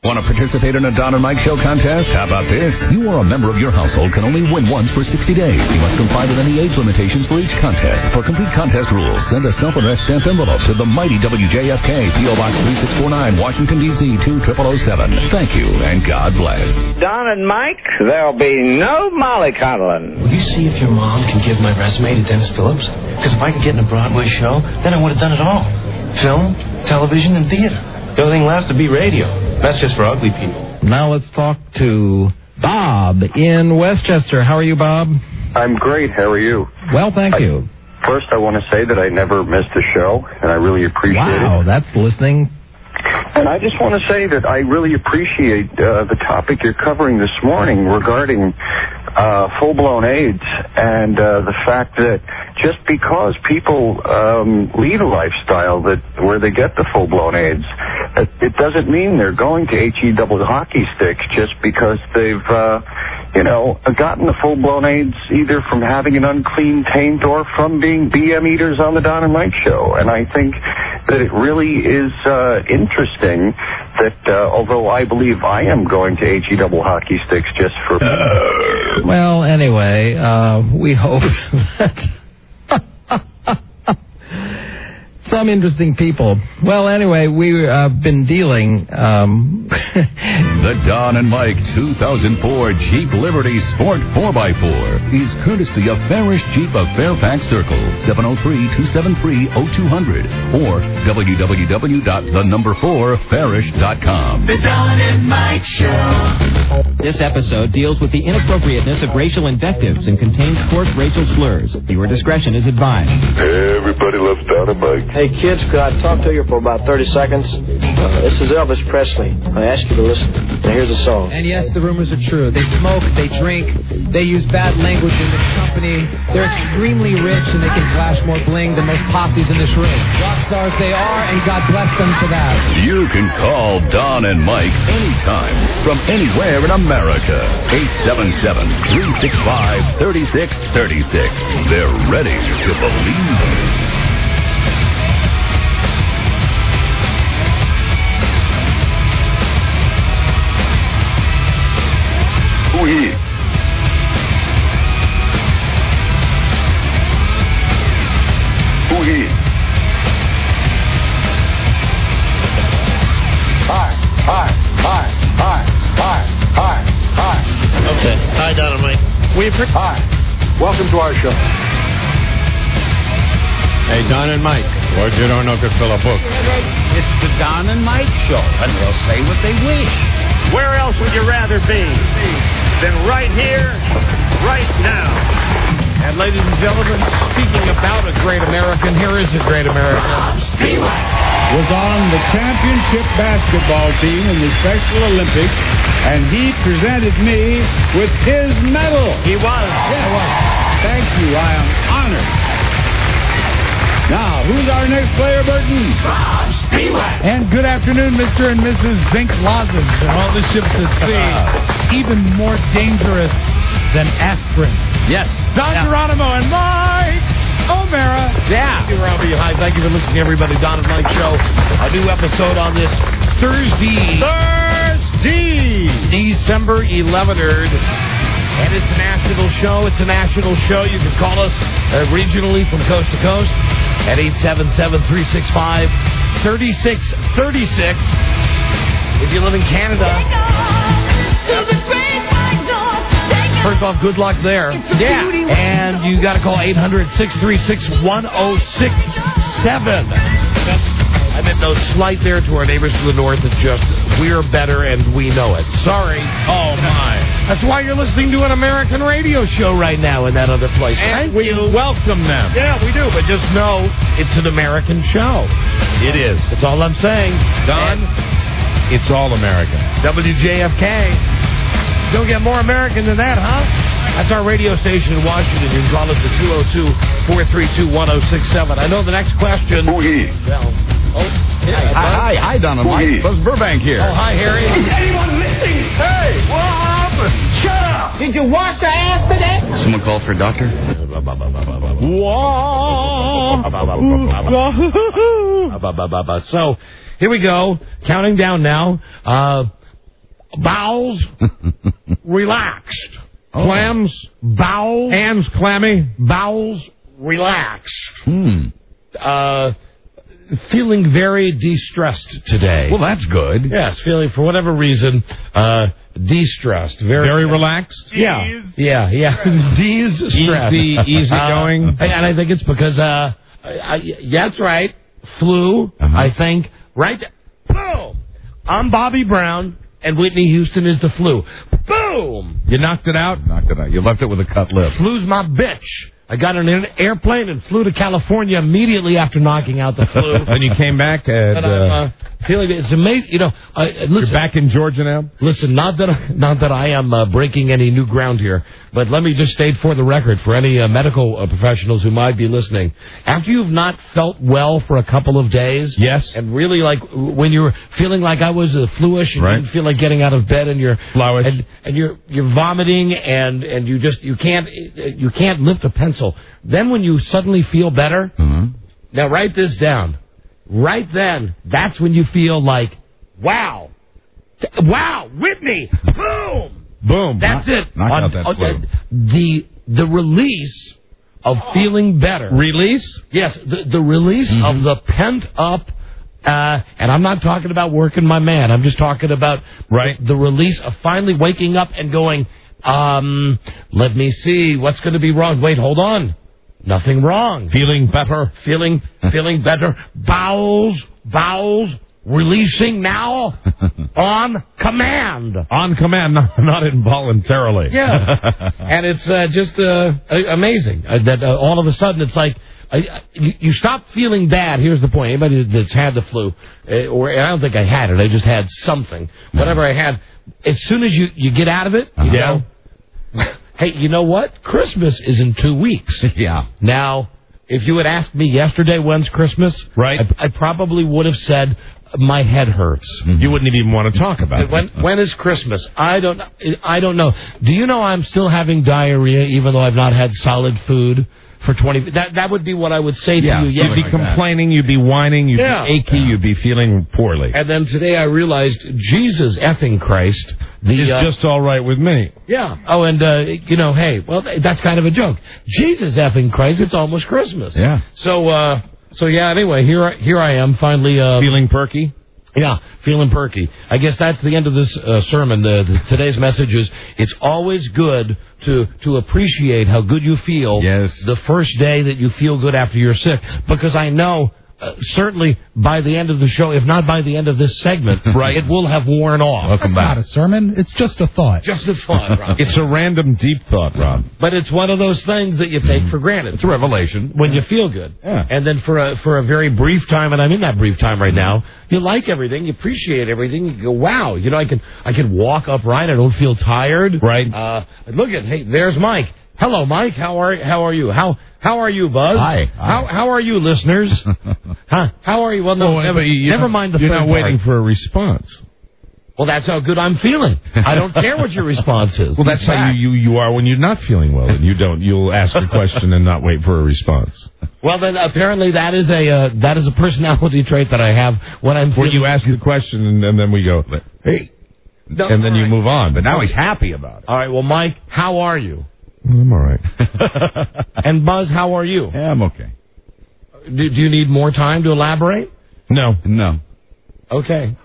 Want to participate in a Don and Mike Show contest? How about this? You or a member of your household can only win once for 60 days. You must comply with any age limitations for each contest. For complete contest rules, send a self-addressed stamped envelope to the mighty WJFK, P.O. Box 3649, Washington, D.C. 20007. Thank you, and God bless. Don and Mike, there'll be no mollycoddling. Will you see if your mom can give my resume to Dennis Phillips? Because if I could get in a Broadway show, then I would have done it all. Film, television, and theater. The only thing left to be radio. That's just for ugly people. Now let's talk to Bob in Westchester. How are you, Bob? I'm great. How are you? Well, thank you. First, I want to say that I never missed a show, and I really appreciate it. Wow, that's listening. And I just want to say that I really appreciate the topic you're covering this morning regarding full-blown AIDS and the fact that just because people lead a lifestyle where they get the full-blown AIDS, it doesn't mean they're going to HE-double hockey sticks just because they've, gotten the full-blown AIDS either from having an unclean taint or from being BM eaters on the Don and Mike Show. And I think that it really is interesting that although I believe I am going to HE-double hockey sticks just for... Well, anyway, we hope that... Some interesting people. Well, anyway, we've been dealing... The Don and Mike 2004 Jeep Liberty Sport 4x4 is courtesy of Farish Jeep of Fairfax Circle, 703-273-0200, or www.the4farish.com. The Don and Mike Show. This episode deals with the inappropriateness of racial invectives and contains coarse racial slurs. Your discretion is advised. Everybody loves Don and Mike. Hey, kids, could I talk to you for about 30 seconds? This is Elvis Presley. I ask you to listen. Now, here's a song. And yes, the rumors are true. They smoke, they drink, they use bad language in this company. They're extremely rich, and they can flash more bling than most posses in this room. Rock stars they are, and God bless them for that. You can call Don and Mike anytime from anywhere in America. 877-365-3636. They're ready to believe. Ooh-hee. Ooh-hee. Hi. Okay. Hi, Don and Mike. Hi. Welcome to our show. Hey, Don and Mike. Lord, you don't know could fill a book. It's the Don and Mike Show, and they'll say what they wish. Where else would you rather be than right here, right now? And ladies and gentlemen, speaking about a great American, here is a great American. Was on the championship basketball team in the Special Olympics, and he presented me with his medal. He was. Yeah, well, thank you. I am honored. Now, who's our next player, Burton? And good afternoon, Mr. and Mrs. Zinc Lozenge and all the ships at sea. Even more dangerous than aspirin. Yes. Don Geronimo and Mike O'Mara. Yeah. Thank you for listening, everybody. Don and Mike Show. A new episode on this Thursday. December 11th. And it's a national show. It's a national show. You can call us regionally from coast to coast at 877-365-3636. If you live in Canada, first off, good luck there. Yeah. And you got to call 800-636-1067. I meant no slight there to our neighbors to the north. It's just, we're better and we know it. Sorry. Oh, my. That's why you're listening to an American radio show right now in that other place. And we welcome them. Yeah, we do. But just know it's an American show. It is. That's all I'm saying. Don, it's all American. WJFK. Don't get more American than that, huh? That's our radio station in Washington. You can call us at 202-432-1067. I know the next question. Ooh-hee. Well, Hi, Don and Mike. Buzz Burbank here. Oh, hi, Harry. Is anyone listening? Hey, what happened? Shut up! Did you wash your ass today? Someone call for a doctor? So, here we go. Counting down now. bowels, relaxed. Clams, bowels, hands clammy, bowels, relaxed. Feeling very de-stressed today. Well, that's good. Yes, feeling for whatever reason de-stressed. Very relaxed? Yeah. De-stressed. Easy going. And I think it's because, that's right, flu, I think, right there. Boom! I'm Bobby Brown, and Whitney Houston is the flu. Boom! You knocked it out? Knocked it out. You left it with a cut lip. Flu's my bitch. I got on an airplane and flew to California immediately after knocking out the flu. And you came back and I'm feeling it's amazing. You know, listen, you're back in Georgia now? Listen, not that I am breaking any new ground here, but let me just state for the record for any medical professionals who might be listening. After you've not felt well for a couple of days, yes, and really like when you're feeling like I was fluish and right. you feel like getting out of bed and you're flowish and you're vomiting and you can't lift a pencil. Then when you suddenly feel better, now write this down. Right then, that's when you feel like, wow, Whitney, boom, boom. That's it. Knock out that flu. The release of feeling better. Release? Yes, the release of the pent up. And I'm not talking about working my man. I'm just talking about the release of finally waking up and going, let me see, what's going to be wrong? Wait, hold on. Nothing wrong. Feeling better. Feeling better. Bowels, releasing now on command. On command, not involuntarily. Yeah. And it's just amazing that all of a sudden it's like, you stop feeling bad. Here's the point. Anybody that's had the flu, or I don't think I had it. I just had something. Whatever I had, as soon as you get out of it, you know, hey, you know what? Christmas is in 2 weeks. Yeah. Now, if you had asked me yesterday when's Christmas, I probably would have said my head hurts. You wouldn't even want to talk about it. When is Christmas? I don't know. Do you know I'm still having diarrhea even though I've not had solid food for 20? That would be what I would say to you. You'd be complaining, you'd be whining, you'd be achy, you'd be feeling poorly. And then today I realized Jesus effing Christ. It's just all right with me. Yeah. Oh, and, hey, well, that's kind of a joke. Jesus effing Christ, it's almost Christmas. Yeah. So yeah, anyway, here I am finally. Feeling perky? Yeah, feeling perky. I guess that's the end of this sermon. Today's message is it's always good to appreciate how good you feel the first day that you feel good after you're sick. Because I know certainly by the end of the show, if not by the end of this segment, it will have worn off. Welcome back. It's not a sermon. It's just a thought. Just a thought, Rob. It's a random deep thought, Rob. But it's one of those things that you take for granted. It's a revelation. When you feel good. Yeah. And then for a very brief time, and I'm in that brief time right now, you like everything, you appreciate everything, you go, wow, I can walk upright, I don't feel tired. Right. Look at, hey, there's Mike. Hello, Mike. How are you? How are you, Buzz? Hi. How are you, listeners? Huh? How are you? Well, no, never mind the You're third not waiting for a response. Well, that's how good I'm feeling. I don't care what your response is. Well, that's how you are when you're not feeling well, and you'll ask a question and not wait for a response. Well, then apparently that is a personality trait that I have when I'm. Where you ask the question and then we go, hey, and then you move on. But now he's happy about it. All right. Well, Mike, how are you? I'm all right. And Buzz, how are you? Yeah, I'm okay. Do you need more time to elaborate? No. Okay.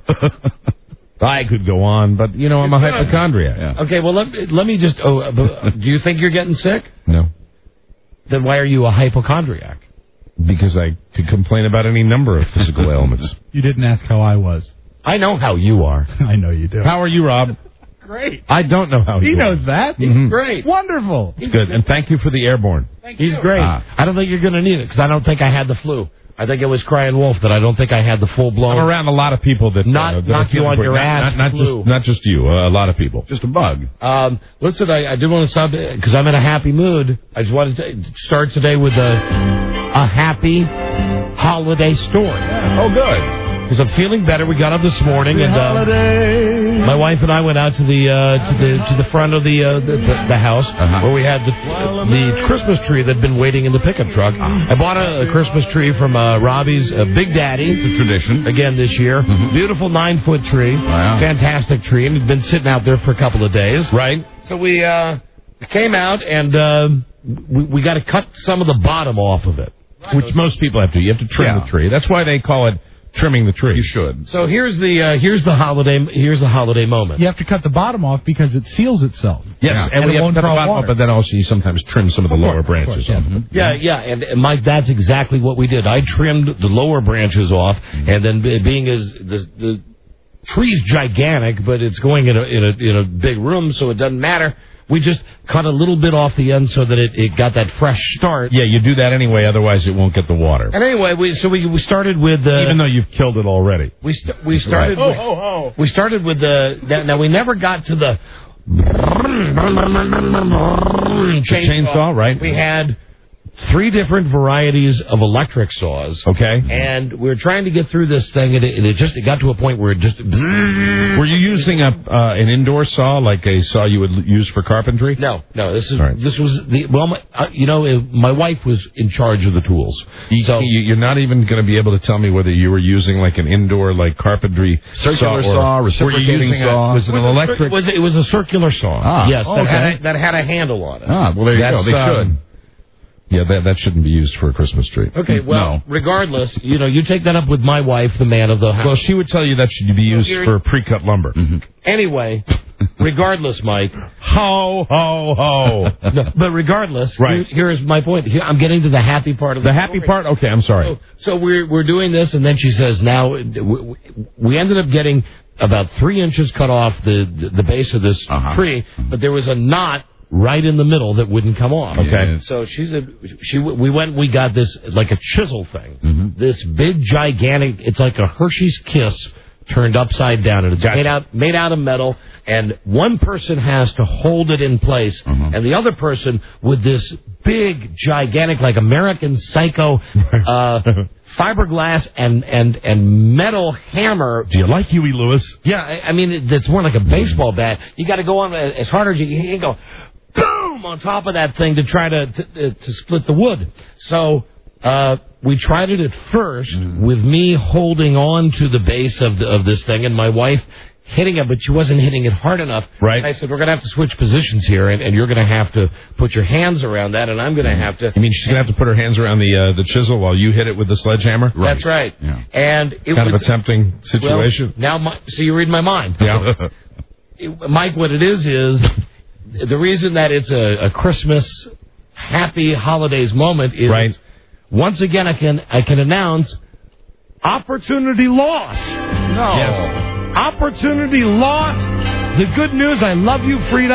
I could go on, but, I'm a hypochondriac. Yeah. Okay, well, let me just... do you think you're getting sick? No. Then why are you a hypochondriac? Because I could complain about any number of physical ailments. You didn't ask how I was. I know how you are. I know you do. How are you, Rob? Great. I don't know how he knows that. Mm-hmm. He's great. Wonderful. It's good. And thank you for the airborne. He's great. I don't think you're going to need it because I don't think I had the flu. I think it was crying wolf that I don't think I had the full blown. I'm around a lot of people that knock you on your ass. Not just you. A lot of people. Just a bug. Listen, I did want to stop because I'm in a happy mood. I just wanted to start today with a happy holiday story. Oh, good. Because I'm feeling better. We got up this morning and My wife and I went out to the front of the house where we had the Christmas tree that had been waiting in the pickup truck. I bought a Christmas tree from Robbie's Big Daddy. The tradition. Again this year. Beautiful 9-foot tree. Fantastic tree. And it had been sitting out there for a couple of days. Right. So we came out and we got to cut some of the bottom off of it. Which most people have to. You have to trim the tree. That's why they call it trimming the tree. You should. So here's the holiday moment. You have to cut the bottom off because it seals itself. Yes, and we have to cut the bottom off, but then also you sometimes trim some of the lower branches off. Yeah, and Mike, that's exactly what we did. I trimmed the lower branches off, and then being as the tree's gigantic, but it's going in a big room, so it doesn't matter. We just cut a little bit off the end so that it got that fresh start. Yeah, you do that anyway, otherwise it won't get the water. And anyway, we started with even though you've killed it already. We started with, we started with now we never got to the chainsaw, right? We had 3 different varieties of electric saws. Okay. And we were trying to get through this thing, and it got to a point where it just... Were you using an indoor saw, like a saw you would use for carpentry? No. This was my wife was in charge of the tools. So you're not even going to be able to tell me whether you were using like an indoor, like carpentry circular saw, reciprocating saw. Was it an electric? It was a circular saw. Yes, that had a handle on it. Well, there you go. They should. Yeah, that shouldn't be used for a Christmas tree. Okay, well, regardless, you take that up with my wife, the man of the house. Well, she would tell you that should be used for pre-cut lumber. Anyway, regardless, Mike. Ho, ho, ho. No, but regardless, right. Here's my point. I'm getting to the happy part of the happy part? Okay, I'm sorry. So we're doing this, and then she says, now, we ended up getting about 3 inches cut off the base of this tree, but there was a knot right in the middle that wouldn't come off. Okay. So she said, we got this, like a chisel thing. This big, gigantic, it's like a Hershey's Kiss turned upside down. And it's made out of metal, and one person has to hold it in place, and the other person with this big, gigantic, like American Psycho, fiberglass and metal hammer. Do you like Huey Lewis? Yeah, I mean, it's more like a baseball bat. You got to go on as hard as you can go. Boom! On top of that thing to try to split the wood. So we tried it at first with me holding on to the base of this thing and my wife hitting it, but she wasn't hitting it hard enough. Right. And I said, we're going to have to switch positions here, and you're going to have to put your hands around that, and I'm going to have to... You mean she's going to have to put her hands around the chisel while you hit it with the sledgehammer? Right. That's right. Yeah. And it kind of a tempting situation. Well, so you read my mind. Yeah. Mike, what it is the reason that it's a Christmas happy holidays moment is once again I can announce opportunity lost. No. Yes. Opportunity lost. The good news, I love you, Frida.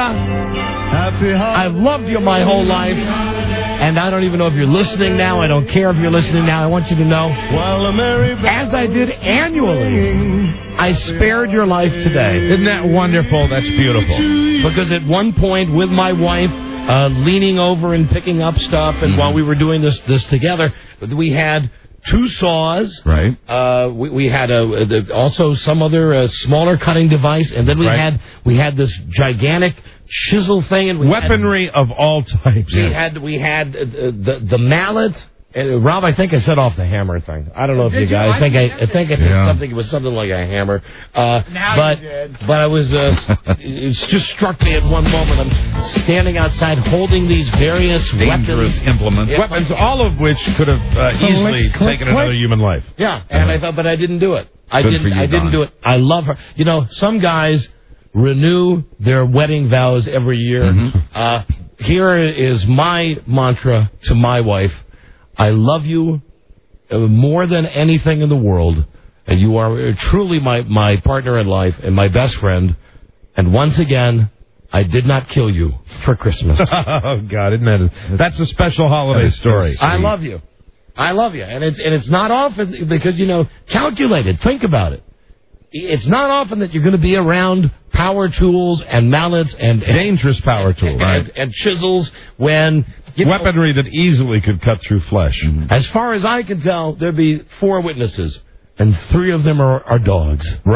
I've loved you my whole life. And I don't even know if you're listening now. I don't care if you're listening now. I want you to know, as I did annually, I spared your life today. Isn't that wonderful? That's beautiful. Because at one point with my wife, leaning over and picking up stuff, and while we were doing this together, we had 2 saws. Right. We had also some other smaller cutting device, and then we had this gigantic chisel thing, and weaponry of all types. We had the mallet. And Rob, I think I set off the hammer thing. I don't know if you guys. I think I said something. It was something like a hammer. But you did. But I was. It just struck me at one moment. I'm standing outside holding these various dangerous implements, weapons, all of which could have easily taken another human life. Yeah, and I thought, but I didn't do it. I didn't do it. I love her. You know, some guys renew their wedding vows every year. Here is my mantra to my wife. I love you more than anything in the world, and you are truly my partner in life and my best friend. And once again, I did not kill you for Christmas. Oh, God, that's a special holiday story. I love you. I love you. And it's not often, because, calculated. Think about it. It's not often that you're going to be around power tools and mallets and dangerous power tools and chisels when weaponry that easily could cut through flesh. As far as I can tell, there'd be 4 witnesses, and 3 of them are dogs. Right.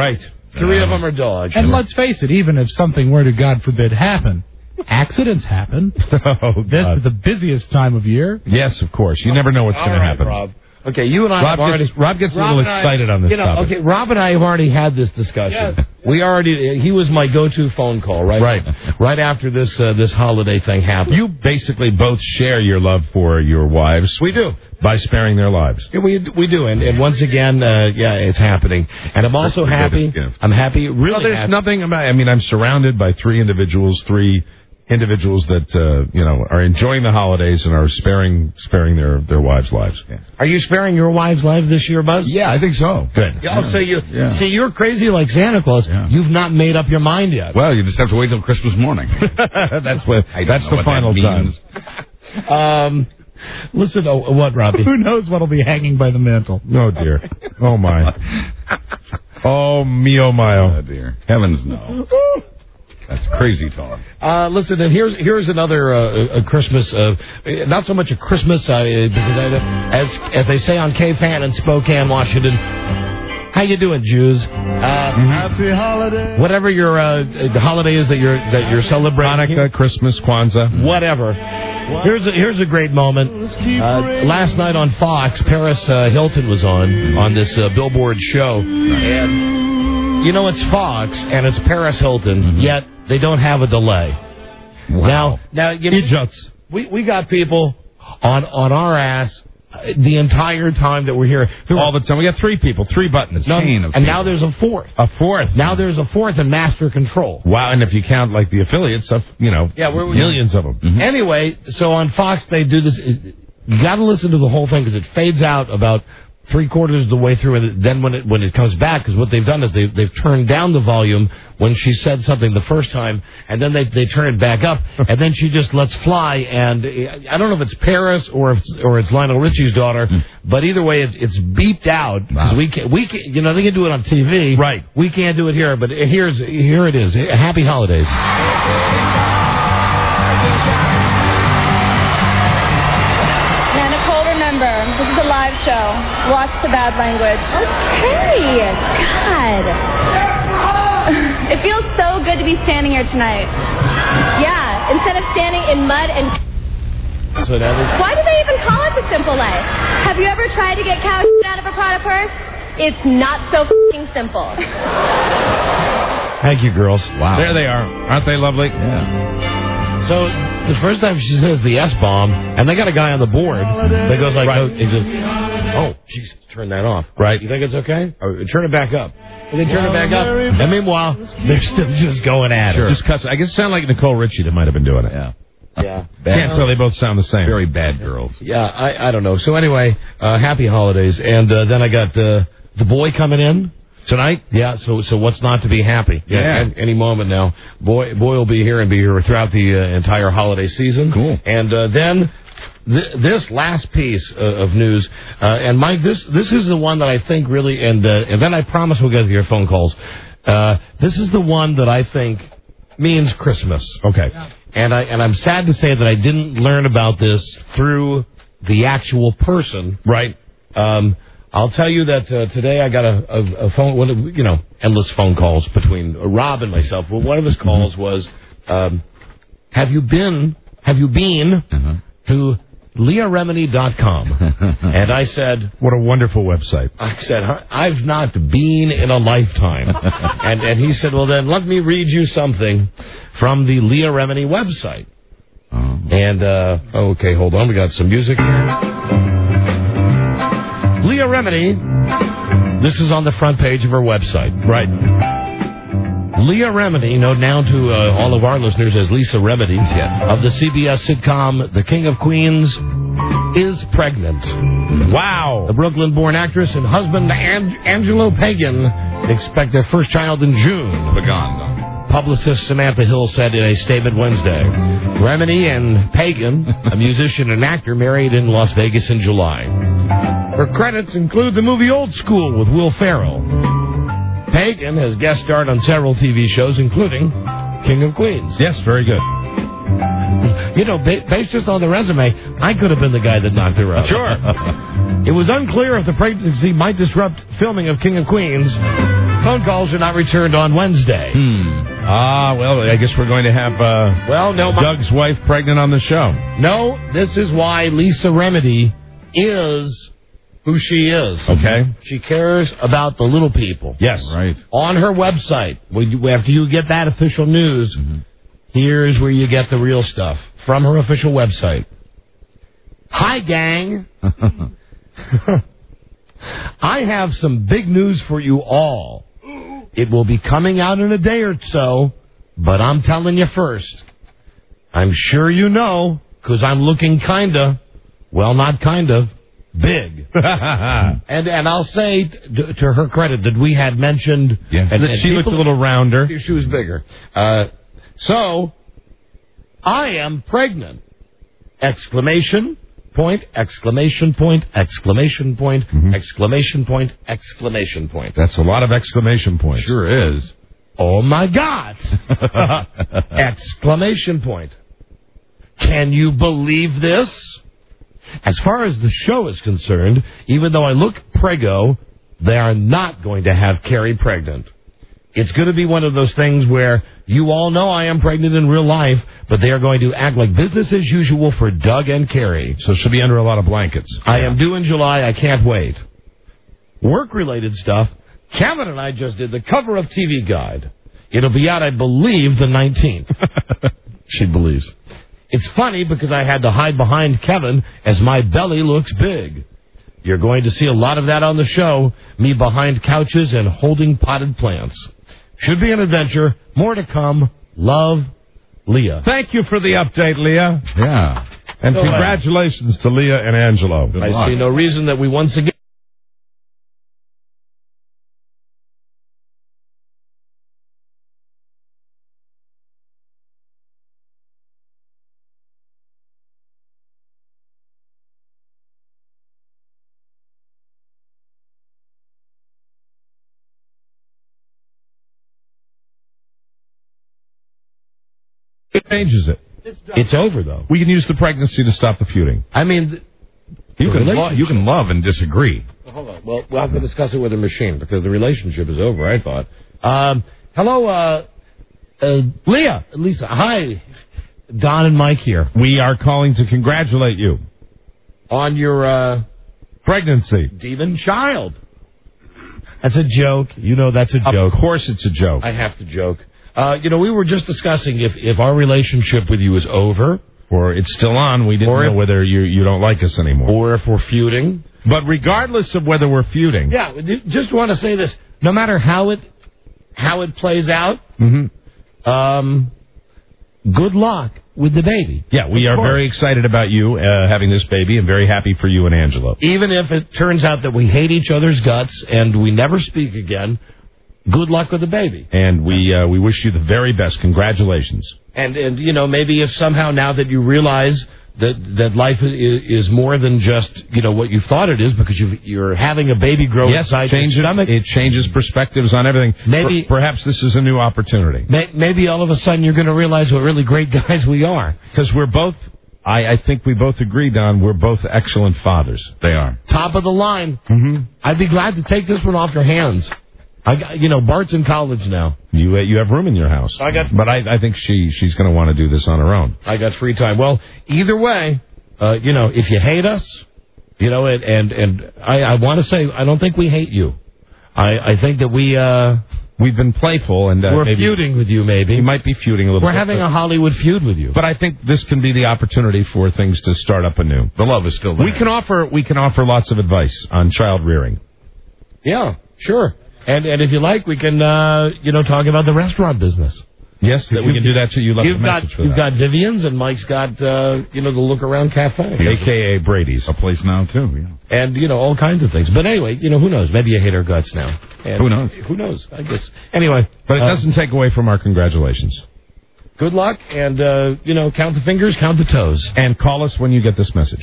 3 of them are dogs. And let's face it, even if something were to, God forbid, happen, accidents happen. This is the busiest time of year. Yes, of course. You never know what's going to happen. Rob. Okay, you and I Rob have already... Rob a little excited on this topic. Okay, Rob and I have already had this discussion. Yeah. He was my go-to phone call, right? Right after this holiday thing happened. You basically both share your love for your wives. We do. By sparing their lives. Yeah, we do. And once again, it's happening. And I'm also happy. I'm happy, really there's happy. Nothing about... I mean, I'm surrounded by three individuals that are enjoying the holidays and are sparing their wives' lives. Yeah. Are you sparing your wives' lives this year, Buzz? Yeah, I think so. Good. Yeah. So you're crazy like Santa Claus. Yeah. You've not made up your mind yet. Well, you just have to wait till Christmas morning. That's the final time. Listen, what, Robbie? Who knows what'll be hanging by the mantle? Oh dear. Oh my. Oh mio mio. Oh dear. Heavens no. That's crazy talk. Listen, and here's another Christmas. Not so much a Christmas, because as they say on K-Fan in Spokane, Washington. How you doing, Jews? Happy holiday. Whatever your the holiday is that you're celebrating. Hanukkah, Christmas, Kwanzaa, whatever. Here's a great moment. Last night on Fox, Paris Hilton was on this Billboard show, and you know it's Fox and it's Paris Hilton, yet they don't have a delay. Wow. Now we got people on our ass the entire time that we're here. All the time. We got 3 people, 3 buttons. And now there's a fourth. A fourth. Now there's a fourth in master control. Wow, and if you count like the affiliates, millions of them. Mm-hmm. Anyway, so on Fox they do this. You got to listen to the whole thing because it fades out about 3/4 of the way through, and then when it comes back, because what they've done is they've turned down the volume when she said something the first time, and then they turn it back up, and then she just lets fly. And I don't know if it's Paris or it's Lionel Richie's daughter, but either way, it's beeped out because we can't. They can do it on TV, right? We can't do it here, but here it is. Happy holidays. This is a live show. Watch the bad language. Okay. God. It feels so good to be standing here tonight. Yeah. Instead of standing in mud and... Why do they even call it the simple life? Have you ever tried to get cow out of a Prada purse? It's not so f***ing simple. Thank you, girls. Wow. There they are. Aren't they lovely? Yeah. So the first time she says the S-bomb, and they got a guy on the board that goes like, geez, turn that off. Right. You think it's okay? Or turn it back up. And they turn it back up. And meanwhile, they're still just going at it. Just cuss. I guess it sounded like Nicole Richie that might have been doing it. Yeah. Yeah. Can't tell. They both sound the same. Very bad girls. Yeah, I don't know. So anyway, happy holidays. And then I got the boy coming in tonight. Yeah, so what's not to be happy? Yeah. Any moment now. Boy will be here throughout the entire holiday season. Cool. And then this last piece of news, and Mike, this is the one that I think really, and then I promise we'll get to your phone calls. This is the one that I think means Christmas. Okay. Yeah. And I'm sad to say that I didn't learn about this through the actual person. Right. I'll tell you that today I got a phone, endless phone calls between Rob and myself. Well, one of his calls was, have you been to LeahRemini.com? And I said, what a wonderful website. I said, I've not been in a lifetime. and he said, well, then let me read you something from the Leah Remini website. And, okay, hold on. We got some music here. Leah Remini, this is on the front page of her website. Right. Leah Remini, known now to all of our listeners as Lisa Remini, yes, of the CBS sitcom The King of Queens, is pregnant. Wow. The Brooklyn-born actress and husband Angelo Pagan expect their first child in June. Publicist Samantha Hill said in a statement Wednesday. Remini and Pagan, a musician and actor, married in Las Vegas in July. Her credits include the movie Old School with Will Ferrell. Pagan has guest starred on several TV shows, including King of Queens. Yes, very good. Based just on the resume, I could have been the guy that knocked her out. Sure. It was unclear if the pregnancy might disrupt filming of King of Queens, Phone calls are not returned on Wednesday. Well, I guess we're going to have Doug's wife pregnant on the show. No, this is why Lisa Remedy is who she is. Okay. She cares about the little people. Yes. Right. On her website, after you get that official news, here's where you get the real stuff from her official website. Hi, gang. I have some big news for you all. It will be coming out in a day or so, but I'm telling you first. I'm sure you know, because I'm looking not big. and I'll say, to her credit, that we had mentioned... And she looked a little rounder. She was bigger. So, I am pregnant. Exclamation point, exclamation point, exclamation point, exclamation point, exclamation point. That's a lot of exclamation points. Sure is. Oh, my God. Exclamation point. Can you believe this? As far as the show is concerned, even though I look prego, they are not going to have Carrie pregnant. It's going to be one of those things where you all know I am pregnant in real life, but they are going to act like business as usual for Doug and Carrie. So she'll be under a lot of blankets. I am due in July. I can't wait. Work-related stuff. Kevin and I just did the cover of TV Guide. It'll be out, I believe, the 19th. She believes. It's funny because I had to hide behind Kevin as my belly looks big. You're going to see a lot of that on the show, me behind couches and holding potted plants. Should be an adventure. More to come. Love, Leah. Thank you for the update, Leah. Yeah. And congratulations to Leah and Angelo. I see no reason that we once again... It changes it. It's over, though. We can use the pregnancy to stop the feuding. I mean... You can love and disagree. Well, hold on. Well, we'll have to discuss it with a machine because the relationship is over, I thought. Hello, Leah. Lisa. Hi. Don and Mike here. We are calling to congratulate you. On your, pregnancy. Demon child. That's a joke. You know that's a joke. Of course it's a joke. I have to joke. We were just discussing if our relationship with you is over. Or it's still on. We didn't know whether you don't like us anymore. Or if we're feuding. But regardless of whether we're feuding. Yeah, just want to say this. No matter how it plays out, good luck with the baby. Yeah, we are very excited about you having this baby and very happy for you and Angelo. Even if it turns out that we hate each other's guts and we never speak again, good luck with the baby. And we wish you the very best. Congratulations. And maybe if somehow now that you realize that life is more than just, what you thought it is because you're having a baby grow inside your stomach. It changes perspectives on everything. Maybe perhaps this is a new opportunity. Maybe all of a sudden you're going to realize what really great guys we are. Because we're both, I think we both agree, Don, we're both excellent fathers. They are. Top of the line. I'd be glad to take this one off your hands. Bart's in college now. You have room in your house. But I think she's going to want to do this on her own. I got free time. Well, either way, if you hate us, and I want to say I don't think we hate you. I think that we've been playful and we're feuding with you. Maybe we might be feuding a little. We're having a Hollywood feud with you. But I think this can be the opportunity for things to start up anew. The love is still there. We can offer lots of advice on child rearing. Yeah, sure. And if you like, we can, talk about the restaurant business. Yes, we can do that too. You left a message for that. You've got Vivian's, and Mike's got, the Look Around Cafe. A.K.A. Brady's. A place now, too. Yeah. And, all kinds of things. But anyway, who knows? Maybe you hate our guts now. And who knows? Who knows? I guess. Anyway. But it doesn't take away from our congratulations. Good luck, and, count the fingers, count the toes. And call us when you get this message.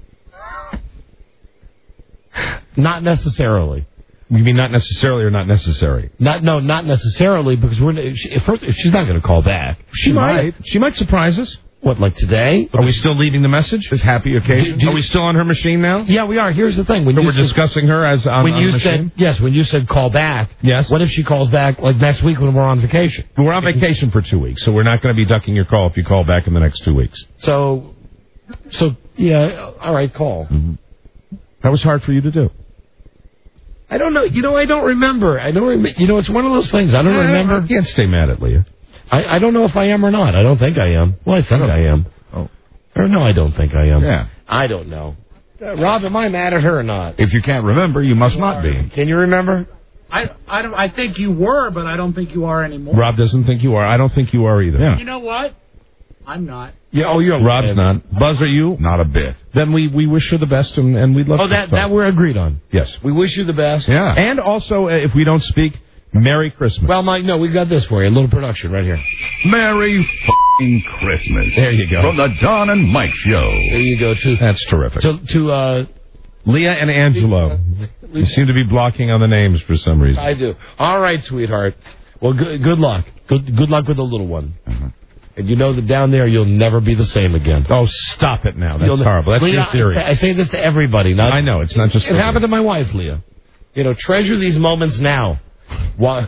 Not necessarily. You mean not necessarily or not necessary? Not necessarily, because she's not going to call back. She might. She might surprise us. What, like today? Are we still leaving the message? This happy occasion? Are we still on her machine now? Yeah, we are. Here's the thing. So we're discussing her as on the machine? When you said call back, yes. What if she calls back like next week when we're on vacation? We're on vacation for 2 weeks, so we're not going to be ducking your call if you call back in the next 2 weeks. So yeah, all right, call. Mm-hmm. That was hard for you to do. I don't know. I don't remember. It's one of those things. I don't remember. I can't stay mad at Leah. I don't know if I am or not. I don't think I am. Well, I think I am. Oh. Or no, I don't think I am. Yeah. I don't know. Rob, am I mad at her or not? If you can't remember, you must not be. Can you remember? I think you were, but I don't think you are anymore. Rob doesn't think you are. I don't think you are either. Yeah. You know what? I'm not. Yeah. Oh, you're Rob's not. Buzz, are you? Not a bit. Then we wish her the best, and we'd love to talk. that we're agreed on. Yes. We wish you the best. Yeah. And also, if we don't speak, Merry Christmas. Well, Mike, no, we got this for you. A little production right here. Merry f***ing Christmas. There you go. From the Don and Mike Show. There you go, too. That's terrific. To Leah and Angelo. You seem to be blocking on the names for some reason. I do. All right, sweetheart. Well, good luck. Good luck with the little one. Mm-hmm. And you know that down there you'll never be the same again. Oh, stop it now. That's horrible. That's your theory. I say this to everybody. I know. It's not just It happened to my wife, Leah. Treasure these moments now. While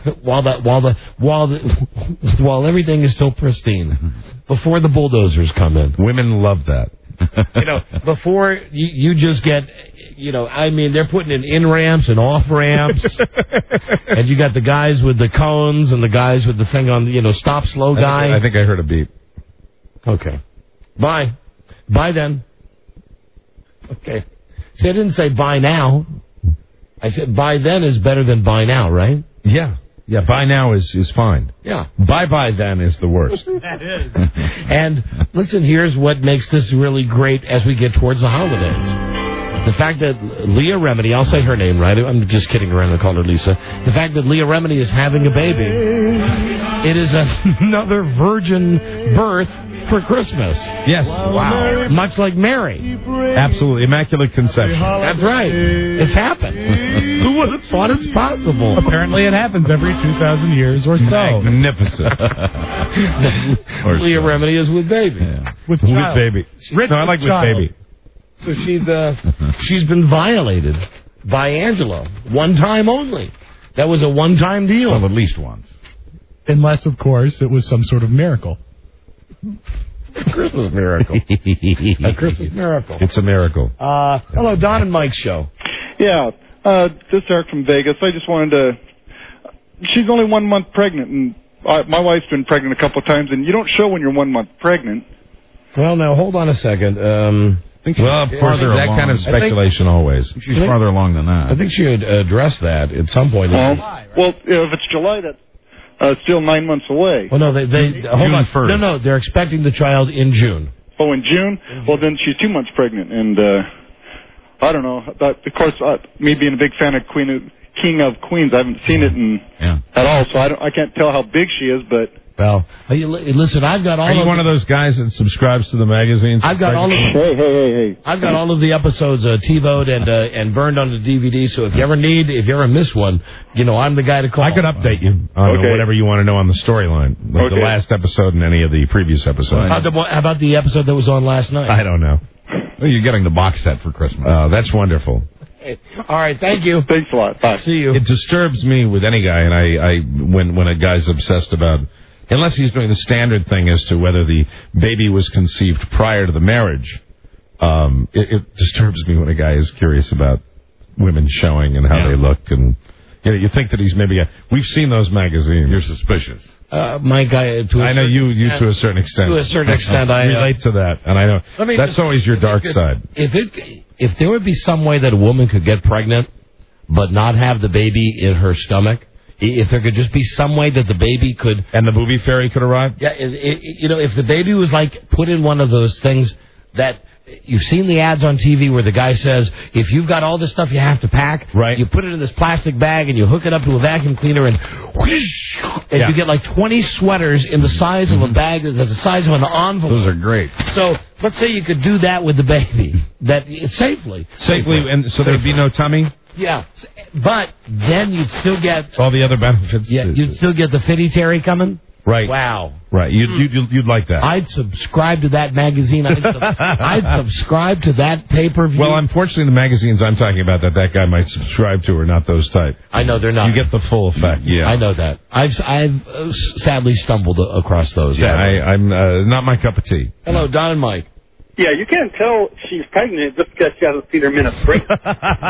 everything is still pristine, before the bulldozers come in. Women love that. Before you just get, they're putting in ramps and off ramps, and you got the guys with the cones and the guys with the thing on, stop slow guy. I think I heard a beep. Okay, bye then. Okay, see, I didn't say bye now. I said bye then is better than bye now, right? Yeah. Yeah, bye now is fine. Yeah. Bye then is the worst. That is. And listen, here's what makes this really great as we get towards the holidays. The fact that Leah Remini, I'll say her name, right? I'm just kidding around and call her Lisa. The fact that Leah Remini is having a baby, it is another virgin birth for Christmas. Yes. Wow. Much like Mary. Absolutely. Immaculate conception. That's right. It's happened. Who would have thought it's possible? Apparently it happens every 2,000 years or so. Magnificent. Leah Remini is with baby. Yeah. With baby. No, I like with baby. So she's been violated by Angelo. One time only. That was a one-time deal. Well, at least once. Unless, of course, it was some sort of miracle. A Christmas miracle. A Christmas miracle. It's a miracle. Hello, Don and Mike's show. Yeah, this is Eric from Vegas. I just wanted to... She's only 1 month pregnant, and my wife's been pregnant a couple of times, and you don't show when you're 1 month pregnant. Well, now, hold on a second. Well, farther that along. Kind of speculation always. She's farther along than that. I think she would address that at some point. Well, if it's July, that's still 9 months away. Well, no, they hold on. First. No, they're expecting the child in June. Oh, in June? Well, then she's 2 months pregnant, and I don't know. Of course, me being a big fan of King of Queens, I haven't seen it at all, so I can't tell how big she is, but... Well, listen, I've got all. Are you one of those guys that subscribes to the magazines? I've got all of. Hey! I've got all of the episodes TiVoed and burned on the DVD. So if you ever miss one, I'm the guy to call. I could update you on whatever you want to know on the storyline, like the last episode and any of the previous episodes. How about the episode that was on last night? I don't know. Well, you're getting the box set for Christmas. That's wonderful. All right, thank you. Thanks a lot. Bye. See you. It disturbs me with any guy, and I when a guy's obsessed about. Unless he's doing the standard thing as to whether the baby was conceived prior to the marriage, it disturbs me when a guy is curious about women showing and how they look, and you think that he's maybe we've seen those magazines. You're suspicious. My guy. I know you to a certain extent. To a certain extent, I relate to that, and I know that's always your dark side. If there would be some way that a woman could get pregnant, but not have the baby in her stomach. If there could just be some way that the baby could... And the booby fairy could arrive? Yeah, if the baby was put in one of those things that... You've seen the ads on TV where the guy says, if you've got all this stuff you have to pack, right. You put it in this plastic bag and you hook it up to a vacuum cleaner and whoosh, and you get 20 sweaters in the size of a bag that's the size of an envelope. Those are great. So let's say you could do that with the baby, safely, and so there'd be no tummy? Yeah, but then you'd still get... all the other benefits. Yeah, you'd still get the fitty Terry coming? Right. Wow. Right. You'd like that. I'd subscribe to that magazine. I'd subscribe to that pay-per-view. Well, unfortunately, the magazines I'm talking about that guy might subscribe to are not those type. I know they're not. You get the full effect. Yeah. I know that. I've sadly stumbled across those. Yeah, I'm not my cup of tea. Hello, Don and Mike. Yeah, you can't tell she's pregnant just because she hasn't seen her menstruation. All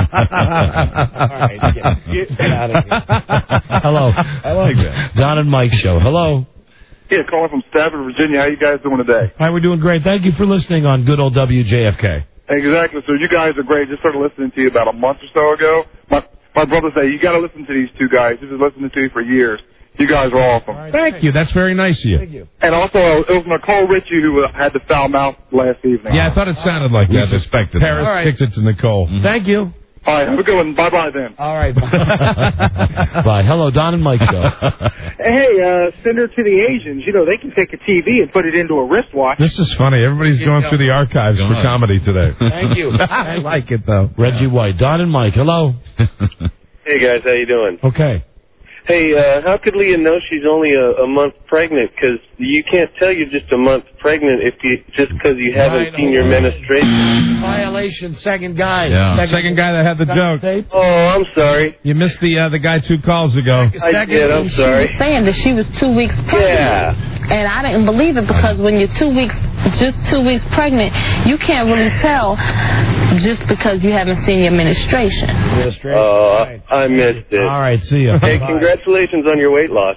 right, get out of here. Hello. I like that. Don and Mike show. Hello. Yeah, calling from Stafford, Virginia. How you guys doing today? Hi, we're doing great. Thank you for listening on good old WJFK. Exactly. So you guys are great. Just started listening to you about a month or so ago. My brother said, you got to listen to these two guys. He's been listening to you for years. You guys are awesome. Right, thank you. That's very nice of you. Thank you. And also, it was Nicole Ritchie who had the foul mouth last evening. Yeah, I thought it sounded like that. Suspected. Paris kicks it to Nicole. Mm-hmm. Thank you. All right, have a good one. Bye-bye then. All right. Bye. Hello, Don and Mike show. Hey, send her to the Asians. You know, they can take a TV and put it into a wristwatch. This is funny. Everybody's going through the archives for comedy today. Thank you. I like it, though. Reggie White. Don and Mike, hello. Hey, guys. How you doing? Okay. Hey, how could Leah know she's only a month pregnant? Because you can't tell you're just a month pregnant just because you haven't seen your menstruation. Violation, second guy. Yeah. Second guy that had the joke. Tape. Oh, I'm sorry. You missed the guy 2 calls ago. I did. I'm sorry. She was saying that she was 2 weeks pregnant. Yeah. And I didn't believe it because when you're 2 weeks, just 2 weeks pregnant, you can't really tell just because you haven't seen your menstruation. Oh, I missed it. All right, see ya. Hey, congratulations on your weight loss.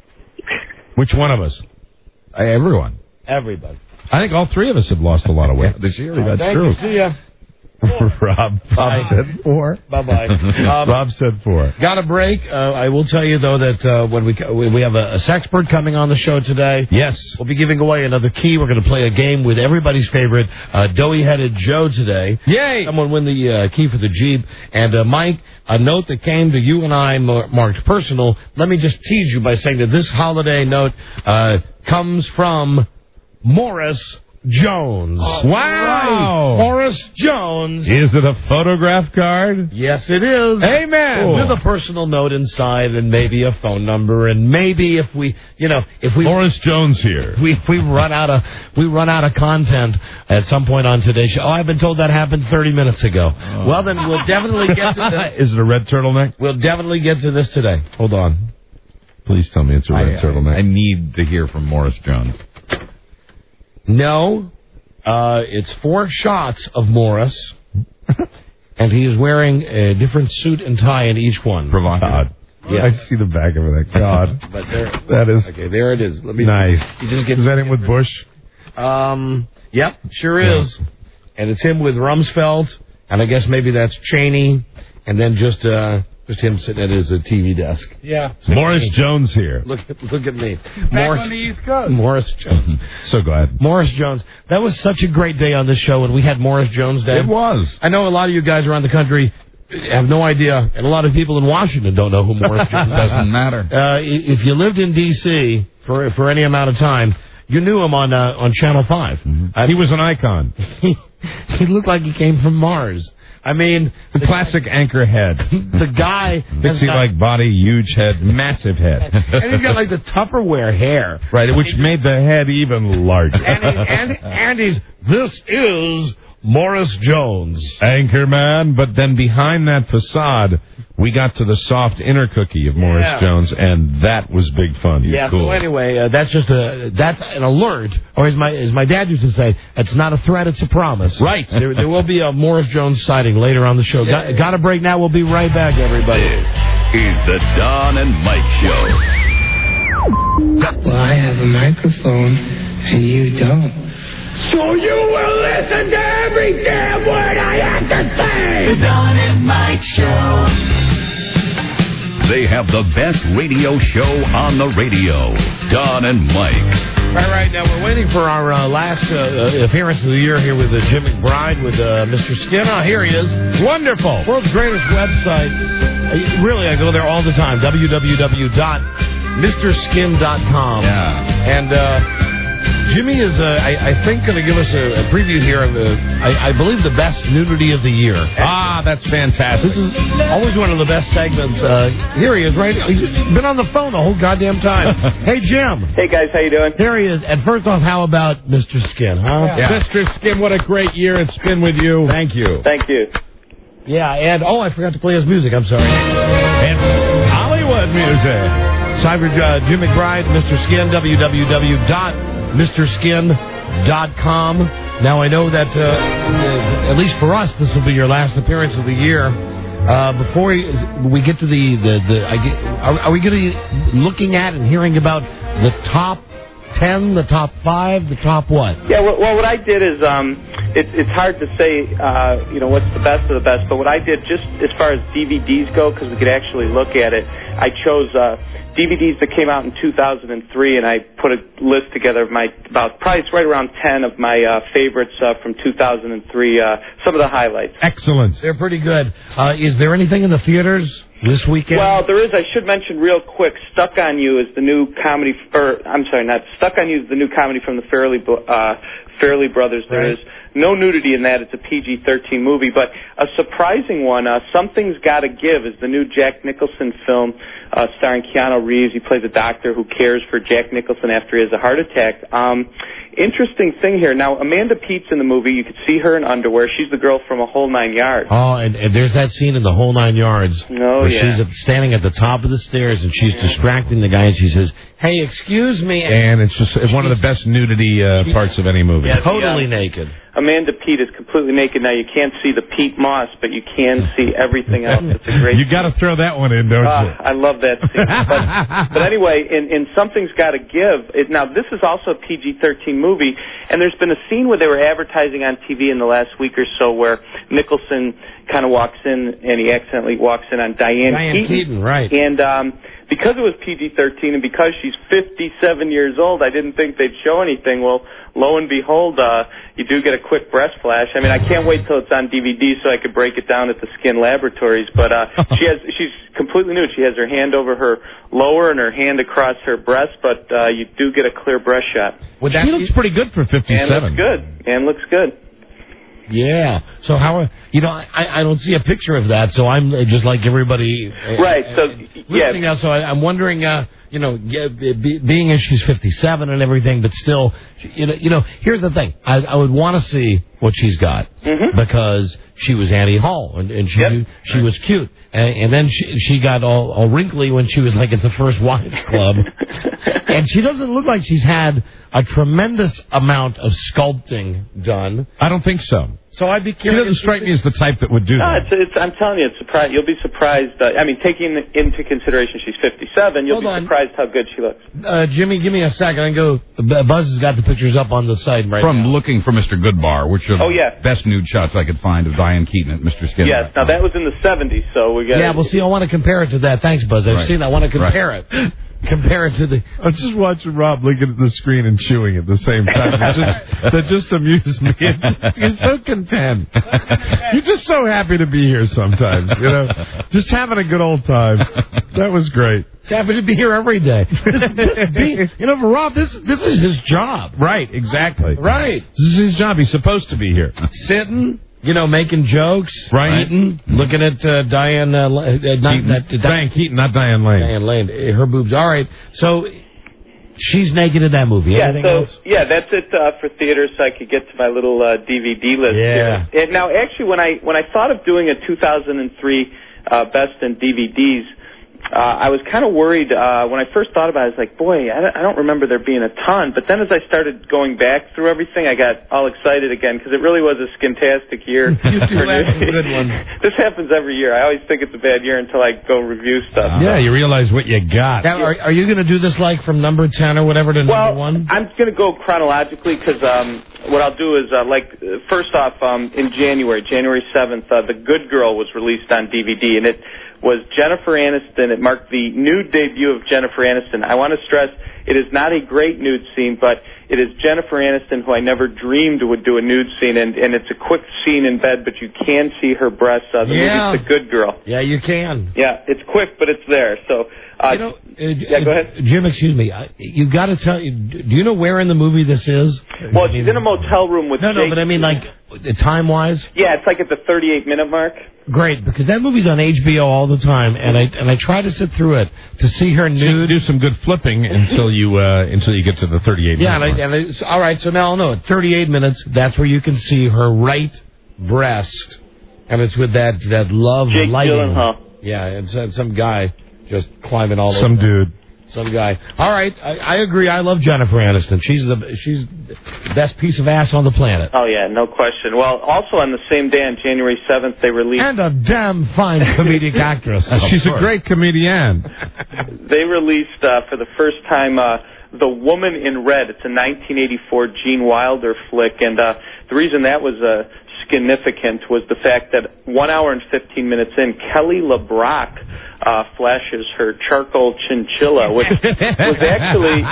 Which one of us? Everyone. Everybody. I think all 3 of us have lost a lot of weight this year. That's Thank true. you. See ya. Rob said 4. Bye-bye. Rob said 4. Got a break. I will tell you, though, that when we have a sexpert coming on the show today. Yes. We'll be giving away another key. We're going to play a game with everybody's favorite doughy-headed Joe today. Yay! Someone win the key for the Jeep. And, Mike, a note that came to you and I marked personal. Let me just tease you by saying that this holiday note comes from Morris Jones. Wow! Right. Morris Jones. Is it a photograph card? Yes, it is. Amen. Cool. With a personal note inside, and maybe a phone number, and maybe if we Morris Jones here. We run out of content at some point on today's show. Oh, I've been told that happened 30 minutes ago. Oh. Well, then we'll definitely get to this. Is it a red turtleneck? We'll definitely get to this today. Hold on. Please tell me it's a red turtleneck. I need to hear from Morris Jones. No, it's 4 shots of Morris, and he is wearing a different suit and tie in each one. Provocative. Yeah. I see the back of it. God, but there, that is okay. There it is. Let me nice. You just get is that him with Bush? Yep, sure is. Yeah. And it's him with Rumsfeld, and I guess maybe that's Cheney, and then just him sitting at his TV desk. Yeah. Morris Jones here. Look at me. Back on the East Coast. Morris Jones. So glad. Morris Jones. That was such a great day on this show, and we had Morris Jones Day. It was. I know a lot of you guys around the country have no idea, and a lot of people in Washington don't know who Morris Jones is. Doesn't matter. If you lived in D.C. for any amount of time, you knew him on Channel 5. Mm-hmm. He was an icon. He looked like he came from Mars. I mean, the classic anchor head. The guy, Dixie-like body, huge head, massive head, and he's got like the Tupperware hair, right? Which made the head even larger. And this is Morris Jones, Anchorman. But then behind that facade, we got to the soft inner cookie of Morris Jones, and that was big fun. Yeah. Cool. So anyway, that's an alert, or as my dad used to say, it's not a threat, it's a promise. Right. There will be a Morris Jones sighting later on the show. Yeah. Got a break now. We'll be right back, everybody. This is the Don and Mike Show. Well, I have a microphone, and you don't. So you will listen to every damn word I have to say! The Don and Mike Show. They have the best radio show on the radio. Don and Mike. All right, now we're waiting for our last appearance of the year here with Jim McBride with Mr. Skin. Oh, here he is. Wonderful. World's greatest website. Really, I go there all the time. www.mrskin.com. Yeah. And Jimmy is, I think, going to give us a preview here of, I believe, the best nudity of the year. Ah, that's fantastic. This is always one of the best segments. Here he is, right? He's just been on the phone the whole goddamn time. Hey, Jim. Hey, guys, how you doing? Here he is. And first off, how about Mr. Skin, huh? Yeah. Mr. Skin, what a great year it's been with you. Thank you. Thank you. Yeah, and, I forgot to play his music. I'm sorry. And Hollywood music. Cyber Jim McBride, Mr. Skin, www.mrskin.com. Now, I know that, at least for us, this will be your last appearance of the year. Before we get to are we going to be looking at and hearing about the top 10, the top 5, the top what? Yeah, well, what I did is, it's hard to say, what's the best of the best, but what I did, just as far as DVDs go, because we could actually look at it, I chose DVDs that came out in 2003, and I put a list together of probably right around 10 of my favorites from 2003, some of the highlights. Excellent. They're pretty good. Is there anything in the theaters this weekend? Well, there is. I should mention real quick, Stuck on You is the new comedy, Stuck on You is the new comedy from the Farrelly brothers. Right. There is no nudity in that. It's a PG-13 movie, but a surprising one, Something's Gotta Give, is the new Jack Nicholson film starring Keanu Reeves. He plays a doctor who cares for Jack Nicholson after he has a heart attack. Interesting thing here. Now, Amanda Pete's in the movie. You could see her in underwear. She's the girl from A Whole 9 Yards. Oh, and there's that scene in The Whole 9 Yards where she's standing at the top of the stairs and she's distracting the guy and she says, "Hey, excuse me." And it's one of the best nudity parts of any movie. Yeah, totally naked. Amanda Pete is completely naked. Now, you can't see the Pete Moss, but you can see everything else. It's a great You got to throw that one in, don't you? I love that scene. But anyway, in Something's Gotta Give, now this is also a PG-13 movie, and there's been a scene where they were advertising on TV in the last week or so where Nicholson kind of walks in, and he accidentally walks in on Diane Keaton, right. And because it was PG-13 and because she's 57 years old, I didn't think they'd show anything. Well, lo and behold, you do get a quick breast flash. I mean, I can't wait till it's on DVD so I could break it down at the Skin Laboratories. But she's completely nude. She has her hand over her lower and her hand across her breast, but you do get a clear breast shot. Well, she looks pretty good for 57. And looks good. Yeah. So how? I don't see a picture of that. So I'm just like everybody. Right. So now. So I'm wondering. Being as she's 57 and everything, but still, here's the thing. I would want to see what she's got because she was Annie Hall and she was cute, and then she got all wrinkly when she was like at the First Wives Club, and she doesn't look like she's had a tremendous amount of sculpting done. I don't think so. So I'd be curious. She doesn't strike me as the type that would do that. I'm telling you, it's surprised. You'll be surprised. Taking into consideration she's 57, you'll be surprised how good she looks. Jimmy, give me a second. I go. Buzz has got the pictures up on the site right now. From looking for Mr. Goodbar, which are the best nude shots I could find of Diane Keaton at Mr. Skin. Yes. Now that was in the 70s, so we got. Yeah. Well, see, I want to compare it to that. Thanks, Buzz. I've seen. I want to compare it. Compare it to the... I'm just watching Rob looking at the screen and chewing at the same time. That just amuses me. You're so content. You're just so happy to be here sometimes, Just having a good old time. That was great. Happy to be here every day. For Rob, this is his job. Right, exactly. Right. This is his job. He's supposed to be here. Sitting... making jokes, eating, looking at Diane Keaton, not Diane Lane. Diane Lane, her boobs. All right, so she's naked in that movie. Anything else? Yeah, that's it for theaters. So I could get to my little DVD list. Yeah. Here. And now, actually, when I thought of doing a 2003 best in DVDs. I was kind of worried when I first thought about it. I was like, boy, I don't remember there being a ton. But then as I started going back through everything, I got all excited again because it really was a skintastic year. You do have some good ones. This happens every year. I always think it's a bad year until I go review stuff. Yeah, you realize what you got. Now, are you going to do this like from number 10 or whatever to number 1? I'm going to go chronologically because what I'll do is, first off, in January 7th, The Good Girl was released on DVD, and it was Jennifer Aniston. It marked the nude debut of Jennifer Aniston. I want to stress it is not a great nude scene, but it is Jennifer Aniston, who I never dreamed would do a nude scene, and it's a quick scene in bed, but you can see her breasts. The movie's The Good Girl. Yeah, you can. Yeah, it's quick, but it's there. So, go ahead. Jim, excuse me. You got to tell. Do you know where in the movie this is? Well, she's in a motel room with. No, but I mean, like, time-wise. Yeah, it's like at the 38-minute mark. Great, because that movie's on HBO all the time, and I try to sit through it to see her nude. Do some good flipping until you get to the 38. Yeah, all right. So now I'll know. At 38 minutes, that's where you can see her right breast, and it's with that love Jake lighting. Gyllenhaal. Yeah, and some guy just climbing all over. Some dude. Some guy. All right, I agree. I love Jennifer Aniston. She's the best piece of ass on the planet. Oh, yeah, no question. Well, also on the same day, on January 7th, they released... And a damn fine comedic actress. She's a great comedian. They released, for the first time, The Woman in Red. It's a 1984 Gene Wilder flick, and the reason that was significant was the fact that 1 hour and 15 minutes in, Kelly LeBrock flashes her charcoal chinchilla, which was actually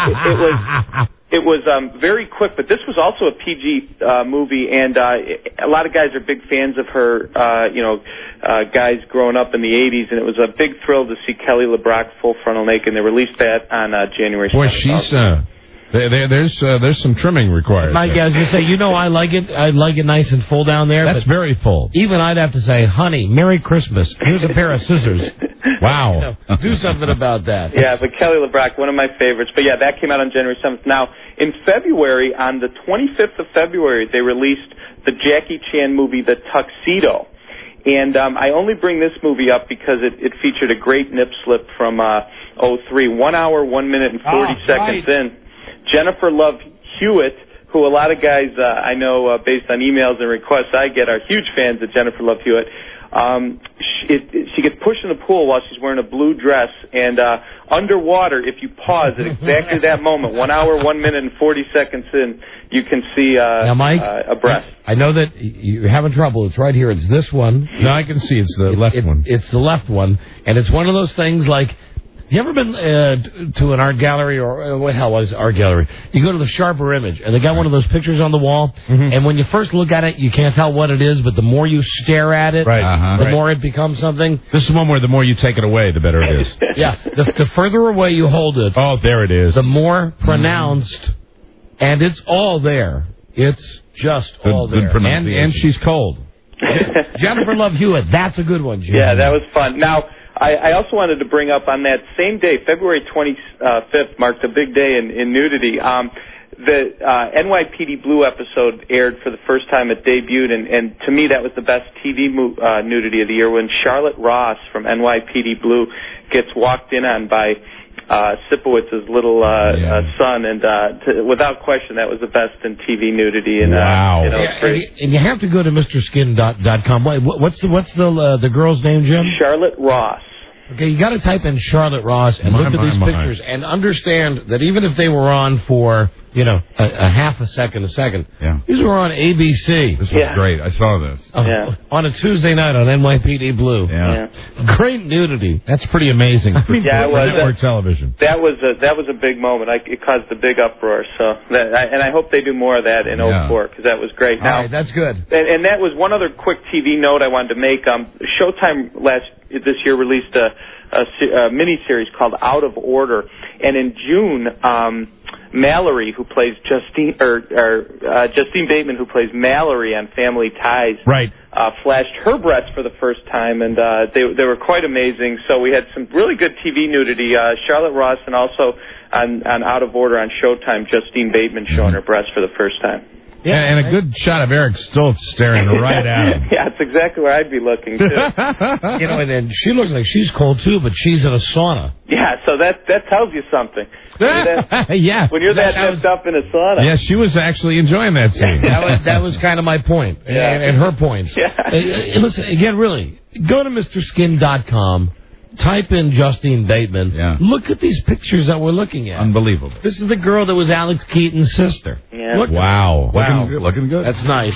it was very quick. But this was also a PG movie, and a lot of guys are big fans of her. Guys growing up in the '80s, and it was a big thrill to see Kelly LeBrock full frontal naked. And they released that on January 7th. Boy, she's. There's some trimming required. Mike, I was going to say, I like it nice and full down there. That's very full. Even I'd have to say, honey, Merry Christmas. Here's a pair of scissors. Wow. Do something about that. Yeah, but Kelly LeBrock, one of my favorites. But yeah, that came out on January 7th. Now, in February, on the 25th of February, they released the Jackie Chan movie, The Tuxedo. And I only bring this movie up because it featured a great nip slip from 03, 1 hour, 1 minute, and 40 seconds in. Jennifer Love Hewitt, who a lot of guys I know based on emails and requests I get are huge fans of Jennifer Love Hewitt. She gets pushed in the pool while she's wearing a blue dress, and underwater, if you pause at exactly that moment, 1 hour, 1 minute, and 40 seconds in, you can see now, Mike, a breast. I know that you're having trouble. It's right here. It's this one. No, I can see it's the left one. It's the left one, and it's one of those things like... You ever been to an art gallery, or what the hell was art gallery? You go to the Sharper Image, and they got one of those pictures on the wall, and when you first look at it, you can't tell what it is, but the more you stare at it, the more it becomes something. This is one where the more you take it away, the better it is. Yeah, the further away you hold it, there it is. The more pronounced, and it's all there. It's just all there. And she's cold. Jennifer Love Hewitt, that's a good one, Jim. Yeah, that was fun. Now, I also wanted to bring up on that same day, February 25th, marked a big day in nudity. The NYPD Blue episode aired for the first time. It debuted, and to me that was the best TV nudity of the year when Charlotte Ross from NYPD Blue gets walked in on by Sipowitz's little son, and without question, that was the best in TV nudity. And, wow! And you have to go to MrSkin.com. What's the girl's name, Jim? Charlotte Ross. Okay, you got to type in Charlotte Ross and look at these pictures and understand that even if they were on for a half a second, these were on ABC. This was great. I saw this on a Tuesday night on NYPD Blue. Yeah. Great nudity. That's pretty amazing. For network television. That was a big moment. It caused a big uproar. So and I hope they do more of that in 04 because that was great. All right, that's good. And that was one other quick TV note I wanted to make. Showtime this year released a miniseries called Out of Order, and in June, Mallory, who plays Justine Bateman, who plays Mallory on Family Ties, flashed her breasts for the first time, and they were quite amazing. So we had some really good TV nudity. Charlotte Ross, and also on Out of Order on Showtime, Justine Bateman showing her breasts for the first time. Yeah, and a good shot of Eric Stoltz staring right at him. Yeah, it's exactly where I'd be looking, too. And she looks like she's cold, too, but she's in a sauna. Yeah, so that tells you something. When you're that nipped up in a sauna. Yeah, she was actually enjoying that scene. that was kind of my point, and her points. Yeah. Listen, again, really, go to MrSkin.com. Type in Justine Bateman. Yeah. Look at these pictures that we're looking at. Unbelievable. This is the girl that was Alex Keaton's sister. Yeah. Wow. Looking good. That's nice.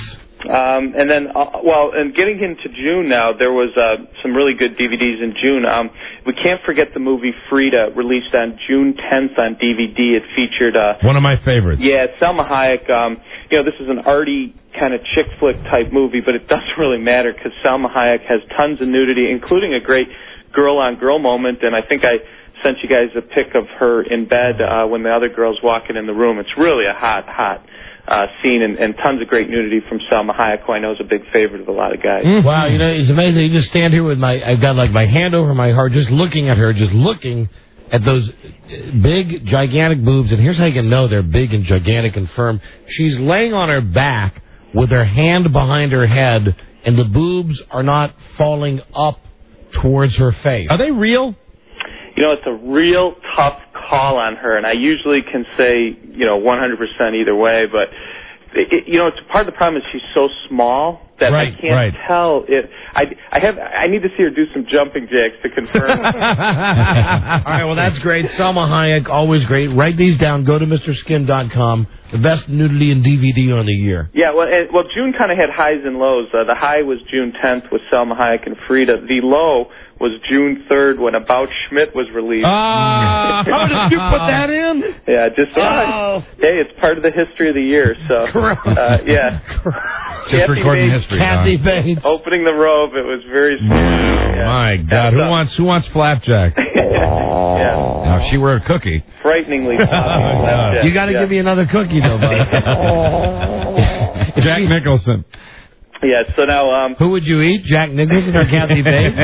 And then, and getting into June now, there was some really good DVDs in June. We can't forget the movie Frida, released on June 10th on DVD. It featured one of my favorites. Yeah, Salma Hayek. This is an arty kind of chick flick type movie, but it doesn't really matter because Salma Hayek has tons of nudity, including a great girl-on-girl moment, and I think I sent you guys a pic of her in bed when the other girl's walking in the room. It's really a hot scene, and tons of great nudity from Salma Hayek, who I know is a big favorite of a lot of guys. Wow, it's amazing. You just stand here with I've got like my hand over my heart, just looking at her, just looking at those big, gigantic boobs, and here's how you can know they're big and gigantic and firm. She's laying on her back with her hand behind her head, and the boobs are not falling up towards her face. Are they real? It's a real tough call on her, and I usually can say, 100% either way, but, it's part of the problem is she's so small that I can't tell it. I need to see her do some jumping jacks to confirm. All right, well, that's great. Salma Hayek, always great. Write these down. Go to MrSkin.com. The best nudity and DVD on the year. Yeah, well, June kind of had highs and lows. The high was June 10th with Salma Hayek and Frida. The low was June 3rd when About Schmidt was released. How did you put that in? Yeah, hey, it's part of the history of the year, so, yeah. Just recording history. Kathy Bates. Opening the robe, it was very serious. Yeah. My God, who wants flapjack? Yeah. Now, if she were a cookie. Frighteningly flapjack. You got to give me another cookie, though, buddy. Jack Nicholson. Yeah, so now... Who would you eat, Jack Nicholson or Kathy Bates?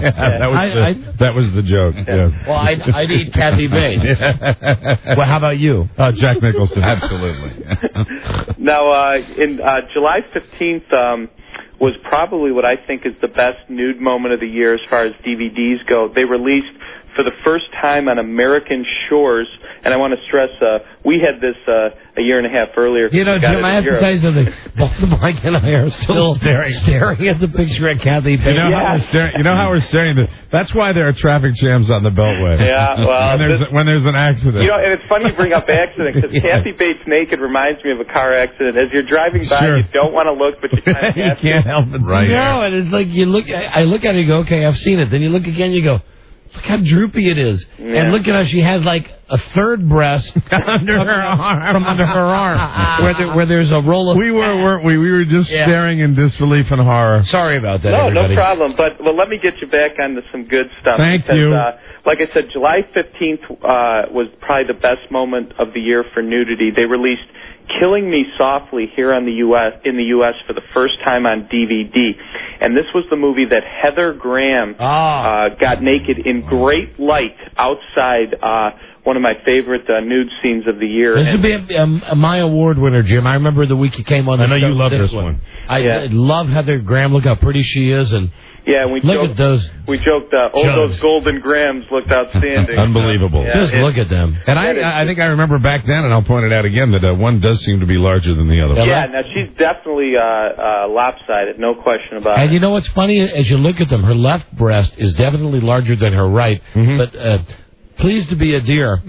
That was the joke, yes. Well, I'd eat Kathy Bates. Well, how about you? Jack Nicholson, absolutely. Now, in July 15th was probably what I think is the best nude moment of the year as far as DVDs go. They released for the first time on American shores, and I want to stress, we had this a year and a half earlier. Jim, I have to tell you something. Both Mike and I are still staring at the picture of Kathy Bates. You know how we're staring? That's why there are traffic jams on the Beltway. Yeah, well... when there's an accident. And it's funny you bring up accident, because Kathy Bates naked reminds me of a car accident. As you're driving by, you don't want to look, but you kind of have can't help it. Right. No, and it's like I look at it and go, okay, I've seen it. Then you look again, you go... Look how droopy it is. Yeah. And look at how she has like a third breast under her arm, from under her arm, where there's a roll of... We weren't we? We were just staring in disbelief and horror. Sorry about that, No problem. But let me get you back onto some good stuff. Thank you. Like I said, July 15th was probably the best moment of the year for nudity. They released Killing Me Softly here in the U.S. for the first time on DVD. And this was the movie that Heather Graham got naked in great light outside one of my favorite nude scenes of the year. This would be a my award winner, Jim. I remember the week you came on the show. I know you love this one. I love Heather Graham. Look how pretty she is. And yeah, we joked those golden grams looked outstanding. Unbelievable. Just look at them. And I think I remember back then, and I'll point it out again, that one does seem to be larger than the other. Yeah, now she's definitely lopsided, no question about it. And you know what's funny? As you look at them, her left breast is definitely larger than her right, but... pleased to be a dear.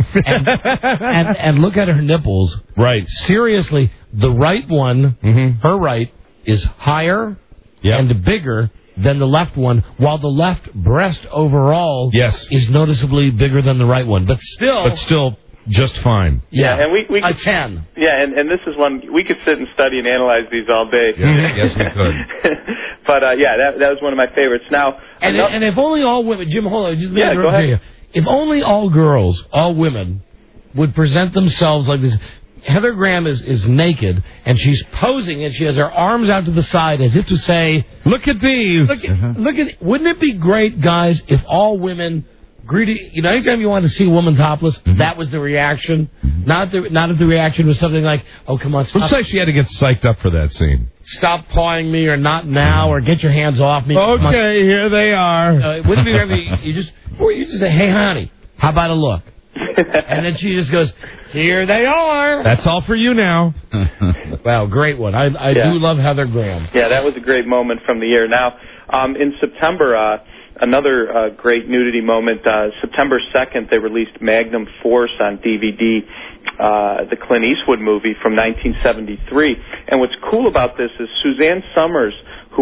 And look at her nipples. Right. Seriously, the right one, her right, is higher and bigger than the left one, while the left breast overall is noticeably bigger than the right one. But still just fine. Yeah, and we a 10. Yeah, and this is one we could sit and study and analyze these all day. Yes, we could. But that was one of my favorites. Now, and if only all women, Jim, hold on, just go ahead. If only all girls, all women, would present themselves like this. Heather Graham is naked, and she's posing, and she has her arms out to the side as if to say, look at these. Look at. Wouldn't it be great, guys, if all women greedy? Anytime you wanted to see a woman topless, that was the reaction. Not if the reaction was something like, oh, come on, stop. Looks like she had to get psyched up for that scene. Stop pawing me, or not now, or get your hands off me. Okay, here they are. Wouldn't it be you just say, hey, honey, how about a look? And then she just goes, here they are. That's all for you now. Wow, great one. I do love Heather Graham. Yeah, that was a great moment from the year. Now, in September, another great nudity moment. September 2nd, they released Magnum Force on DVD. the Clint Eastwood movie from 1973. And what's cool about this is Suzanne Summers,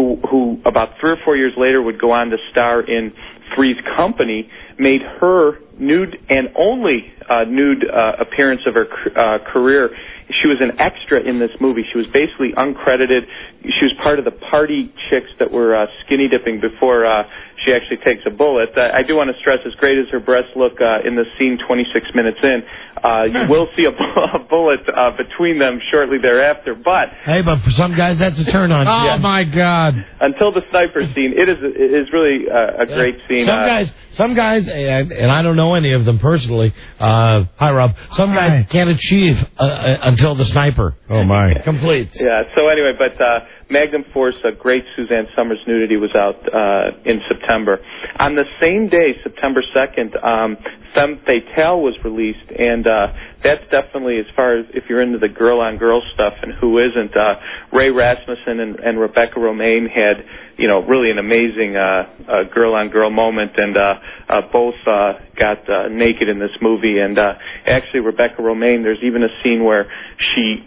who about 3 or 4 years later would go on to star in Three's Company, made her nude and only nude appearance of her career. She was an extra in this movie. She was basically uncredited. She was part of the party chicks that were skinny dipping before she actually takes a bullet. I do want to stress, as great as her breasts look in the scene 26 minutes in, you will see a bullet between them shortly thereafter. But hey, but for some guys, that's a turn on. Yeah. My God! Until the sniper scene, it is really a great scene. Some guys, and I don't know any of them personally. Hi, Rob. Some guys can't achieve until the sniper. Oh my! Completes. Yeah. So anyway, but Magnum Force, a great Suzanne Summers nudity, was out in September. On the same day, September 2nd, Femme Fatale was released, and that's definitely, as far as if you're into the girl-on-girl stuff, and who isn't, Ray Rasmussen and Rebecca Romaine had, really an amazing girl-on-girl moment, and both got naked in this movie. And actually, Rebecca Romaine, there's even a scene where she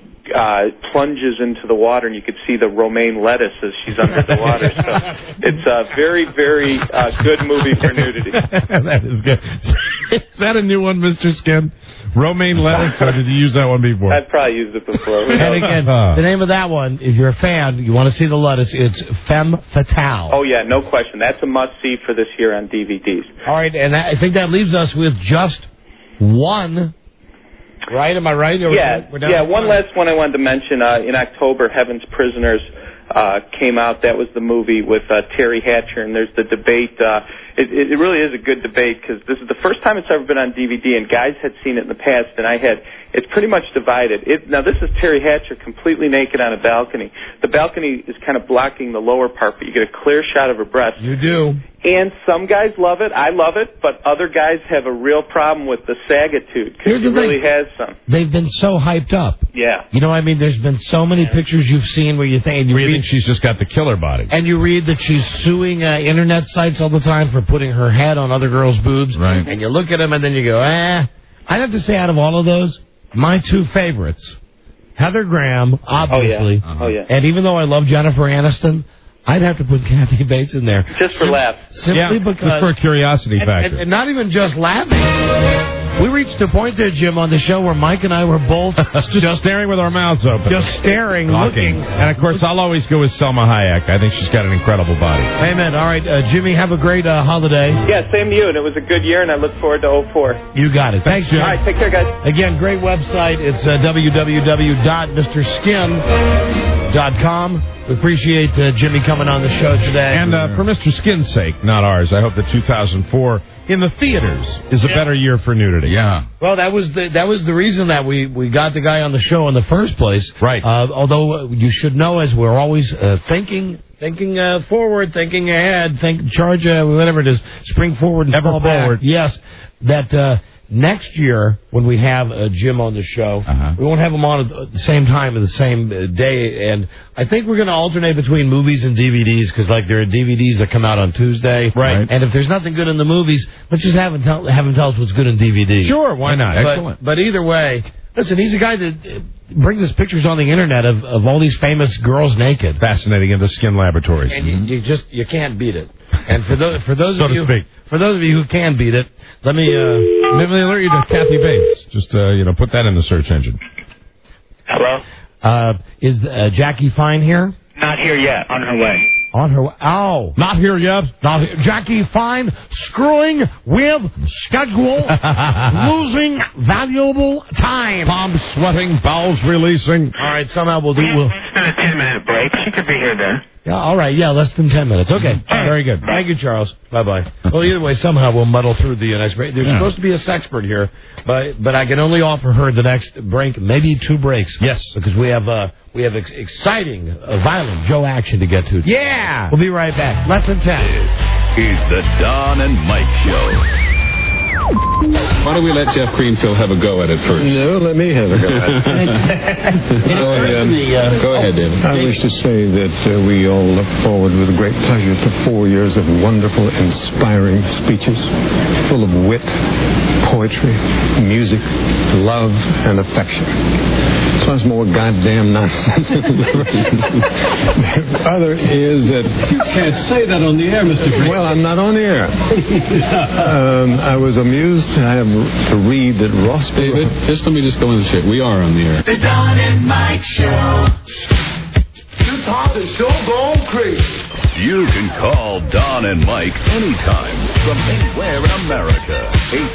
plunges into the water, and you could see the romaine lettuce as she's under the water. So it's a very, very good movie for nudity. That is good. Is that a new one, Mr. Skin? Romaine lettuce, or did you use that one before? I've probably used it before. And again, the name of that one, if you're a fan, you want to see the lettuce, it's Femme Fatale. Oh, yeah, no question. That's a must-see for this year on DVDs. All right, and I think that leaves us with just one. Right? Am I right? Yeah, one last one I wanted to mention. In October, Heaven's Prisoners came out. That was the movie with Terry Hatcher, and there's the debate. It really is a good debate, because this is the first time it's ever been on DVD, and guys had seen it in the past, and it's pretty much divided. Now, this is Terry Hatcher completely naked on a balcony. The balcony is kind of blocking the lower part, but you get a clear shot of her breast. You do. And some guys love it. I love it. But other guys have a real problem with the sagitude, because it really has some. They've been so hyped up. Yeah. You know what I mean? There's been so many pictures you've seen where you think... You think she's just got the killer body. And you read that she's suing internet sites all the time for putting her head on other girls' boobs. Right. And you look at them and then you go, I'd have to say out of all of those, my two favorites, Heather Graham, obviously. Oh, yeah. And even though I love Jennifer Aniston, I'd have to put Kathy Bates in there. Just for laughs. Simply because... Just for a curiosity factor. And not even just laughing. We reached a point there, Jim, on the show where Mike and I were both just staring with our mouths open. Just staring, looking. And, of course, I'll always go with Selma Hayek. I think she's got an incredible body. Amen. All right, Jimmy, have a great holiday. Yeah, same to you. And it was a good year, and I look forward to 04. You got it. Thanks, Jim. All right, take care, guys. Again, great website. It's www.mrskin.com. We appreciate Jimmy coming on the show today. And for Mr. Skin's sake, not ours, I hope that 2004 in the theaters is a better year for nudity. Yeah. Well, that was the reason that we got the guy on the show in the first place. Right. Although you should know, as we're always thinking forward, thinking ahead, charge, whatever it is, spring forward and ever fall forward. back. Yes, that next year when we have Jim on the show, we won't have him on at the same time or the same day, and I think we're going to alternate between movies and DVDs, because there are DVDs that come out on Tuesday, right? And if there's nothing good in the movies, let's just have him tell us what's good in DVD. Sure, why not? Excellent. But either way, listen, he's a guy that brings us pictures on the internet of all these famous girls naked. Fascinating in the Skin Laboratories. And you can't beat it. And for those so of you to speak. For those of you who can beat it, let me alert you to Kathy Bates. Just put that in the search engine. Hello? Is Jackie Fine here? Not here yet. On her way. On her way. Oh. Not here yet. Not here. Jackie Fine screwing with schedule, losing valuable time. Palms sweating, bowels releasing. All right, somehow we'll do... It's been a 10-minute break. She could be here then. Yeah, all right. Yeah, less than 10 minutes. Okay. Very good. Thank you, Charles. Bye-bye. Well, either way, somehow we'll muddle through the next break. There's supposed to be a sexpert here, but I can only offer her the next break, maybe 2 breaks. Yes. Because we have exciting, violent Joe action to get to. Yeah! We'll be right back. Less than 10. This is the Don and Mike Show. Why don't we let Jeff Greenfield have a go at it first? No, let me have a go at it. Go ahead, David. I wish to say that we all look forward with great pleasure to 4 years of wonderful, inspiring speeches, full of wit, poetry, music, love, and affection. Plus more goddamn nonsense. The other is that... You can't say that on the air, Mr. Green. Well, I'm not on the air. I was amused to have to read that Ross... David, just let me just go in the shit. We are on the air. The Don and Mike Show. This house is so gone crazy. You can call Don and Mike anytime from anywhere in America.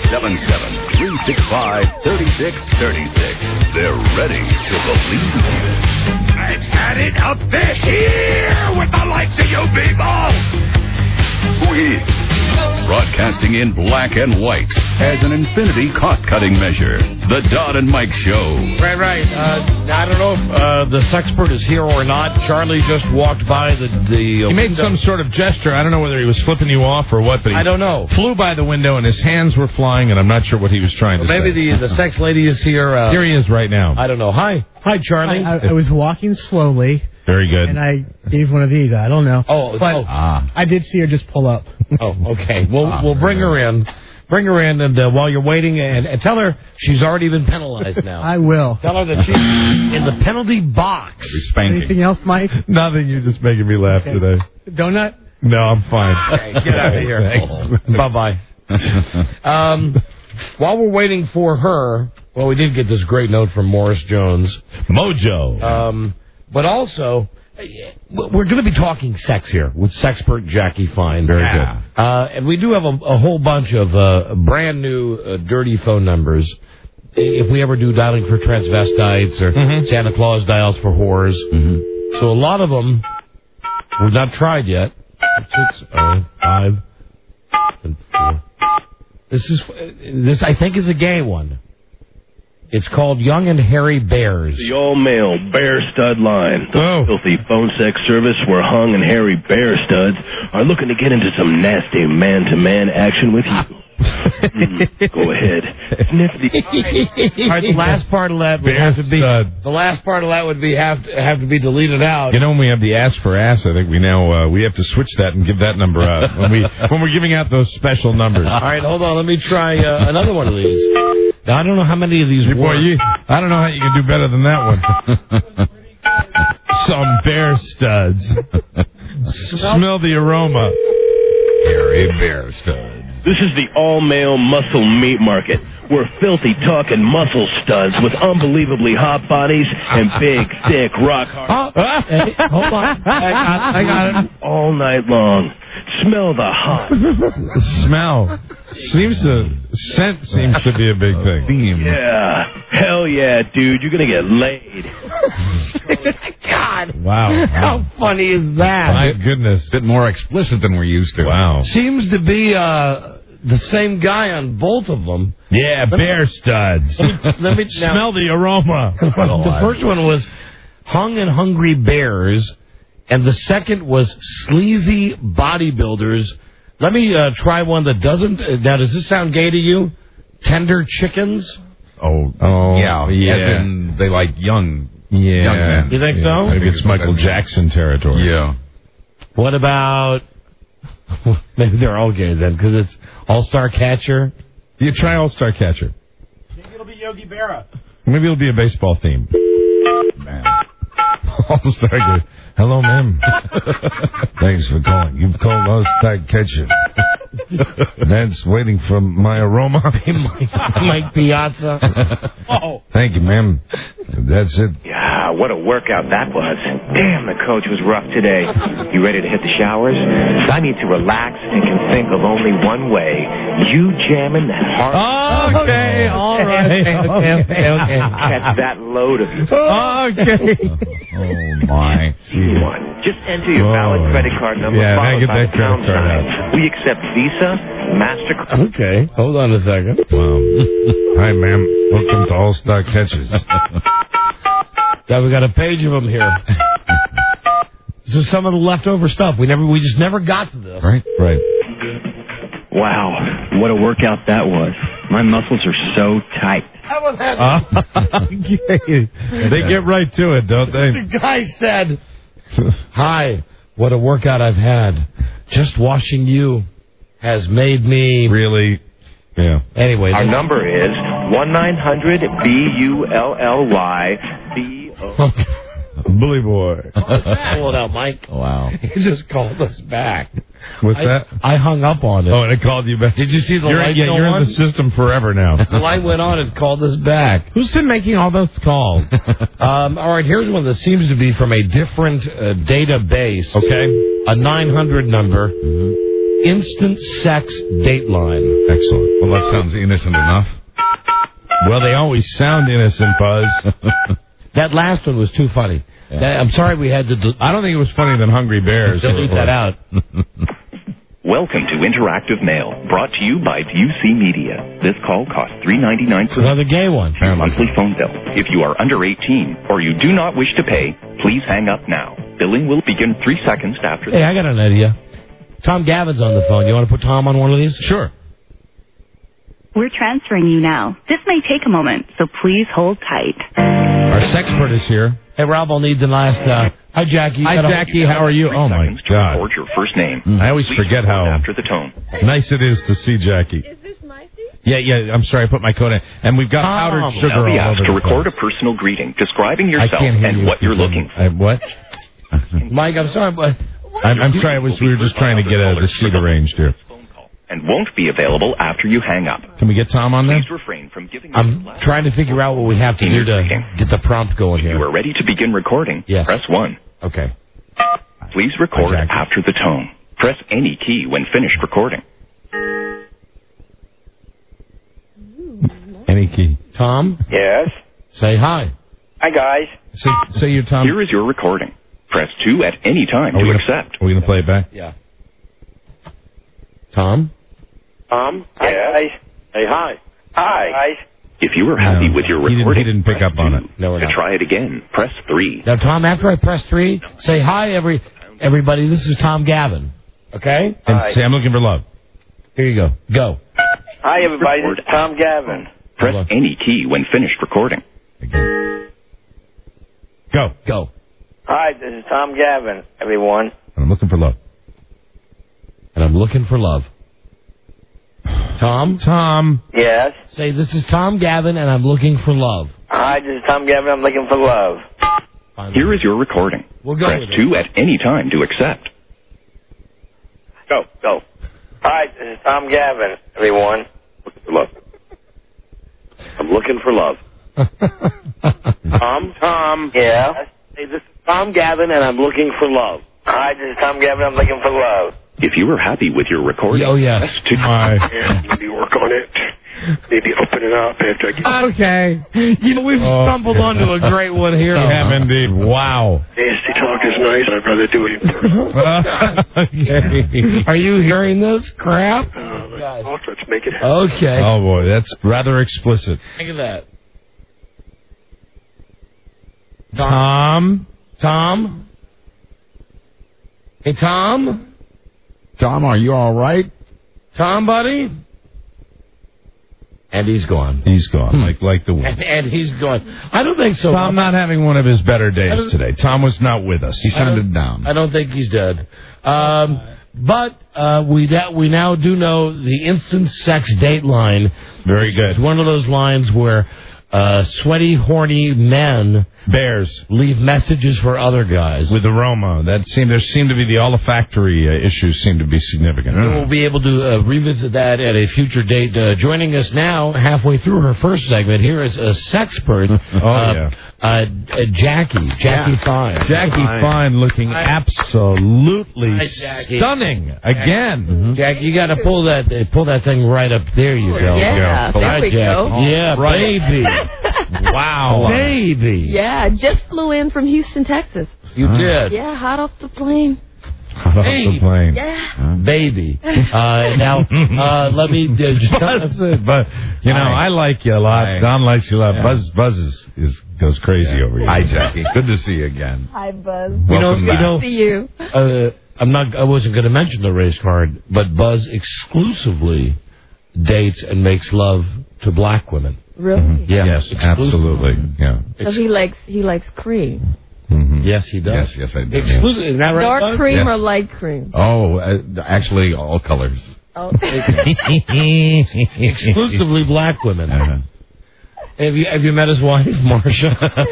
877-365-3636. They're ready to believe you. I've had it up to here with the likes of you people. Who is broadcasting in black and white as an infinity cost-cutting measure. The Don and Mike Show. Right. I don't know if the sexpert is here or not. Charlie just walked by the He made some sort of gesture. I don't know whether he was flipping you off or what, but I don't know. Flew by the window and his hands were flying, and I'm not sure what he was trying to say. Maybe the sex lady is here. Here he is right now. I don't know. Hi, Charlie. I was walking slowly. Very good. And I gave one of these. I don't know. I did see her just pull up. Oh, okay. We'll bring her in. Bring her in, and while you're waiting, and tell her she's already been penalized now. I will. Tell her that she's in the penalty box. Anything else, Mike? Nothing. You're just making me laugh today. Donut? No, I'm fine. Okay, get out of here. Bye-bye. While we're waiting for her, well, we did get this great note from Morris Jones. Mojo. But also, we're going to be talking sex here with sexpert Jackie Fine. Very good. And we do have a whole bunch of brand new dirty phone numbers. If we ever do dialing for transvestites or Santa Claus dials for whores. So a lot of them we've not tried yet. 605 and 4. This I think is a gay one. It's called Young and Hairy Bears. The all-male bear stud line. The filthy phone sex service where hung and hairy bear studs are looking to get into some nasty man-to-man action with you. Go ahead. Sniff the... All right, the last part of that would have to be... The last part of that would be have to be deleted out. You know, when we have the ask for ass, I think we now we have to switch that and give that number out when we're giving out those special numbers. All right, hold on. Let me try another one of these. Now, I don't know how many of these work. I don't know how you can do better than that one. Some bear studs. Smell the aroma. Hairy bear studs. This is the all-male muscle meat market. We're filthy talking muscle studs with unbelievably hot bodies and big, thick, rock hard... Hold on. I got it. All night long. Smell the hot. Smell. Scent seems to be a big thing. Yeah. Hell yeah, dude. You're going to get laid. God. Wow. How funny is that? My goodness. A bit more explicit than we're used to. Wow. Seems to be the same guy on both of them. Yeah, bear studs. Let me smell the aroma. The first one was Hung and Hungry Bears, and the second was Sleazy Bodybuilders. Let me try one that doesn't. Now, does this sound gay to you? Tender Chickens? Oh, yeah. As in, they like young men. You think so? Maybe it's Michael Jackson territory. Yeah. What about... Maybe they're all gay then, because it's All-Star Catcher. You try All-Star Catcher. Maybe it'll be Yogi Berra. Maybe it'll be a baseball theme. Man. All-Star Catcher. Hello, ma'am. Thanks for calling. You've called All-Star Catcher. That's waiting for my aroma. Mike Piazza. Thank you, ma'am. That's it. Yeah, what a workout that was. Damn, the coach was rough today. You ready to hit the showers? I need to relax and can think of only one way. You jamming that hard... Okay, all right. Okay. Catch that load of you. Okay. Oh, my. One. Just enter your valid credit card number followed by the pound sign. We accept Visa, MasterCard... Okay, hold on a second. Wow. Hi, ma'am. Welcome to All-Star Catchers. Yeah, we got a page of them here. This is some of the leftover stuff. We just never got to this. Right. Wow, what a workout that was. My muscles are so tight. They get right to it, don't they? The guy said, "Hi, what a workout I've had. Just watching you has made me..." Really? Yeah. Anyway. Our number is 1-900-BULLY-BO. Bully boy. Pull it out, Mike. Wow. He just called us back. What's that? I hung up on it. Oh, and it called you back. Did you see the light go you're on? in the system forever now. The light went on and called us back. Who's been making all those calls? All right, here's one that seems to be from a different database. Okay. A 900 number. Instant sex dateline. Excellent. Well, that sounds innocent enough. Well, they always sound innocent, Buzz. That last one was too funny. Yeah. I'm sorry we had to... I don't think it was funnier than Hungry Bears. Delete that out. Welcome to Interactive Mail, brought to you by UC Media. This call costs $3.99 per another gay one. Your monthly phone bill. If you are under 18 or you do not wish to pay, please hang up now. Billing will begin 3 seconds after. Hey, I got an idea. Tom Gavin's on the phone. You want to put Tom on one of these? Sure. We're transferring you now. This may take a moment, so please hold tight. Our sexpert is here. Hey, Rob, I'll need the last... Hi, Jackie. Hi, Jackie. How are you? Oh, my God. Record your first name. I always forget how after the tone. Nice it is to see Jackie. Is this my seat? Yeah. I'm sorry. I put my coat in. And we've got powdered sugar Now be all asked over to the record place. a personal greeting describing yourself I can't hear and you what you're looking for. What? Mike, I'm sorry, but... I'm sorry. We were just trying to get the seat arranged here. And won't be available after you hang up. Can we get Tom on there? Please refrain from giving... I'm trying to figure out what we have to do to get the prompt going here. You are ready to begin recording. Yes. Press 1. Okay. Please record after the tone. Press any key when finished recording. Any key. Tom? Yes? Say hi. Hi, guys. Say your Tom. Here is your recording. Press 2 at any time to accept. Are we going to play it back? Yeah. Tom? Tom? Hi, guys. Hey, hi. Hi. Guys. If you are happy with your recording, he didn't pick up on it. No, we're to not. try it again, press 3. Now, Tom, after I press 3, say hi, everybody. This is Tom Gavin. Okay? And say, I'm looking for love. Here you go. Go. Hi, everybody. This is Tom Gavin. Press any key when finished recording. Go. Hi, this is Tom Gavin, everyone. And I'm looking for love. And I'm looking for love. Tom? Yes? Say, this is Tom Gavin, and I'm looking for love. Hi, this is Tom Gavin. I'm looking for love. Here is your recording. We'll go Press with 2 at any time to accept. Go. Hi, this is Tom Gavin, everyone. Looking for love. I'm looking for love. Tom? Yeah? Hey, this is Tom Gavin, and I'm looking for love. Hi, this is Tom Gavin. I'm looking for love. If you are happy with your recording, yes. press 2. Maybe work on it. Maybe open it up after I get... Okay. We've stumbled onto a great one here. Yeah, indeed. Wow. Nasty talk is nice. I'd rather do it in person. Are you hearing this crap? Let's make it happen. Okay. Oh, boy. That's rather explicit. Look at that. Tom? Hey, Tom? Tom, are you all right? Tom, buddy? And he's gone. He's gone, like the wind. And he's gone. I don't think so. Tom not having one of his better days today. Tom was not with us. He sounded down. I don't think he's dead. But we now do know the instant sex dateline. Very good. It's one of those lines where sweaty, horny men, bears, leave messages for other guys. With aroma. There seemed to be the olfactory issues seem to be significant. We'll be able to revisit that at a future date. Joining us now, halfway through her first segment, here is a sexpert, Jackie Fine. Jackie Fine looking absolutely stunning again. Mm-hmm. Jackie, you got to pull that thing right up. There you go. Yeah, there we go. Yeah, baby. Wow. Baby. Yeah, just flew in from Houston, Texas. You did? Yeah, hot off the plane. Hot off the plane. Yeah. Baby. Now, let me just... But, I like you a lot. Don likes you a lot. Yeah. Buzz goes crazy over you. Hi, Jackie. Good to see you again. Hi, Buzz. Welcome back. Good to see you. I wasn't going to mention the race card, but Buzz exclusively dates and makes love to black women. Really? Mm-hmm. Yes, absolutely. Yeah. So he likes cream. Mm-hmm. Yes, he does. Yes, I do. Exclusively, isn't that right, Dark Buzz? cream Yes. or light cream? Oh, actually, all colors. Oh. Exclusively black women. Have you met his wife, Marsha?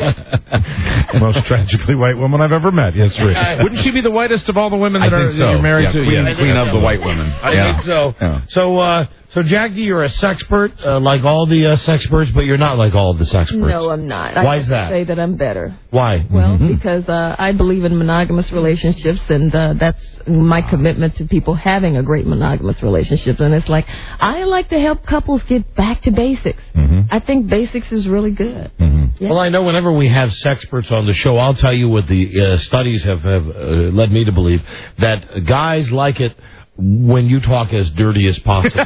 Most tragically white woman I've ever met. Yes, Rick. Wouldn't she be the whitest of all the women that you're married to? Queen of the white women. I think so. Yeah. So, Jackie, you're a sexpert, like all the sexperts, but you're not like all of the sexperts. No, I'm not. Why I is that? say that I'm better. Why? Well, because I believe in monogamous relationships, and that's my commitment to people having a great monogamous relationship. And it's like, I like to help couples get back to basics. I think basics is really good. Yeah. Well, I know whenever we have sexperts on the show, I'll tell you what the studies have led me to believe, that guys like it when you talk as dirty as possible.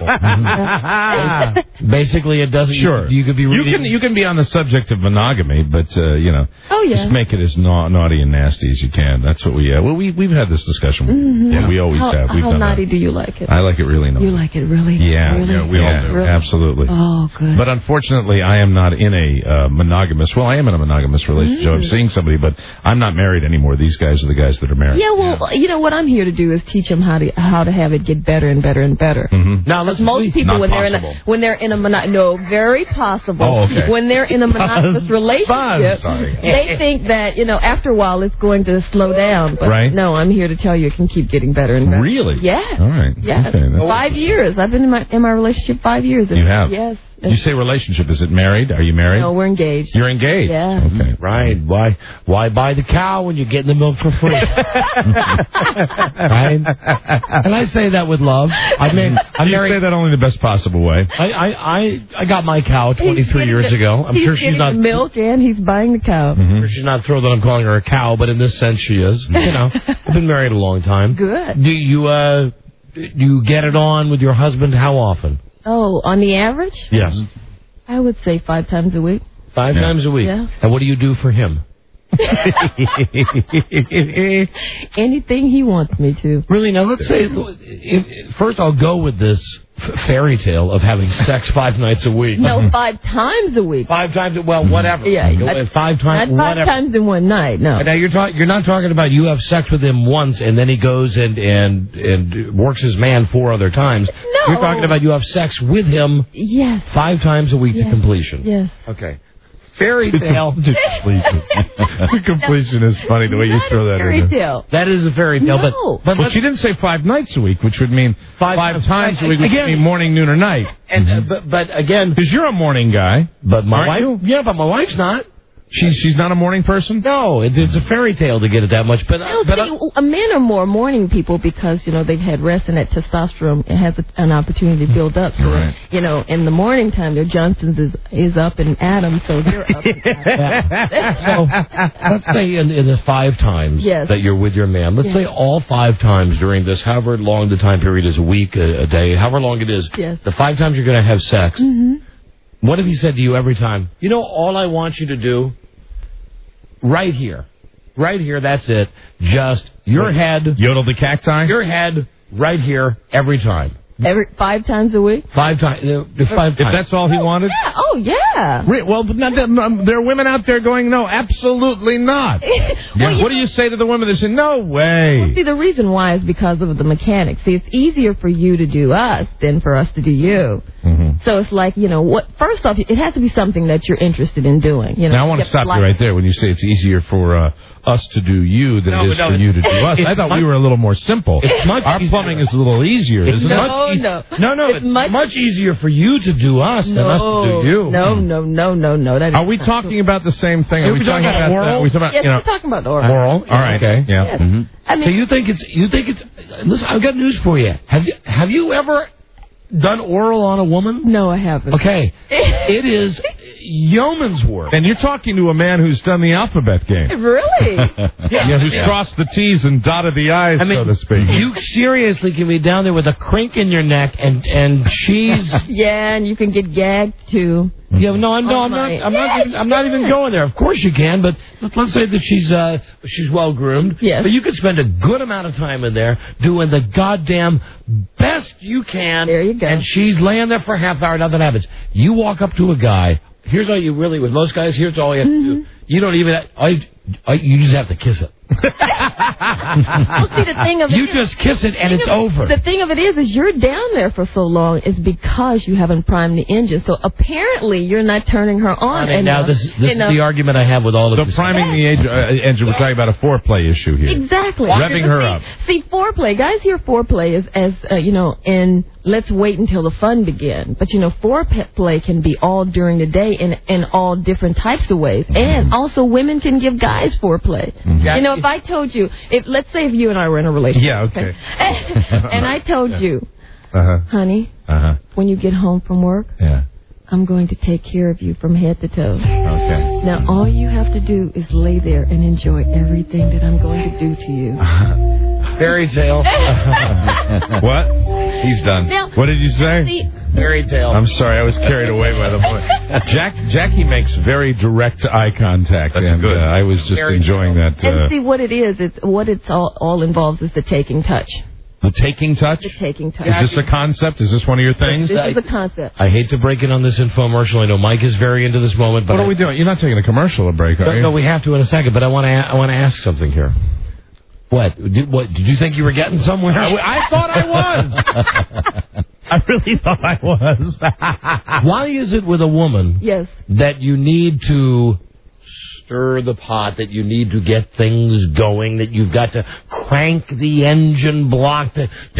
Basically, it doesn't. Sure, you could be. You can be on the subject of monogamy, but Oh yeah. just make it as naughty and nasty as you can. That's what we. Well, we've had this discussion. Yeah, we always have. We've how done naughty that. do you like it? I like it really naughty. You like it really? Yeah, really? yeah, we all do. Really? Absolutely. Oh, good. But unfortunately, I am not in a monogamous. Well, I am in a monogamous relationship. I'm seeing somebody, but I'm not married anymore. These guys are the guys that are married. Yeah, well, you know what I'm here to do is teach them how to have it get better and better and better. Now, most people when they're in a very possible. Oh, okay. When they're in a monogamous relationship, they think that after a while it's going to slow down. But no, I'm here to tell you it can keep getting better and better. Really? Yeah. All right. Yes. Okay, 5 years. I've been in my relationship 5 years. You have? Yes. You say relationship. Is it married? Are you married? No, we're engaged. You're engaged? Yeah. Okay. Right. Why buy the cow when you're getting the milk for free? Right? And I say that with love. I say that only the best possible way. I got my cow 23 years ago. I'm sure she's not the milk and he's buying the cow. I'm sure she's not thrilled that I'm calling her a cow, but in this sense she is. I've been married a long time. Good. Do you get it on with your husband? How often? Oh, on the average? Yes. I would say 5 times a week. 5 times a week? Yeah. And what do you do for him? Anything he wants me to. Really? Now, let's say, first I'll go with this fairy tale of having sex 5 nights a week. No, 5 times a week. 5 times, well, whatever. Yeah. 5 times, not 5 whatever. times in one night, no. Now, you're not talking about you have sex with him once and then he goes and works his man 4 other times. No. You're talking about you have sex with him 5 times a week to completion. Yes. Okay. Fairy tale. Completion is funny the way you throw that in. Fairy tale. That is a fairy tale, No. but she didn't say 5 nights a week, which would mean 5 times a week, which would mean morning, noon, or night. And but again, because you're a morning guy, but my wife, you? yeah, but my wife's not. She's not a morning person? No, it's a fairy tale to get it that much. But men are more morning people because, they've had rest and that testosterone has an opportunity to build up. So, in the morning time, their Johnson's is up and Adam, so they're up and So, let's say in the 5 times that you're with your man, let's say all 5 times during this, however long the time period is, a week, a day, however long it is, the 5 times you're going to have sex. What if he said to you every time, all I want you to do, right here, that's it, just your head. Yodel the cacti? Your head, right here, every time. 5 times a week? 5 times. 5 times. If that's all he wanted? Yeah. Oh, yeah. Well, there are women out there going, no, absolutely not. What do you say to the women that say, no way? Well, see, the reason why is because of the mechanics. See, it's easier for you to do us than for us to do you. So it's like, first off, it has to be something that you're interested in doing. Now, I want to stop you right there when you say it's easier for us to do you than it is for you to do us. I thought we were a little more simple. Our plumbing is a little easier, isn't it? No. It's much easier for you to do us than us to do you. No. That is Are we talking about the same thing? Are we talking about oral? We're talking about oral. Oral. All right. Okay. Yeah. Yes. Mm-hmm. So you think it's? Listen, I've got news for you. Have you ever done oral on a woman? No, I haven't. Okay. It is yeoman's work. And you're talking to a man who's done the alphabet game. Really? Who's crossed the T's and dotted the I's, so to speak. You seriously can be down there with a crink in your neck and she's... Yeah, and you can get gagged, too. Yeah, no, I'm not even going there. Of course you can, but let's say that she's well groomed. Yes. But you could spend a good amount of time in there doing the goddamn best you can. There you go. And she's laying there for a half hour, nothing happens. You walk up to a guy. Here's all you really, with most guys, here's all you have to do. You don't even, you just have to kiss it. Well, see, the thing of it you just kiss it and it's over. The thing of it is you're down there for so long is because you haven't primed the engine. So apparently you're not turning her on. And now this is the argument I have with all of you. So priming the engine, we're talking about a foreplay issue here. Exactly. Revving her up. See, foreplay, guys hear foreplay as in let's wait until the fun begins. But, foreplay can be all during the day in all different types of ways. And also women can give guys foreplay. If I told you, let's say if you and I were in a relationship. Yeah, okay. And I told you, honey, when you get home from work, I'm going to take care of you from head to toe. Okay. Now, all you have to do is lay there and enjoy everything that I'm going to do to you. Fairy tale. What? He's done. Now, what did you say? Fairy tale. I'm sorry, I was carried away by the point. Jackie makes very direct eye contact. That's good. I was just enjoying that. And see what it is. It's all involves is the taking touch. The taking touch? The taking touch. Is this a concept? Is this one of your things? This is a concept. I hate to break in on this infomercial. I know Mike is very into this moment. But what are we doing? You're not taking a commercial break, are you? No, we have to in a second. But I want to ask something here. What? Did you think you were getting somewhere? I thought I was. I really thought I was. Why is it with a woman that you need to stir the pot, that you need to get things going, that you've got to crank the engine block,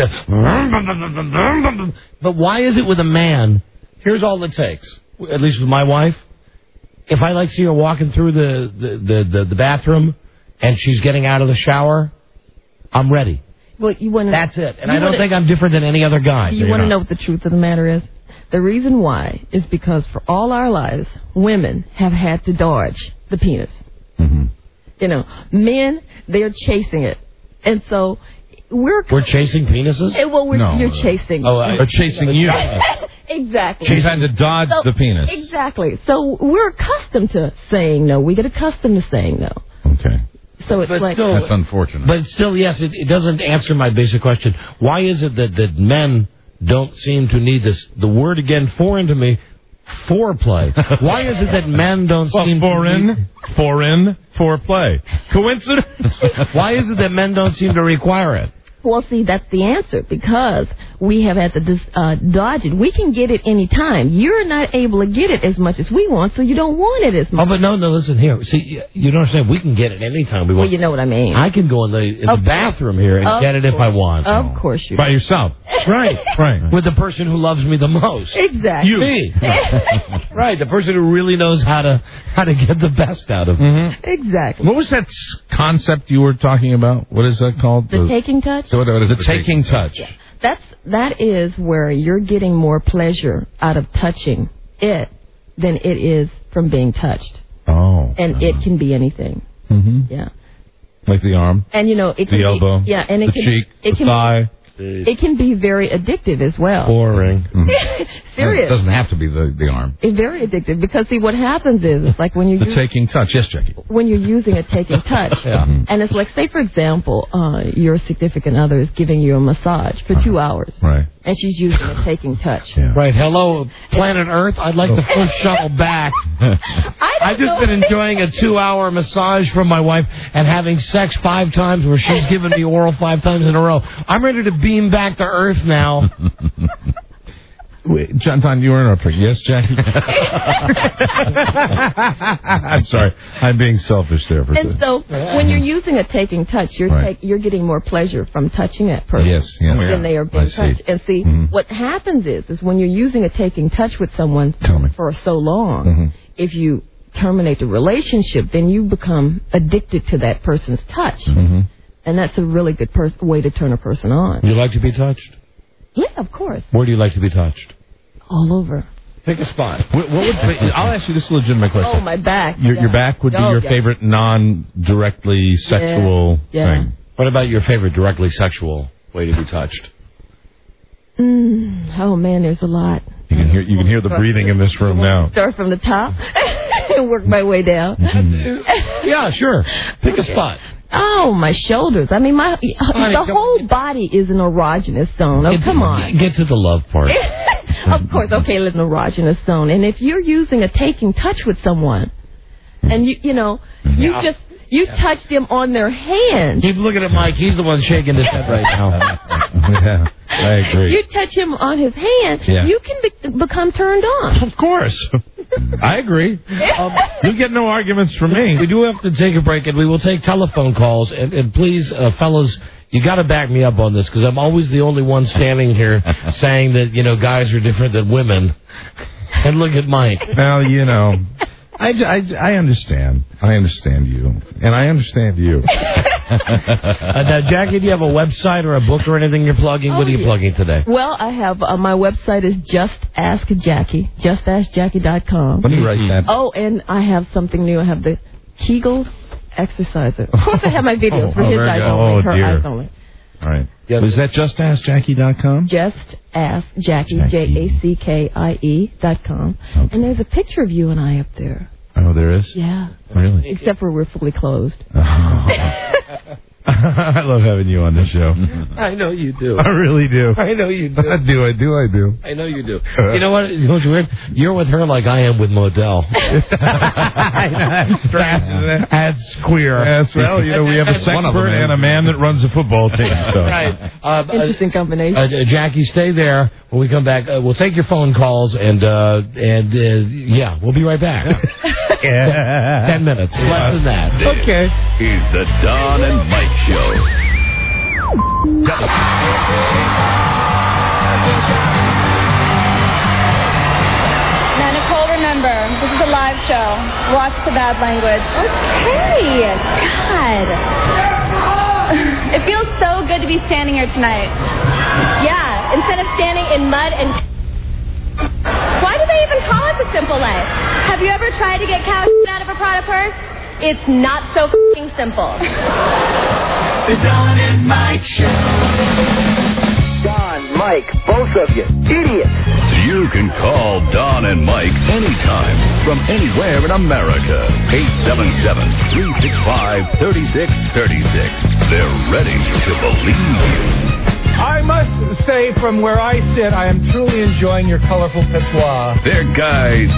but why is it with a man? Here's all it takes, at least with my wife. If I see her walking through the bathroom and she's getting out of the shower, I'm ready. Well, that's it. And I don't think I'm different than any other guy. You want to know what the truth of the matter is? The reason why is because for all our lives, women have had to dodge the penis. Men, they're chasing it. And so we're chasing penises? You're chasing. They're chasing you. Exactly. She's had to dodge the penis. Exactly. So we're accustomed to saying no. We get accustomed to saying no. Okay. So it's that's unfortunate. But still, yes, it doesn't answer my basic question. Why is it that men don't seem to need this? The word again foreign to me, foreplay. Why is it that men don't seem foreign foreplay? Coincidence? Why is it that men don't seem to require it? Well, see, that's the answer, because we have had to dodge it. We can get it any time. You're not able to get it as much as we want, so you don't want it as much. Oh, but no, listen here. See, you don't understand. We can get it any time we want. Well, you know what I mean. I can go in the bathroom here and get it if I want. Of course you do. By yourself. Right. With the person who loves me the most. Exactly. You. Me. Right. The person who really knows how to get the best out of me. Exactly. What was that concept you were talking about? What is that called? The taking touch? So what is the taking touch? Yeah. That is where you're getting more pleasure out of touching it than it is from being touched. Oh. And it can be anything. Yeah. Like the arm? And it can the elbow. Yeah, and the cheek, the thigh. It can be very addictive as well. Boring. Serious. It doesn't have to be the arm. It's very addictive because, see, what happens is it's like when you the taking touch. Yes, Jackie. When you're using a taking touch, and it's like, say, for example, your significant other is giving you a massage for 2 hours. Right. And she's using a taking touch. Yeah. Right. Hello, planet Earth. I'd like the first shuttle back. I've just been enjoying a 2-hour massage from my wife and having sex 5 times where she's given me oral 5 times in a row. I'm ready to beam back to Earth now. Wait, John, you were interrupting. Yes, Jackie? I'm sorry. I'm being selfish there for a second. And so when you're using a taking touch, you're getting more pleasure from touching that person than they are being touched. And see, what happens is when you're using a taking touch with someone for so long, if you terminate the relationship, then you become addicted to that person's touch. And that's a really good way to turn a person on. You like to be touched? Yeah, of course. Where do you like to be touched? All over. Pick a spot. I'll ask you this legitimate question. Oh, my back. Your back would be your favorite non-directly sexual thing. What about your favorite directly sexual way to be touched? Oh, man, there's a lot. You can hear the breathing in this room now. Start from the top and work my way down. Yeah, sure. Pick a spot. Oh, my shoulders. I mean, the whole body is an erogenous zone. Oh, come on. Get to the love part. Of course. Okay, it's an erogenous zone. And if you're using a taking touch with someone, and you touch them on their hand. Keep looking at Mike. He's the one shaking his head right now. Yeah, I agree. You touch him on his hand, you can become turned on. Of course. I agree. You get no arguments from me. We do have to take a break, and we will take telephone calls. And please, fellas, you got to back me up on this, because I'm always the only one standing here saying that, guys are different than women. And look at Mike. Well, I understand. I understand you. And I understand you. Now, Jackie, do you have a website or a book or anything you're plugging? What are you plugging today? Well, I have, my website is Just Ask Jackie, justaskjackie.com. Let me write that. Oh, and I have something new. I have the Kegel exerciser. Of course, I have my videos for his eyes only, her eyes only. All right. Is that justaskjackie.com? Just Ask Jackie, JACKIE.com. Okay. And there's a picture of you and I up there. Oh, there is? Yeah. Really? Except for we're fully closed. I love having you on this show. I know you do. I really do. I know you do. I do. I know you do. You know what? You know what's weird? You're with her like I am with Modell. That's queer. Yes, well, we have a sexpert and a man that runs a football team. So. Right. Interesting combination. Jackie, stay there. When we come back, we'll take your phone calls, and we'll be right back. 10 minutes. Less than that. Okay. Is the Don and Mike Show. Now, Nicole, remember, this is a live show. Watch the bad language. Okay. God. It feels so good to be standing here tonight. Yeah, instead of standing in mud and... Why do they even call it the simple life? Have you ever tried to get cow out of a Prada purse? It's not so f***ing simple. The Don and Mike Show. Don, Mike, both of you, idiots. You can call Don and Mike anytime from anywhere in America. 877-365-3636. They're ready to believe you. I must say, from where I sit, I am truly enjoying your colorful patois. They're guys.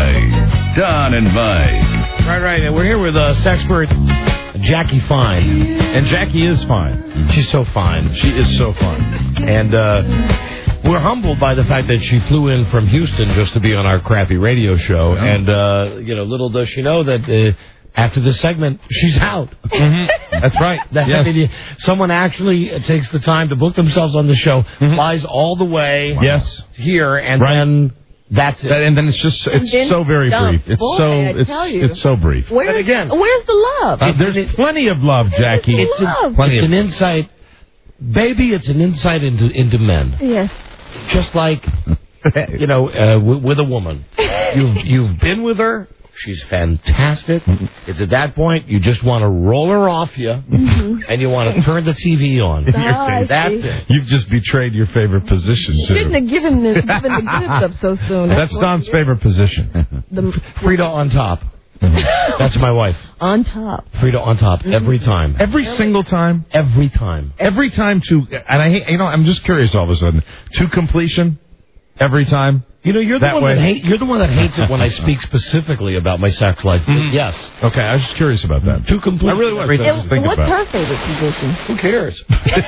Don and Mike. Right. And we're here with sexpert Jackie Fine. And Jackie is fine. She's so fine. She is so fine. And we're humbled by the fact that she flew in from Houston just to be on our crappy radio show. Yeah. And, little does she know that... after this segment, she's out. Mm-hmm. That's right. Yes. Someone actually takes the time to book themselves on the show, flies all the way here, and then that's it. And then it's so very brief. It's so brief. Where's the love? There's plenty of love, Jackie. It's an insight. Baby, it's an insight into men. Yes. Just like, with a woman. You've been with her. She's fantastic. It's at that point you just want to roll her off you, and you want to turn the TV on. That's it. You've just betrayed your favorite position. Shouldn't have given the goods up so soon. That's Don's favorite position. Frida on top. That's my wife. On top. Frida on top every time. Every single time. Every time. Every time and I hate. I'm just curious all of a sudden to completion. Every time. You're the one that hates it when I speak specifically about my sex life. Yes. Okay, I was just curious about that. To complete. I really was. What's her favorite position? Who cares?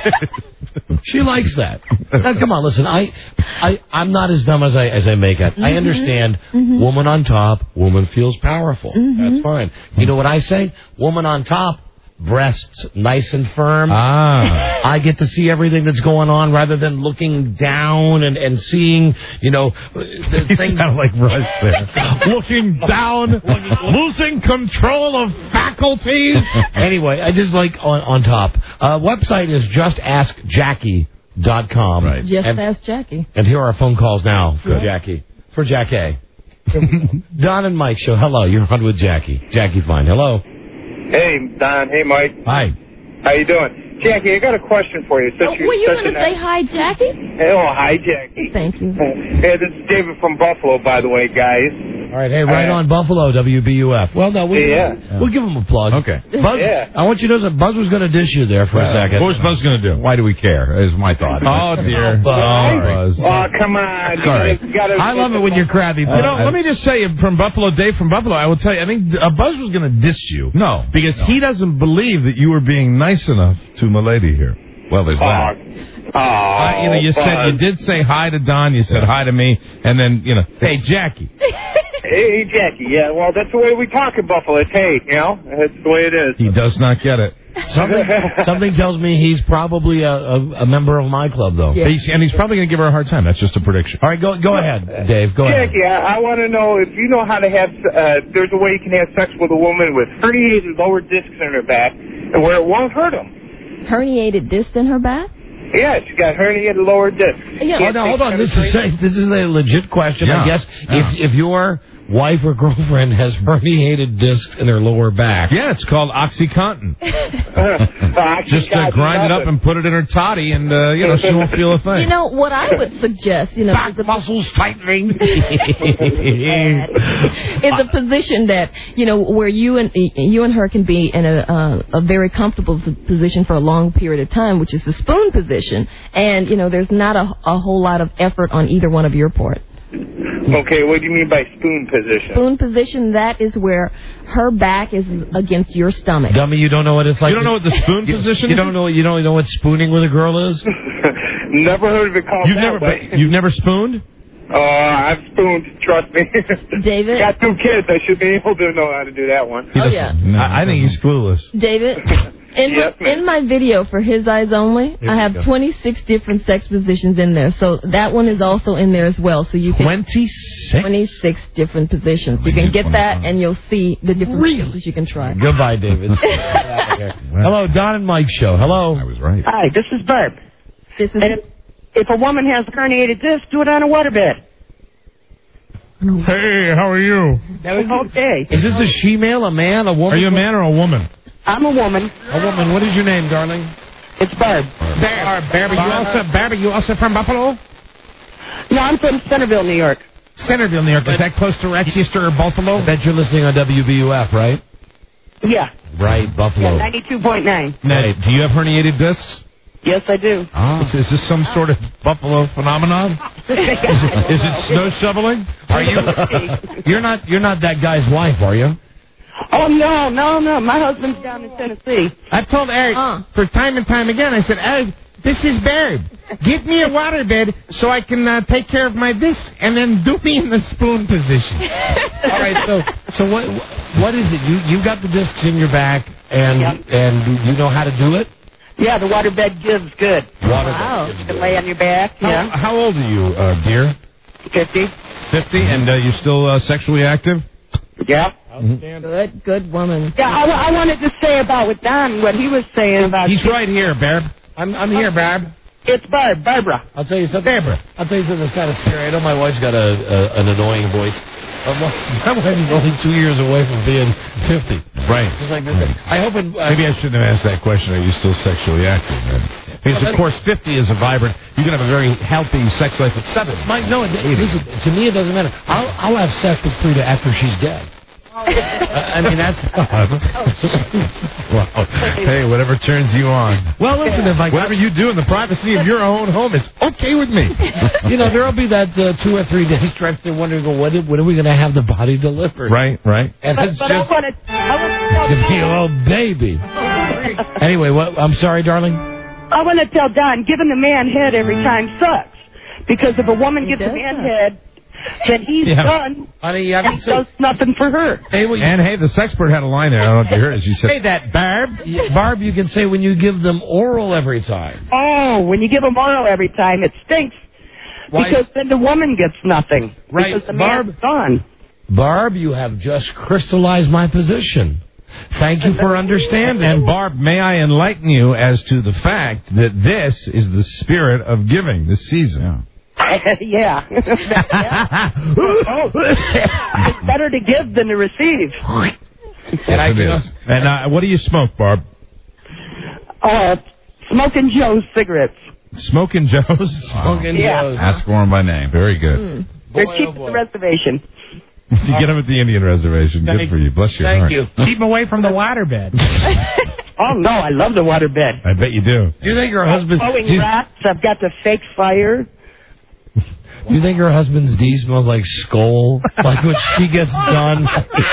She likes that. Now, come on, listen. I'm not as dumb as I make it. I understand. Woman on top. Woman feels powerful. That's fine. You know what I say? Woman on top. Breasts nice and firm. I get to see everything that's going on rather than looking down and seeing, the things. Kind of like Rush there. Looking down, losing control of faculties. Anyway, I just like on top. Website is justaskjackie.com. Right. Just Ask Jackie. And here are our phone calls now for Jackie. For Jackie. Don and Mike Show. Hello, you're on with Jackie. Jackie Fine. Hello. Hey, Don. Hey, Mike. Hi. How you doing? Jackie, I got a question for you. Were you going to say hi, Jackie? Oh, hi, Jackie. Thank you. Hey, this is David from Buffalo, by the way, guys. All right, hey, right on Buffalo, WBUF. Well, no, we'll give him a plug. Okay. Buzz, I want you to know that Buzz was going to dish you there for a second. What was Buzz going to do? Why do we care, is my thought. Oh, dear. Buzz. Oh, come on. Sorry. I love it when you're crabby. Let me just say, from Buffalo, Dave from Buffalo, I will tell you, I think Buzz was going to diss you. No. Because he doesn't believe that you were being nice enough to my lady here. Well, there's that. You said you did say hi to Don, you said hi to me, and then, hey, Jackie. Hey, Jackie. Yeah, well, that's the way we talk in Buffalo. It's hey, that's the way it is. He does not get it. Something tells me he's probably a member of my club, though. Yeah. He's probably going to give her a hard time. That's just a prediction. All right, go ahead, Dave. Go ahead. Jackie, I want to know if you know how to have, there's a way you can have sex with a woman with herniated lower discs in her back and where it won't hurt them. Herniated disc in her back? Yeah, she got herniated lower discs. Yeah. Hold on. This is a legit question. Yeah. I guess if your wife or girlfriend has herniated discs in her lower back. Yeah, it's called OxyContin. Just grind it up and put it in her toddy, and she won't feel a thing. What I would suggest, back muscles tightening, is a position that where you and her can be in a very comfortable position for a long period of time, which is the spoon position, and there's not a whole lot of effort on either one of your part. Okay, what do you mean by spoon position? Spoon position, that is where her back is against your stomach. Dummy, you don't know what it's like. You don't know what the spoon position is? You don't know what spooning with a girl is? Never heard of it called way. You've never spooned? I've spooned, trust me. David? Got 2 kids. I should be able to know how to do that one. Yeah. I think he's clueless. David? In my video for His Eyes Only, I have 26 different sex positions in there. So that one is also in there as well. So you can 26 different positions. You can get that, and you'll see the different positions you can try. Goodbye, David. Hello, Don and Mike Show. Hello. I was right. Hi, this is Barb. If a woman has a herniated disc, do it on a waterbed. Hey, how are you? Okay. Is this a she-male, a man, a woman? Are you a man or a woman? I'm a woman. A woman. What is your name, darling? It's Barb. Barb, are you also from Buffalo? No, I'm from Centerville, New York. Centerville, New York. Is that close to Rochester or Buffalo? I bet you're listening on WBUF, right? Yeah. Right, Buffalo. Yeah, 92.9. Now, do you have herniated discs? Yes, I do. Is this some sort of Buffalo phenomenon? Is it snow shoveling? Are you? You're not that guy's wife, are you? Oh, no. My husband's down in Tennessee. I've told Eric for time and time again, I said, Eric, this is Barb. Give me a waterbed so I can take care of my discs and then do me in the spoon position. All right, so what is it? You got the discs in your back, and you know how to do it? Yeah, the waterbed gives good. Wow. You can lay on your back, How old are you, dear? 50. 50, and you still sexually active? Yeah. Good woman. Yeah, I wanted to say about with Don what he was saying about. He's right here, Barb. I'm here, Barb. It's Barbara. I'll tell you something. Barbara. I'll tell you something that's kind of scary. I know my wife's got an annoying voice. My wife is only 2 years away from being 50. Right. Just like this. I hope it, maybe I shouldn't have asked that question. Are you still sexually active? Because, of course, 50 is a vibrant. You can have a very healthy sex life at 7. Mike, no, listen, to me it doesn't matter. I'll have sex with Frida after she's dead. I mean, that's... Well, hey, whatever turns you on. Well, listen, whatever you do in the privacy of your own home, it's okay with me. There'll be that 2 or 3 day stretch they're wondering, when are we going to have the body delivered? Right. And it's but just... I want to be a little baby. Anyway, I'm sorry, darling? I want to tell Don, giving the man head every time sucks. Because if a woman gives a man head, then he's done, honey, and he does nothing for her. Hey, the sexpert had a line there. I don't know if you heard it. She said, "Say that, Barb." Barb, you can say when you give them oral every time. Oh, when you give them oral every time, it stinks. Why? Because then the woman gets nothing. Right, because the man's done. Barb, you have just crystallized my position. Thank you for understanding. And Barb, may I enlighten you as to the fact that this is the spirit of giving this season. Yeah. It's better to give than to receive. And what do you smoke, Barb? Smoking Joe's cigarettes. Smoking Joe's? Smoking Joe's. Ask for him by name. Very good. They're cheap at the reservation. You get them at the Indian reservation. Good for you. Bless your heart. Thank you. Keep them away from the waterbed. Oh, no, I love the waterbed. I bet you do. Do you think your husband... Throwing rats. I've got the fake fire. Do you think her husband's D smells like Skoal? Like when she gets done,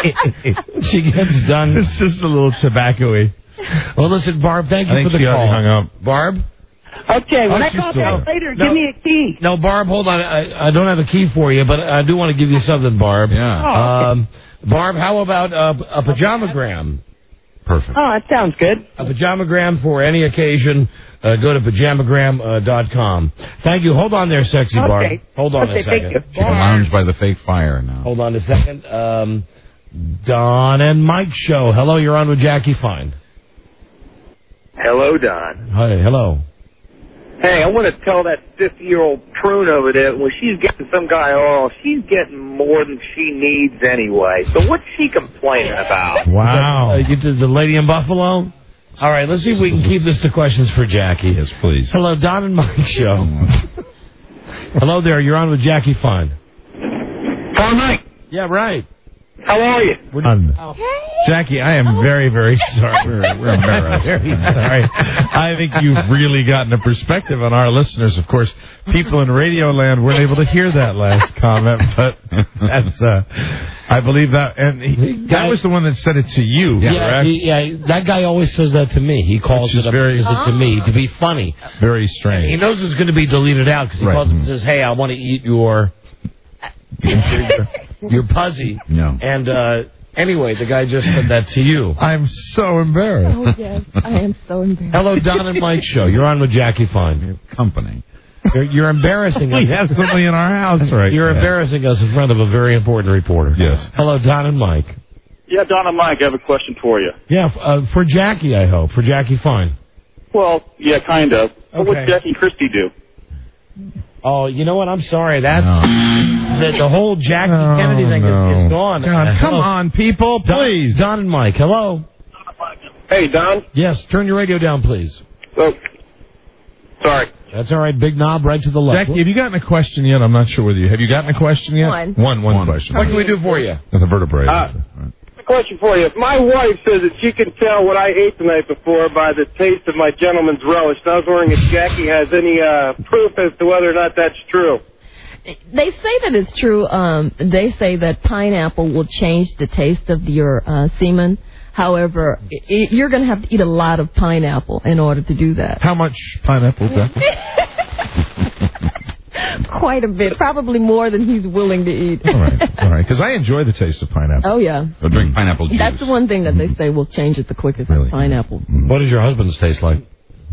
It's just a little tobacco-y. Well, listen, Barb, thank you I think for the she call. already hung up. Barb? Okay, when I she's call still back there. later, give me a key. No, Barb, hold on. I don't have a key for you, but I do want to give you something, Barb. Yeah. Oh, okay. Barb, how about a pajamagram? Perfect. Oh, that sounds good. A pajamagram for any occasion. Go to pajamagram.com. Thank you. Hold on there, sexy Barb. Okay. Hold on Okay, a second. thank you. She can lounge by the fake fire now. Hold on a second. Don and Mike show. Hello, you're on with Jackie Fine. Hello, Don. Hi, hello. Hey, I want to tell that 50-year-old prune over there, when she's getting some guy oral, she's getting more than she needs anyway. So what's she complaining about? Wow. You did the lady in Buffalo? All right, let's see if we can keep this to questions for Jackie. Yes, please. Hello, Don and Mike show. Hello there, you're on with Jackie Fine. Hello, Mike. Yeah, right. How are you? Jackie, I am very, very sorry. We're embarrassed. Very sorry. I think you've really gotten a perspective on our listeners. Of course, people in Radio Land weren't able to hear that last comment, but that's, I believe that, and that was the one that said it to you, correct? That guy always says that to me. He calls it to me to be funny. Very strange. He knows it's going to be deleted out because he calls him and says, hey, I want to eat your puzzy. No. And anyway, the guy just said that to you. I'm so embarrassed. Oh, yes. I am so embarrassed. Hello, Don and Mike show. You're on with Jackie Fine. Company. You're embarrassing us. We have somebody in our house right You're now. embarrassing us in front of a very important reporter. Yes. Hello, Don and Mike. Yeah, Don and Mike, I have a question for you. Yeah, for Jackie, I hope. For Jackie Fine. Well, yeah, kind of. But what's Okay. Jackie Christie do? Oh, you know what? I'm sorry. That's the whole Jackie Kennedy thing is gone. God, come on, people, please. Don and Mike, hello. Hey, Don. Yes, turn your radio down, please. Oh, sorry. That's all right. Big knob right to the left. Jackie, have you gotten a question yet? I'm not sure whether you have. You gotten a question yet? One question. What can we do for you? With a vertebrae. Question for you. If my wife says that she can tell what I ate the night before by the taste of my gentleman's relish, I was wondering if Jackie has any proof as to whether or not that's true. They say that it's true. They say that pineapple will change the taste of your semen. However, you're going to have to eat a lot of pineapple in order to do that. How much pineapple, Jackie? Quite a bit. Probably more than he's willing to eat. All right. Because I enjoy the taste of pineapple. Oh, yeah. Or drink pineapple juice. That's the one thing that they say will change it the quickest is pineapple. What does your husband's taste like?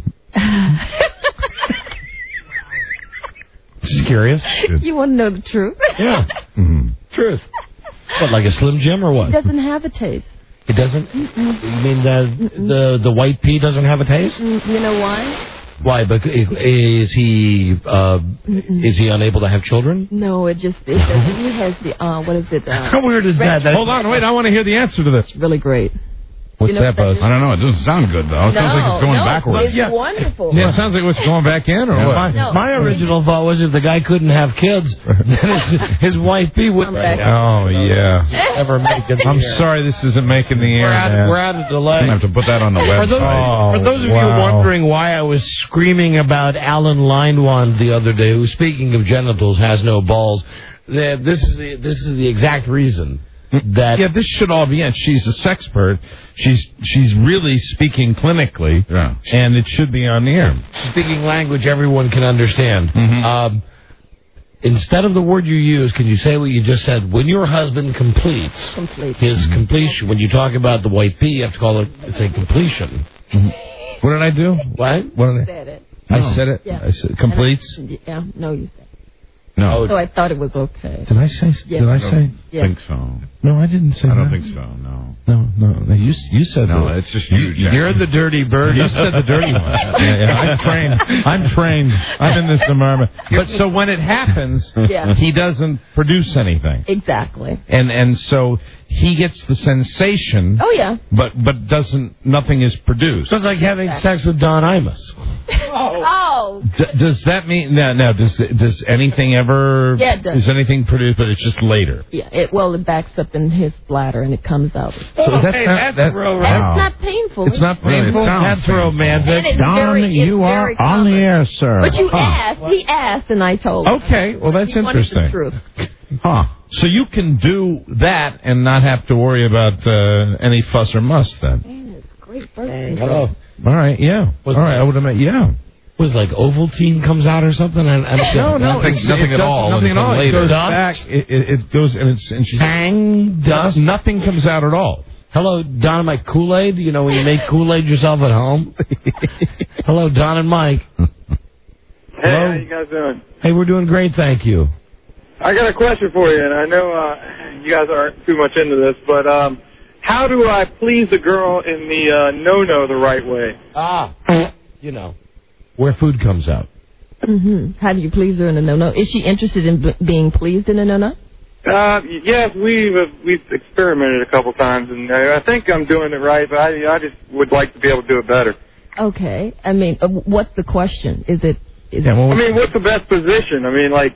Just curious. You want to know the truth? Yeah. Truth. What, like a Slim Jim or what? It doesn't have a taste. It doesn't? You mean the white pea doesn't have a taste? You know why? Why? But is he unable to have children? No, it has the what is it? How weird is that? Hold on, wait. I want to hear the answer to this. It's really great. What's that, Buzz? I don't know. It doesn't sound good, though. It sounds like it's going backwards. It's wonderful. Yeah, it sounds like it's going back in, or what? My original thought was if the guy couldn't have kids, then his wife P would. Oh, yeah. Never make it. I'm sorry this isn't making the air. We're out of delay. I'm going to have to put that on the website. For those of you wondering why I was screaming about Alan Lindwand the other day, who, speaking of genitals, has no balls, this is the exact reason. This should all be it. She's a sexpert. She's really speaking clinically, and it should be on the air. Speaking language everyone can understand. Instead of the word you use, can you say what you just said? When your husband completes his completion, when you talk about the white pea, you have to call it, say, completion. What did I do? What? You said it. I said it? Yeah. I said completes? Yeah, no, you said it. No. So I thought it was okay. Did I say? Yeah. Did I say? Yeah. I think so. No, I didn't say that. I don't think so, no. No. You said no, that. it's just you, Jack. You're the dirty bird. You said the dirty one. I'm trained. I'm in this environment. But so when it happens, he doesn't produce anything. Exactly. And so he gets the sensation. Oh, yeah. But nothing is produced. So it's like having sex with Don Imus. Oh. Does that mean now? Does anything ever? Yeah, it does. Is anything produced, but it's just later? Yeah. It backs up in his bladder and it comes out. So that's not painful. It's not painful. That's romantic. Don, you are on the air, sir. But you asked. He asked, and I told him. Okay. Well, that's interesting. The truth. Huh. So you can do that and not have to worry about any fuss or muss then. Man, it's great birthday. Hello. All right. Yeah. All right. I would have meant yeah. Was like Ovaltine comes out or something? No, nothing at all. Nothing at all. It goes back. It goes and she's hang dust. Nothing comes out at all. Hello, Don and Mike Kool-Aid. You know when you make Kool-Aid yourself at home. Hello, Don and Mike. Hey, hello? how you guys doing? Hey, we're doing great, thank you. I got a question for you, and I know you guys aren't too much into this, but how do I please a girl in the no-no the right way? You know, where food comes out. Mm-hmm. How do you please her in a no-no? Is she interested in being pleased in a no-no? Yes, we've experimented a couple times, and I think I'm doing it right, but I just would like to be able to do it better. Okay. I mean, what's the question? Is it? What's the best position? I mean, like,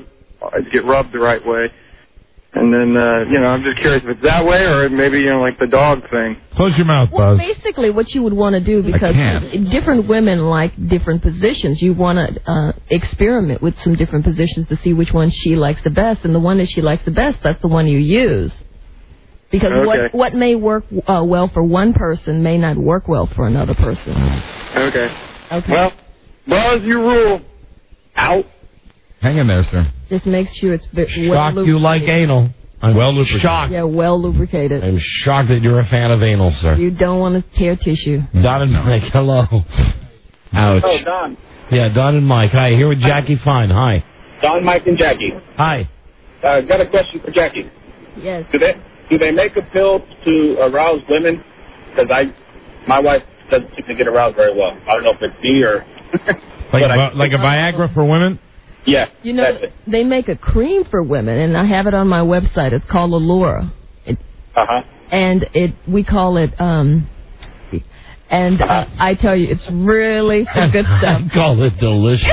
get rubbed the right way. And then, I'm just curious if it's that way or maybe, like the dog thing. Close your mouth, Well, Buzz. basically what you would want to do, because different women like different positions, you want to experiment with some different positions to see which one she likes the best. And the one that she likes the best, that's the one you use. Because what may work well for one person may not work well for another person. Okay. Well, Buzz, you rule. Out. Hang in there, sir. Just make sure it's well shocked lubricated. you like anal. I'm well lubricated. Shocked. Yeah, well lubricated. I'm shocked that you're a fan of anal, sir. You don't want to tear tissue. Don and Mike, hello. Ouch. Oh, Don. Yeah, Don and Mike. Hi, here with Jackie Fine. Hi. Don, Mike, and Jackie. Hi. Got a question for Jackie. Yes. Do they make a pill to arouse women? Because my wife doesn't seem to get aroused very well. I don't know if it's me or... like a Viagra for women? Yeah. They make a cream for women, and I have it on my website. It's called Allura. And we call it, I tell you, it's really some good stuff. I call it delicious.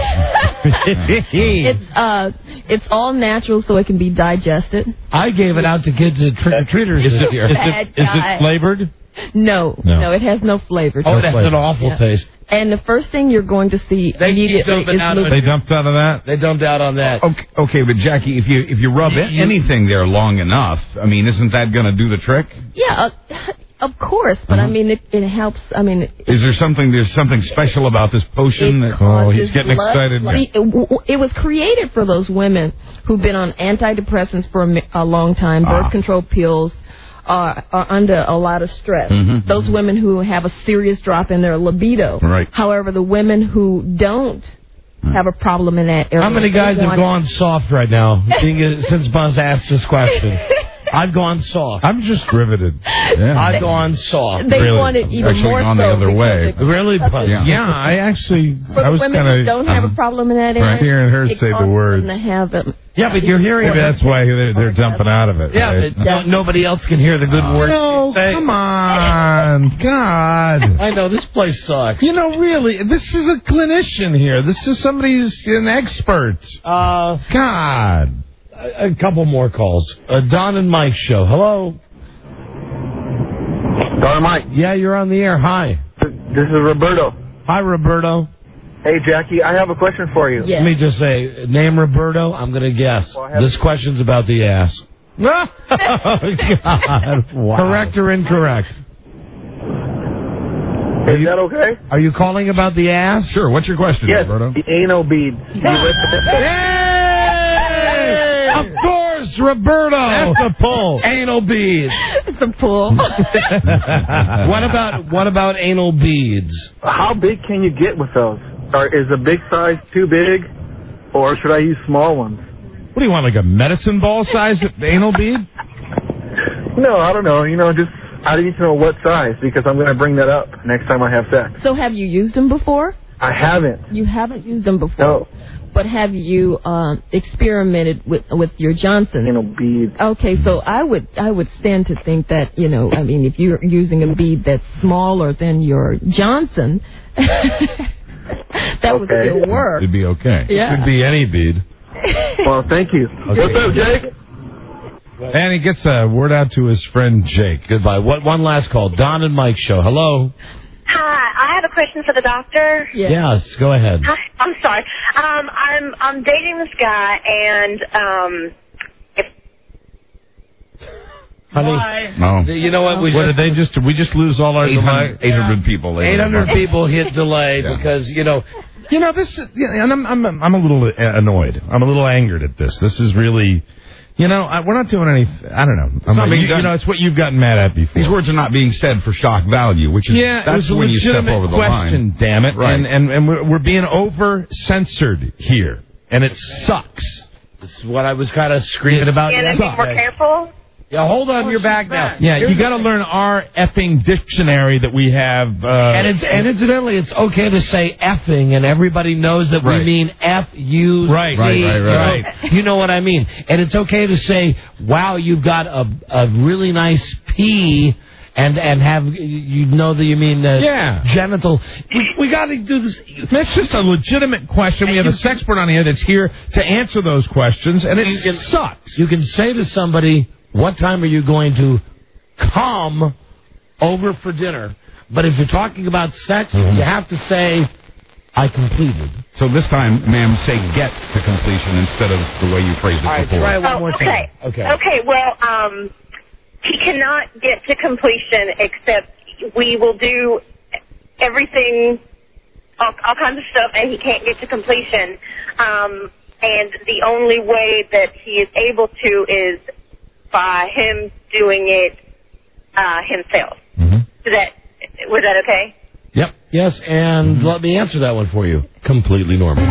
It's all natural, so it can be digested. I gave it out to kids at trick-or-treaters this year. Is it flavored? No, it has no flavor. Oh, that's an awful taste. And the first thing you're going to see immediately is They dumped out of that? They dumped out on that. Okay, but Jackie, if you rub anything there long enough, I mean, isn't that going to do the trick? Yeah, of course, but I mean, it helps. I mean, there's something special about this potion? He's getting excited. It was created for those women who've been on antidepressants for a long time, birth control pills, are under a lot of stress. Mm-hmm. Those women who have a serious drop in their libido. Right. However, the women who don't have a problem in that area. How many guys have gone soft right now since Buzz asked this question? I've gone soft. I'm just riveted. Yeah. I've gone soft. They want it even actually more gone so. the other way. Really, Buzz? Yeah, I was kind of don't have a problem in that area. Hearing her say the words. Yeah, but you're hearing. Maybe that's why they're jumping out of it. Yeah, right? nobody else can hear the good words. No, come on, God! I know this place sucks. Really, this is a clinician here. This is somebody who's an expert. God. A couple more calls. Don and Mike show. Hello. Don and Mike. Yeah, you're on the air. Hi. This is Roberto. Hi, Roberto. Hey, Jackie, I have a question for you. Yes. Let me just say, name Roberto. I'm going to guess. This question's about the ass. Oh, God. Wow. Correct or incorrect? Is that okay? Are you calling about the ass? Sure. What's your question, yes, Roberto? The anal bead. Of course, Roberto. That's a pull. Anal beads. It's a pull. What about anal beads? How big can you get with those? Or is a big size too big, or should I use small ones? What do you want, like a medicine ball size anal bead? No, I don't know. I need to know what size because I'm going to bring that up next time I have sex. So have you used them before? I haven't. You haven't used them before? No. But have you experimented with your Johnson? Anal bead. Okay, so I would stand to think that, if you're using a bead that's smaller than your Johnson, That would still work. It'd be okay. Yeah. It could be any bead. Well, thank you. Okay. What's up, Jake? And he gets a word out to his friend Jake. Goodbye. One last call. Don and Mike show. Hello. Hi, I have a question for the doctor. Yes, go ahead. Hi, I'm sorry. I'm dating this guy, and Honey, No. You know what? We just lose all our 800 people. 800 people hit delay because this. And I'm a little annoyed. I'm a little angered at this. This is really. We're not doing anything. I don't know. It's not being done. It's what you've gotten mad at before. These words are not being said for shock value, which is that's when you step over the question, line. Damn it! Right. And we're being over censored here, and it sucks. This is what I was kind of screaming about. be more careful. Yeah, hold on, you're back now. Yeah, you got to learn our effing dictionary that we have. And incidentally, it's okay to say effing, and everybody knows that we mean F-U-C. Right. You know what I mean. And it's okay to say, wow, you've got a really nice P, and have, that you mean genital. We got to do this. That's just a legitimate question. We have a sexpert on here that's here to answer those questions, and it sucks. You can say to somebody, what time are you going to come over for dinner? But if you're talking about sex, you have to say, I completed. So this time, ma'am, say get to completion instead of the way you phrased it before. Try it one more time. Okay, well, he cannot get to completion except we will do everything, all kinds of stuff, and he can't get to completion. And the only way that he is able to is by him doing it himself. Was that okay? Yep. Yes, and let me answer that one for you. Completely normal.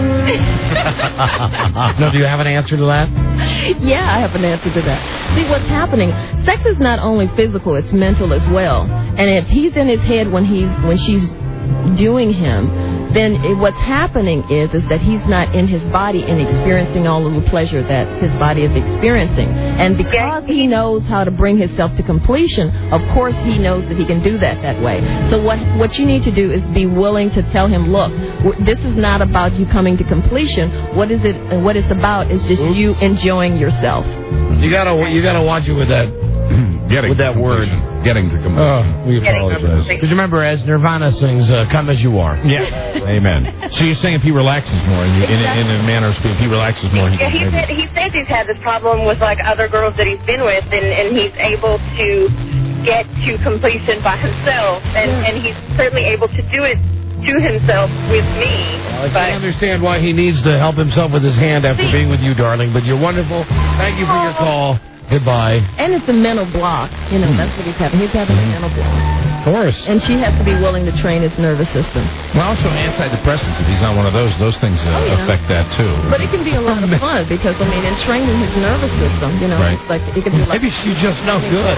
No, do you have an answer to that? Yeah, I have an answer to that. See, what's happening, sex is not only physical, it's mental as well. And if he's in his head when she's doing him, then what's happening is that he's not in his body and experiencing all of the pleasure that his body is experiencing. And because he knows how to bring himself to completion, of course he knows that he can do that way. So what you need to do is be willing to tell him, look, this is not about you coming to completion. What it's about is just you enjoying yourself. You gotta watch it with that. With that word. Getting to completion. We apologize. Because remember, as Nirvana sings, come as you are. Yeah. Amen. So you're saying if he relaxes more, in a manner of speaking, if he relaxes more, he says he's had this problem with other girls that he's been with, and he's able to get to completion by himself, and he's certainly able to do it to himself with me. Well, I understand why he needs to help himself with his hand after being with you, darling, but you're wonderful. Thank you for your call. Goodbye. And it's a mental block. That's what he's having. He's having a mental block. Of course. And she has to be willing to train his nervous system. Well, also antidepressants, if he's not one of those things affect that too. But it can be a lot of fun because, in training his nervous system, it's like it can be like... Maybe she's just no good.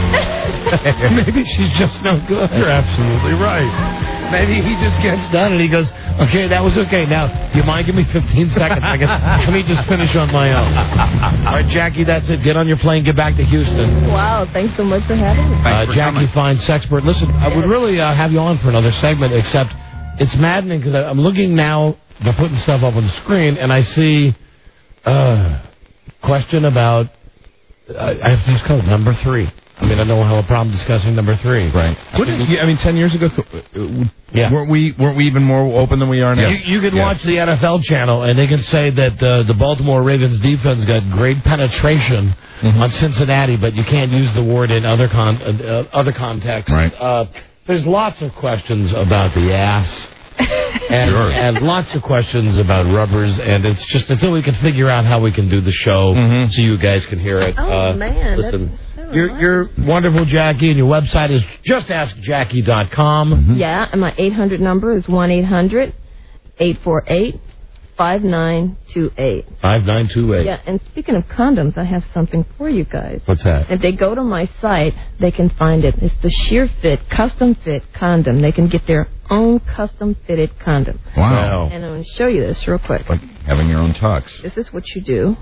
Maybe she's just no good. You're absolutely right. Maybe he just gets done and he goes, okay, that was okay. Now, you mind give me 15 seconds? Let me just finish on my own. All right, Jackie, that's it. Get on your plane. Get back to Houston. Wow, thanks so much for having me. Jackie Fine, Sexpert. Listen, I would really have you on for another segment, except it's maddening because I'm looking now, they're putting stuff up on the screen, and I see question about, I have to code number 3. I don't have a problem discussing number 3. Right. 10 years ago, weren't we even more open than we are now? You can watch the NFL channel, and they can say that the Baltimore Ravens defense got great penetration on Cincinnati, but you can't use the word in other contexts. Right. There's lots of questions about the ass. And lots of questions about rubbers, and it's just until we can figure out how we can do the show so you guys can hear it. Oh, man. Listen. You're wonderful, Jackie, and your website is justaskjackie.com. Yeah, and my 800 number is 1-800-848-5928. 5928. Yeah, and speaking of condoms, I have something for you guys. What's that? If they go to my site, they can find it. It's the Sheer Fit Custom Fit Condom. They can get their own custom fitted condom. Wow. And I'm going to show you this real quick. Like having your own tux. This is what you do.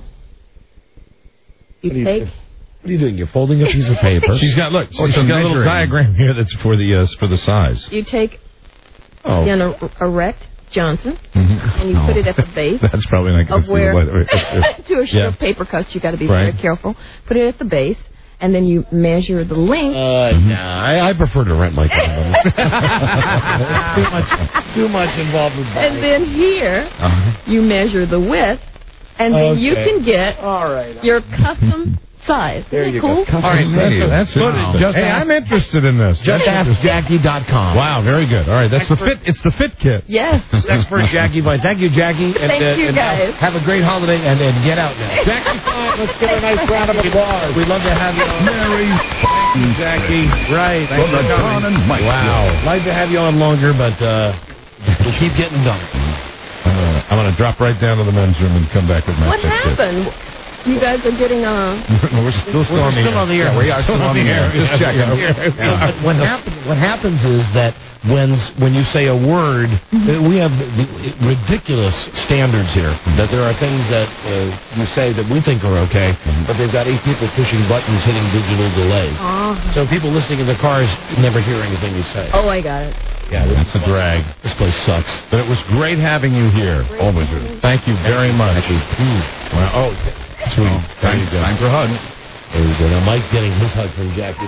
You take... What are you doing? You're folding a piece of paper. She's got a little diagram here that's for the size. You take the erect Johnson, and you put it at the base. That's probably not going to see the light. To assure paper cuts, you got to be very careful. Put it at the base, and then you measure the length. I prefer to rent my condoms. too much involved with that. And then here, you measure the width, and then you can get your custom size. There you cool? go. All right, that's it. Hey, I'm interested in this. JustAskJackie.com. Wow, very good. All right, that's the fit. It's the fit kit. Yes. Expert Jackie Fine. Thank you, Jackie. Thank you, guys. Have a great holiday and get out now. Jackie Fine, let's give her a nice round of applause. We'd love to have you on. Merry Jackie. Right. From the Don and Mike Wow. Like to have you on longer, but we'll keep getting done. I'm going to drop right down to the men's room and come back with my What happened? You guys are getting We're still on the air. Yeah, we are still on the air. Just checking. What happens is that when you say a word, we have ridiculous standards here. That there are things that you say that we think are okay, but they've got 8 people pushing buttons, hitting digital delays. So people listening in their cars never hear anything you say. Oh, I got it. Yeah, that's a drag. This place sucks. But it was great having you here. Always. Thank you very much. Well, sweet. Time for a hug. There you go. Now Mike's getting his hug from Jackie.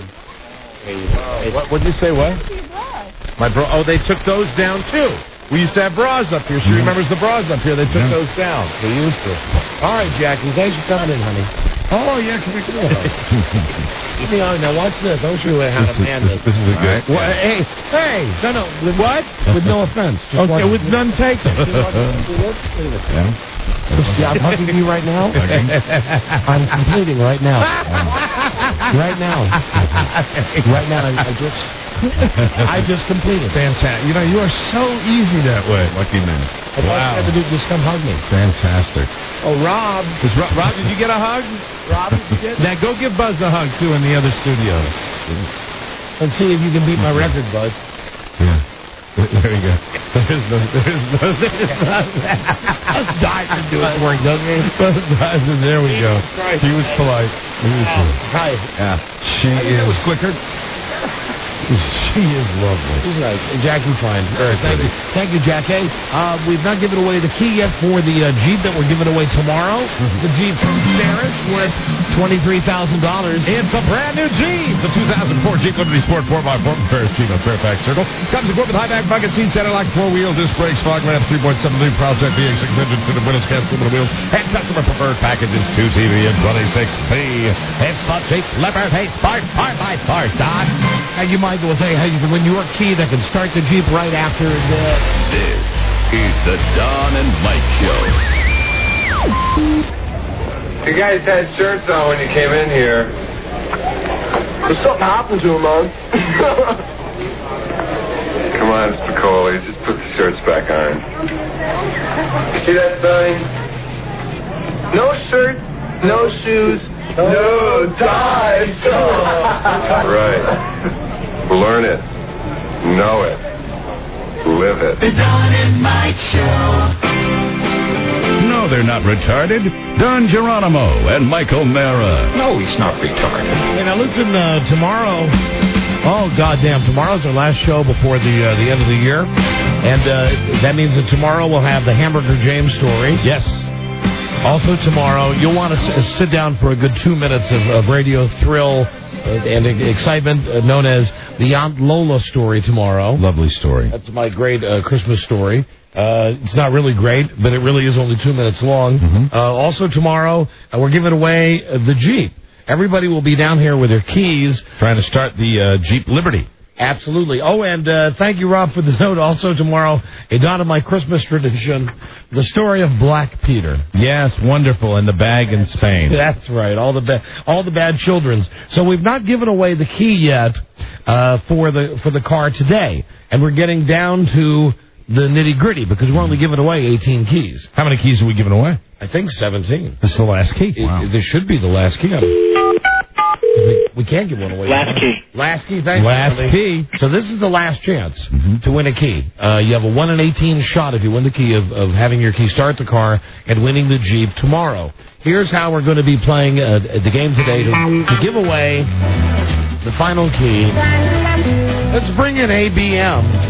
What did you say? What? My bra. Oh, they took those down too. We used to have bras up here. She remembers the bras up here. They took those down. They used to. All right, Jackie. Thanks for coming in, honey. Oh yeah, come here. Now watch this. I'll show you how to man this. This is a good. Hey. No. With what? With no offense. Okay, with none taken. Yeah, I'm hugging you right now. I'm completing right now. Right now, I just completed. Fantastic. You are so easy that way. Lucky man. All you have to do is just come hug me. Fantastic. Oh, Rob. Rob, did you get a hug? Rob, did you get? Now go give Buzz a hug too in the other studio. Let's see if you can beat my record, Buzz. Yeah. There you go. There's no. Let's dive into it for you, doesn't he? There we go. He was polite. Hi. Yeah. She is. Quicker. She is lovely. She's nice. Jackie Fine. Thank you, Jackie. We've not given away the key yet for the Jeep that we're giving away tomorrow. The Jeep from Ferris worth $23,000. It's a brand new Jeep. The 2004 Jeep Liberty Sport 4x4 from Ferris Jeep on Fairfax Circle. Comes equipped with high-back bucket seat, center lock, 4-wheel disc brakes, fog lamps, 3.7 new Project VX6 engine to the windows, cast aluminum wheels, and customer preferred packages 2 TV and 26P. It's the Jeep Liberty Sport 4x4 stock. And you might will say, hey, when your key that can start the Jeep right after this. This is the Don and Mike Show. You guys had shirts on when you came in here. There's something happened to him, man. Come on, Spicoli, just put the shirts back on. You see that sign? No shirt, no shoes, no ties. Right. Learn it. Know it. Live it. The Don and Mike Show. No, they're not retarded. Don Geronimo and Michael Mara. No, he's not retarded. Hey, now listen, tomorrow... Oh, goddamn, tomorrow's our last show before the end of the year. And that means that tomorrow we'll have the Hamburger James story. Yes. Also tomorrow, you'll want to sit down for a good 2 minutes of radio thrill and excitement known as the Aunt Lola story tomorrow. Lovely story. That's my great Christmas story. It's not really great, but it really is only 2 minutes long. Also tomorrow, we're giving away the Jeep. Everybody will be down here with their keys. Trying to start the Jeep Liberty. Absolutely. Oh, and thank you, Rob, for the note. Also tomorrow, a Don of my Christmas tradition, the story of Black Peter. Yes, wonderful, and the bag in Spain. That's right, all the bad children's. So we've not given away the key yet for the car today, and we're getting down to the nitty-gritty because we're only giving away 18 keys. How many keys are we giving away? I think 17. This is the last key. Wow. This should be the last key. We can't give one away. Last key. Last key, thank you. Last key. So this is the last chance to win a key. You have a 1 in 18 shot if you win the key of having your key start the car and winning the Jeep tomorrow. Here's how we're going to be playing the game today to give away the final key. Let's bring in ABM.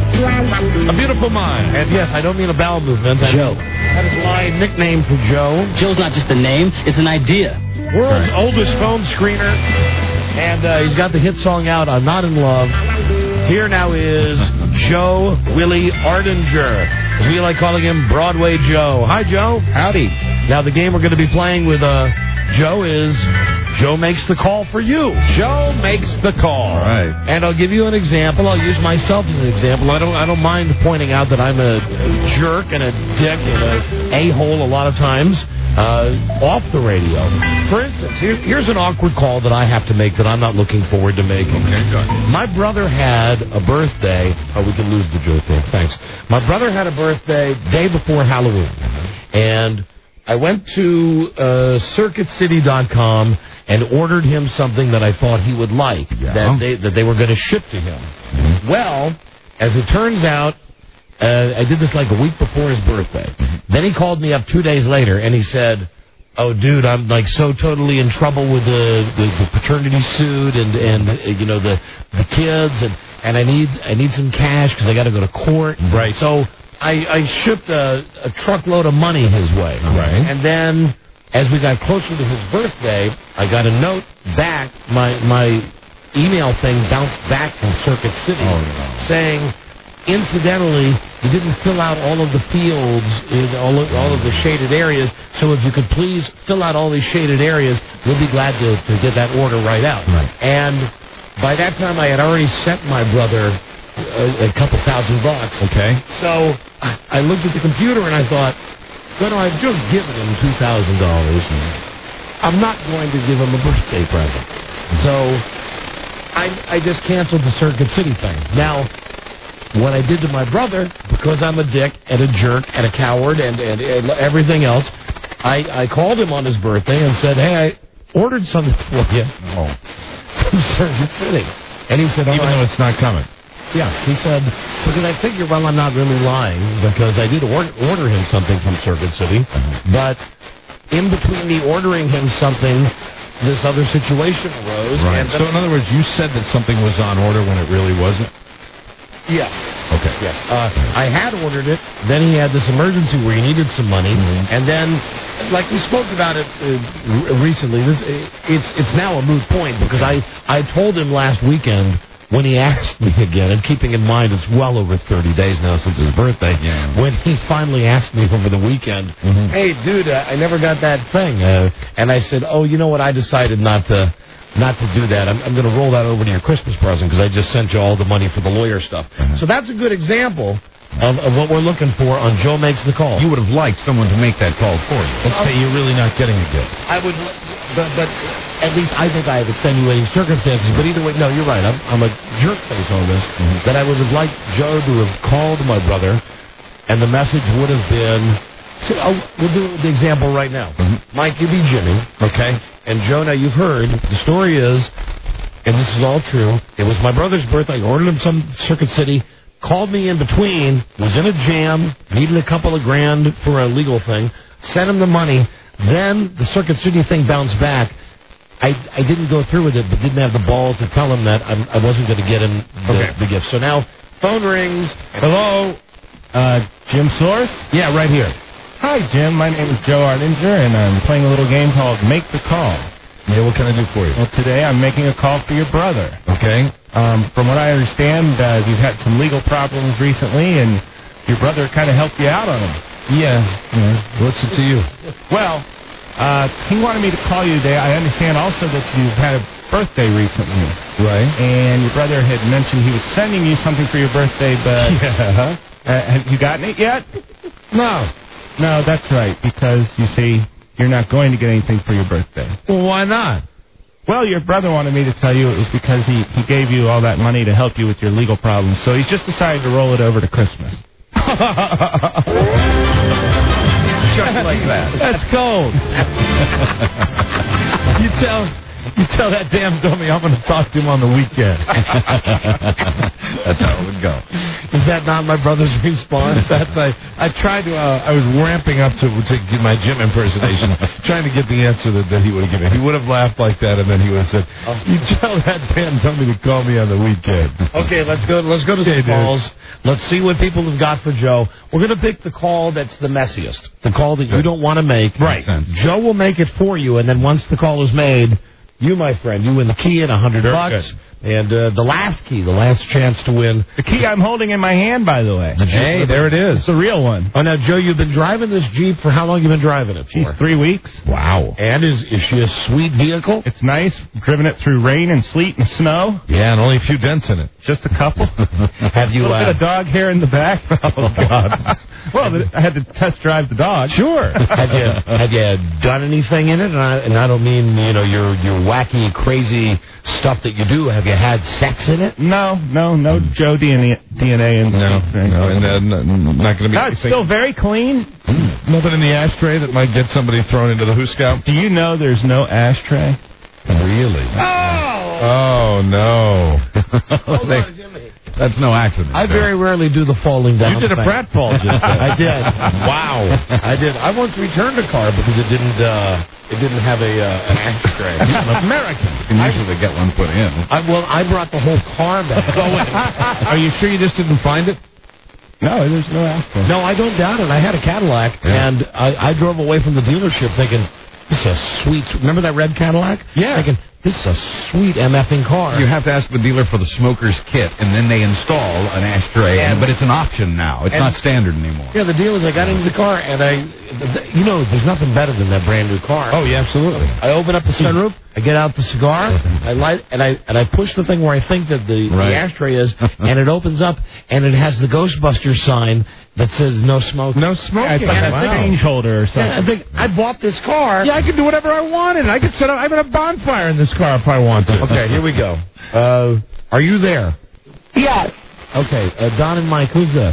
A beautiful mind. And yes, I don't mean a bowel movement. Joe. That is my nickname for Joe. Joe's not just a name, it's an idea. World's oldest phone screener. And he's got the hit song out, I'm Not in Love. Here now is Joe Willie Ardinger. As we like calling him, Broadway Joe. Hi, Joe. Howdy. Now, the game we're going to be playing with Joe is Joe Makes the Call for You. Joe makes the call. All right. And I'll give you an example. I'll use myself as an example. I don't mind pointing out that I'm a jerk and a dick and a a-hole a lot of times off the radio. For instance, here's an awkward call that I have to make that I'm not looking forward to making. Okay, go ahead. My brother had a birthday. Oh, we can lose the joke there. Thanks. My brother had a birthday day before Halloween. And I went to CircuitCity.com and ordered him something that I thought he would like, that they were going to ship to him. Mm-hmm. Well, as it turns out, I did this like a week before his birthday. Then he called me up 2 days later, and he said, oh, dude, I'm like so totally in trouble with the paternity suit and you know, the kids, and I need some cash because I got to go to court. Right. So I shipped a truckload of money his way. Right. And then as we got closer to his birthday, I got a note back. My email thing bounced back from Circuit City saying, incidentally, you didn't fill out all of the fields in all of the shaded areas, so if you could please fill out all these shaded areas, we'll be glad to get that order right out. Right. And by that time, I had already sent my brother a couple $1,000. Okay. So I looked at the computer and I thought, well, I've just given him $2,000. I'm not going to give him a birthday present. So I just canceled the Circuit City thing. Now, what I did to my brother, because I'm a dick and a jerk and a coward and everything else, I called him on his birthday and said, hey, I ordered something for you from Circuit City. And he said, even though it's not coming. Yeah, he said, because I figure, well, I'm not really lying, because I did order him something from Circuit City, but in between me ordering him something, this other situation arose. Right. And so, in other words, you said that something was on order when it really wasn't? Yes. Okay. Yes. I had ordered it. Then he had this emergency where he needed some money, and then, like we spoke about it recently, it's now a moot point because I told him last weekend when he asked me again, and keeping in mind it's well over 30 days now since his birthday, when he finally asked me over the weekend, hey, dude, I never got that thing, and I said, oh, you know what? I decided not to do that. I'm going to roll that over to your Christmas present because I just sent you all the money for the lawyer stuff. So that's a good example of what we're looking for on Joe Makes the Call. You would have liked someone to make that call for you. Let's say you're really not getting it good. I would, but at least I think I have extenuating circumstances. But either way, no, you're right. I'm a jerk face on this. That I would have liked Joe to have called my brother, and the message would have been, we'll do the example right now. Mike, you be Jimmy. Okay. And Joe, now you've heard, the story is, and this is all true, it was my brother's birthday. I ordered him some Circuit City, called me in between, was in a jam, needed a couple of grand for a legal thing, sent him the money, then the Circuit City thing bounced back. I didn't go through with it, but didn't have the balls to tell him that I wasn't going to get him the gift. So now, phone rings. Hello? Jim Source? Yeah, right here. Hi, Jim. My name is Joe Ardinger, and I'm playing a little game called Make the Call. Yeah, what can I do for you? Well, today I'm making a call for your brother. Okay. From what I understand, you've had some legal problems recently, and your brother kind of helped you out on them. Yeah. What's it to you? Well, he wanted me to call you today. I understand also that you've had a birthday recently. Right. And your brother had mentioned he was sending you something for your birthday, but... Yeah. Have you gotten it yet? No. No, that's right, because, you see, you're not going to get anything for your birthday. Well, why not? Well, your brother wanted me to tell you it was because he gave you all that money to help you with your legal problems, so he's just decided to roll it over to Christmas. Just like that. That's gold. You tell that damn dummy I'm going to talk to him on the weekend. That's how it would go. Is that not my brother's response? I tried to. I was ramping up to give my Jim impersonation, trying to get the answer that he would have given. He would have laughed like that, and then he would have said, "You tell that damn dummy to call me on the weekend." Okay, let's go to the calls. Let's see what people have got for Joe. We're going to pick the call that's the messiest, the call that you don't want to make. Right. Joe will make it for you, and then once the call is made, you, my friend, you win the key and $100. And the last key, the last chance to win. The key I'm holding in my hand, by the way. Hey, there it is. It's a real one. Oh, now, Joe, you've been driving this Jeep for how long? You've been driving it for? Geez, 3 weeks. Wow. And is she a sweet vehicle? It's nice. Driven it through rain and sleet and snow. Yeah, and only a few dents in it. Just a couple. Have you? A little bit of dog hair in the back. Oh God. Well, I had to test drive the dog. Sure. Have you done anything in it? And I don't mean your wacky, crazy stuff that you do. Have you had sex in it? No Joe DNA in No, and not going to be. No, it's still very clean. Nothing in the ashtray that might get somebody thrown into the hoosegow. Do you know there's no ashtray? Really? Oh no. Hold on, Jimmy. That's no accident. I very rarely do the falling down. You did a thing. pratfall just then. I did. Wow. I did. I once returned a car because it didn't have an ashtray. American. You can usually get one put in. I brought the whole car back. Are you sure you just didn't find it? No, there's no ashtray. No, I don't doubt it. I had a Cadillac, and I drove away from the dealership thinking, this is a sweet... Remember that red Cadillac? Yeah. Thinking, this is a sweet MFing car. You have to ask the dealer for the smoker's kit, and then they install an ashtray. But it's an option now. It's not standard anymore. Yeah, the deal is I got into the car, and there's nothing better than that brand new car. Oh, yeah, absolutely. I open up the sunroof, I get out the cigar, I light, and I push the thing where I think that the ashtray is, and it opens up, and it has the Ghostbusters sign that says no smoking. No smoking. It's like a range holder or something. Yeah, I think I bought this car. Yeah, I can do whatever I wanted. I could set up. I'm in a bonfire in this car if I want to. Okay, here we go. Are you there? Yes. Okay, Don and Mike, who's this?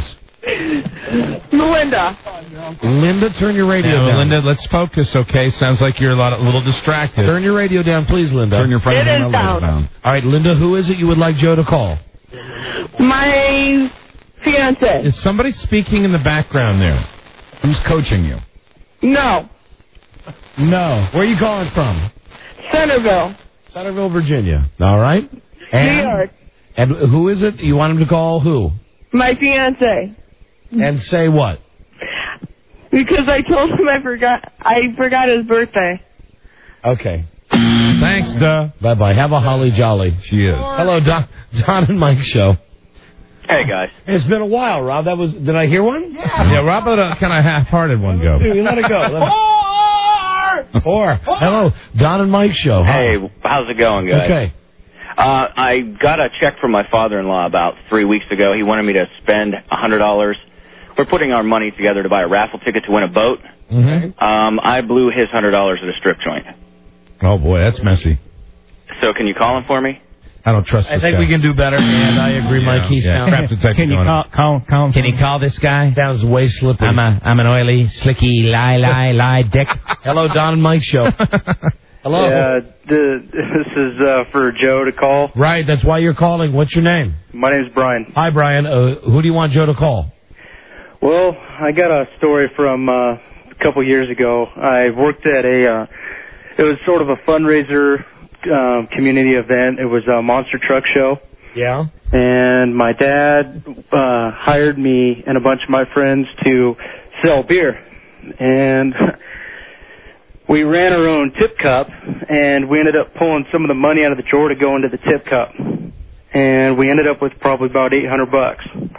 Melinda. Linda, turn your radio down. Linda, let's focus, okay? Sounds like you're a little distracted. Turn your radio down, please, Linda. Turn your front It is radio down. down. All right, Linda, who is it you would like Joe to call? My fiance. Is somebody speaking in the background there? Who's coaching you? No. No. Where are you calling from? Centerville. Centerville, Virginia. All right. And, New York. And who is it? You want him to call who? My fiance. And say what? Because I told him I forgot his birthday. Okay. Thanks, duh. Bye-bye. Have a holly jolly. She is. Hello, Don and Mike show. Hey, guys. It's been a while, Rob. Did I hear one? Yeah, Rob let a kind of half-hearted one go. You let it go. Four. Hello, Don and Mike show. Hey, how's it going, guys? Okay. I got a check from my father-in-law about 3 weeks ago. He wanted me to spend $100. We're putting our money together to buy a raffle ticket to win a boat. Mm-hmm. I blew his $100 at a strip joint. Oh, boy, that's messy. So can you call him for me? I don't trust this I think guy. we can do better, and I agree, Mike. He sounds... Crap detective Can you call Can you call this guy? Sounds way slippery. I'm an oily, slicky, lie, dick. Hello, Don and Mike show. Hello. Yeah, this is for Joe to call. Right, that's why you're calling. What's your name? My name's Brian. Hi, Brian. Who do you want Joe to call? Well, I got a story from a couple years ago. I worked at it was sort of a fundraiser community event. It was a monster truck show. Yeah. And my dad hired me and a bunch of my friends to sell beer. And we ran our own tip cup, and we ended up pulling some of the money out of the drawer to go into the tip cup. And we ended up with probably about $800.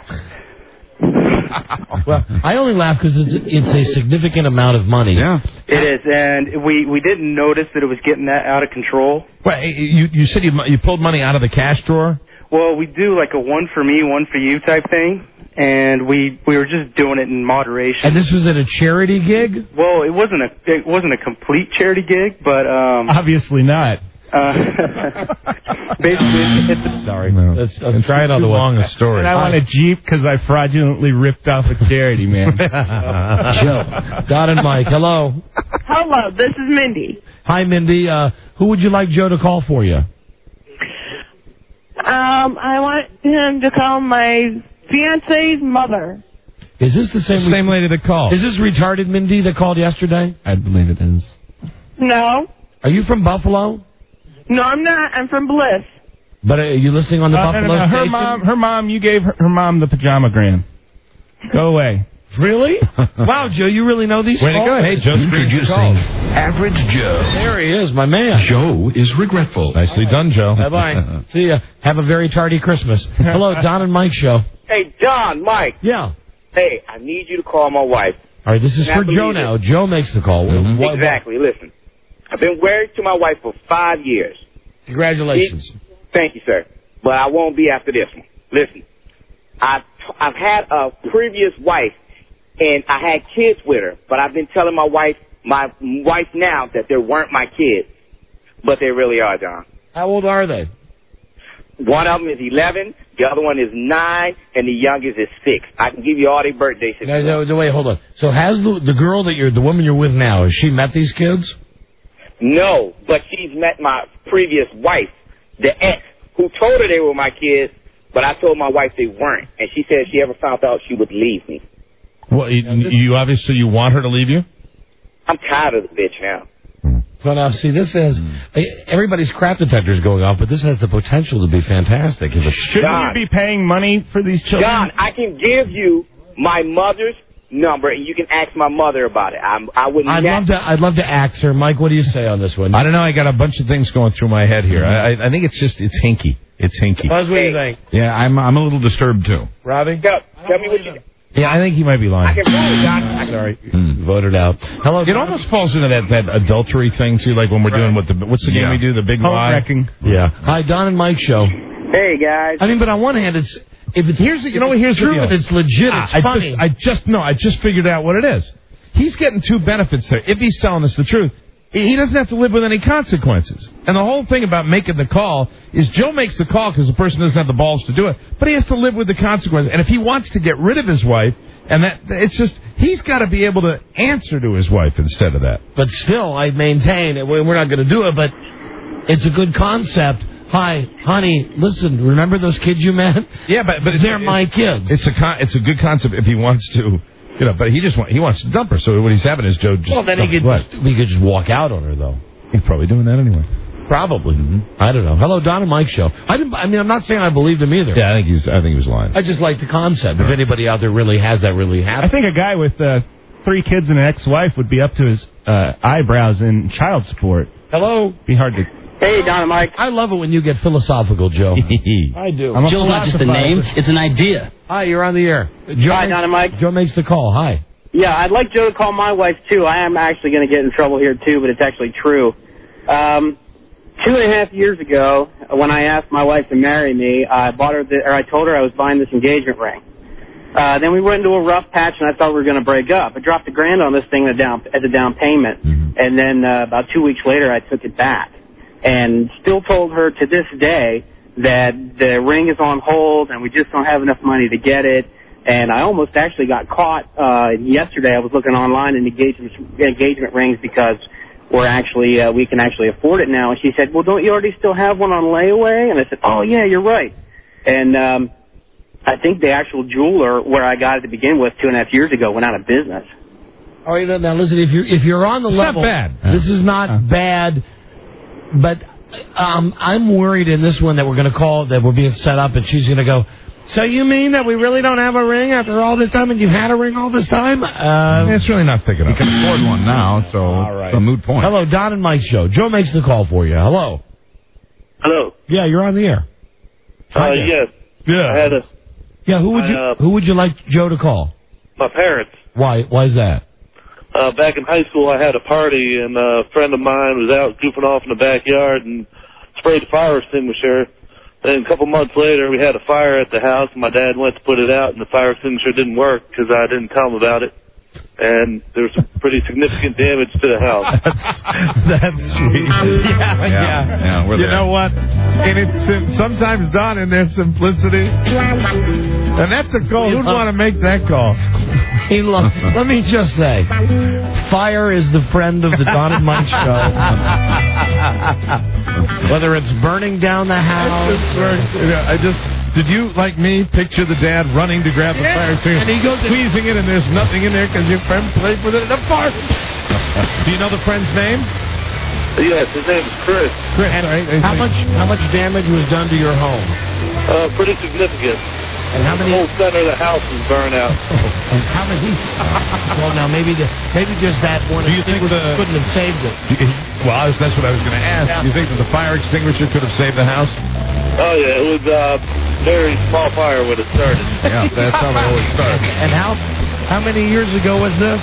Well, I only laugh because it's a significant amount of money. Yeah. It is, and we didn't notice that it was getting that out of control. Well, you said you pulled money out of the cash drawer? Well, we do like a one for me, one for you type thing, and we were just doing it in moderation. And this was at a charity gig? Well, it wasn't a complete charity gig, but obviously not. Basically, sorry. No. Let's try it on the long a story. And I want a Jeep because I fraudulently ripped off a charity, man. Joe. Don and Mike, hello. Hello, this is Mindy. Hi, Mindy. Who would you like Joe to call for you? I want him to call my fiance's mother. Is this the same lady that called? Is this retarded Mindy that called yesterday? I believe it is. No. Are you from Buffalo? No, I'm not. I'm from Bliss. But are you listening on the Buffalo station? Her mom, you gave her mom the pajamagram. Go away. Really? Wow, Joe, you really know these Way to go. Hey, Joe. Introducing Average Joe. There he is, my man. Joe is regretful. Nicely done, Joe. Bye-bye. See ya. Have a very tardy Christmas. Hello, Don and Mike Show. Hey, Don, Mike. Yeah. Hey, I need you to call my wife. All right, this is for Joe now. Joe makes the call. Exactly. Listen, I've been married to my wife for 5 years. Congratulations. Thank you, sir. But I won't be after this one. Listen, I've had a previous wife, and I had kids with her, but I've been telling my wife now that they weren't my kids, but they really are, John. How old are they? One of them is 11, the other one is 9, and the youngest is 6. I can give you all their birthdays. No, wait, hold on. So has the girl the woman you're with now, has she met these kids? No, but she's met my previous wife, the ex, who told her they were my kids, but I told my wife they weren't, and she said if she ever found out, she would leave me. Well, you obviously you want her to leave you? I'm tired of the bitch now. So now, see, this has everybody's crap detector is going off, but this has the potential to be fantastic. Shouldn't you be paying money for these children? John, I can give you my mother's number, and you can ask my mother about it. I'd love to ask her. Mike, what do you say on this one? I don't know. I got a bunch of things going through my head here. I think it's hinky. It's hinky. Buzz, what do you think? Yeah, I'm a little disturbed too. Robbie? Tell me what you think. Yeah, I think he might be lying. I can vote, John. Sorry, voted out. Hello. It almost falls into that adultery thing too, like when we're doing what's the game we do, the big lie. Wrecking. Yeah. Hi, Don and Mike Show. Hey guys. I mean, but on one hand, here's the deal. It's legit. It's funny. I just figured out what it is. He's getting two benefits there. If he's telling us the truth, he doesn't have to live with any consequences. And the whole thing about making the call is Joe makes the call because the person doesn't have the balls to do it, but he has to live with the consequences. And if he wants to get rid of his wife, he's got to be able to answer to his wife instead of that. But still, I maintain, we're not going to do it, but it's a good concept. Hi, honey, listen, remember those kids you met? Yeah, but they're my kids. It's a good concept if he wants to. But he wants to dump her. So what he's having is Joe just. Well, then he could just walk out on her, though. He's probably doing that anyway. Probably. Mm-hmm. I don't know. Hello, Don and Mike Show. I'm not saying I believed him either. Yeah, I think he was lying. I just like the concept. If anybody out there really has that, really happens. I think a guy with 3 kids and an ex-wife would be up to his eyebrows in child support. Hello. Be hard to. Hey, Don and Mike. I love it when you get philosophical, Joe. I do. Joe's not just a name; it's an idea. Hi, you're on the air. Joe Hi, Don and Mike. Joe makes the call. Hi. Yeah, I'd like Joe to call my wife, too. I am actually going to get in trouble here, too, but it's actually true. 2.5 years ago, when I asked my wife to marry me, I told her I was buying this engagement ring. Then we went into a rough patch, and I thought we were going to break up. I dropped $1,000 on this thing as a down payment, and then about 2 weeks later, I took it back. And still told her to this day that the ring is on hold, and we just don't have enough money to get it. And I almost actually got caught yesterday. I was looking online in engagement rings because we can actually afford it now. And she said, well, don't you already still have one on layaway? And I said, oh, yeah, you're right. And I think the actual jeweler where I got it to begin with 2.5 years ago went out of business. All right, now listen, if you're on the level, not bad. This is not bad, but I'm worried in this one that we're going to call, that we're being set up, and she's going to go, so you mean that we really don't have a ring after all this time, and you've had a ring all this time? It's really not thick enough. You can afford one now, so it's a moot point. Hello, Don and Mike Show. Joe makes the call for you. Hello. Hello. Yeah, you're on the air. Yes. Yeah. I had a. Yeah, who would you like Joe to call? My parents. Why is that? Back in high school, I had a party, and a friend of mine was out goofing off in the backyard and sprayed a fire extinguisher. Then a couple months later, we had a fire at the house, and my dad went to put it out, and the fire extinguisher didn't work because I didn't tell him about it. And there was some pretty significant damage to the house. That's sweet. Yeah. You know what? And sometimes, Don, in their simplicity, and that's a call. Who'd want to make that call? Hey, look, let me just say, fire is the friend of the Don and Mike show. Whether it's burning down the house Did you, like me, picture the dad running to grab the fire extinguisher, and he goes squeezing it, and there's nothing in there because your friend played with it in the park? Do you know the friend's name? Yes, his name is Chris. Chris, and how much damage was done to your home? Pretty significant. And how many? The whole center of the house was burned out. And how many? Well, now maybe just that one. Do you think couldn't have saved it? Well, that's what I was going to ask. Yeah. Do you think that the fire extinguisher could have saved the house? Oh yeah, it was very small fire when it started. Yeah, that's how they always start. And how many years ago was this?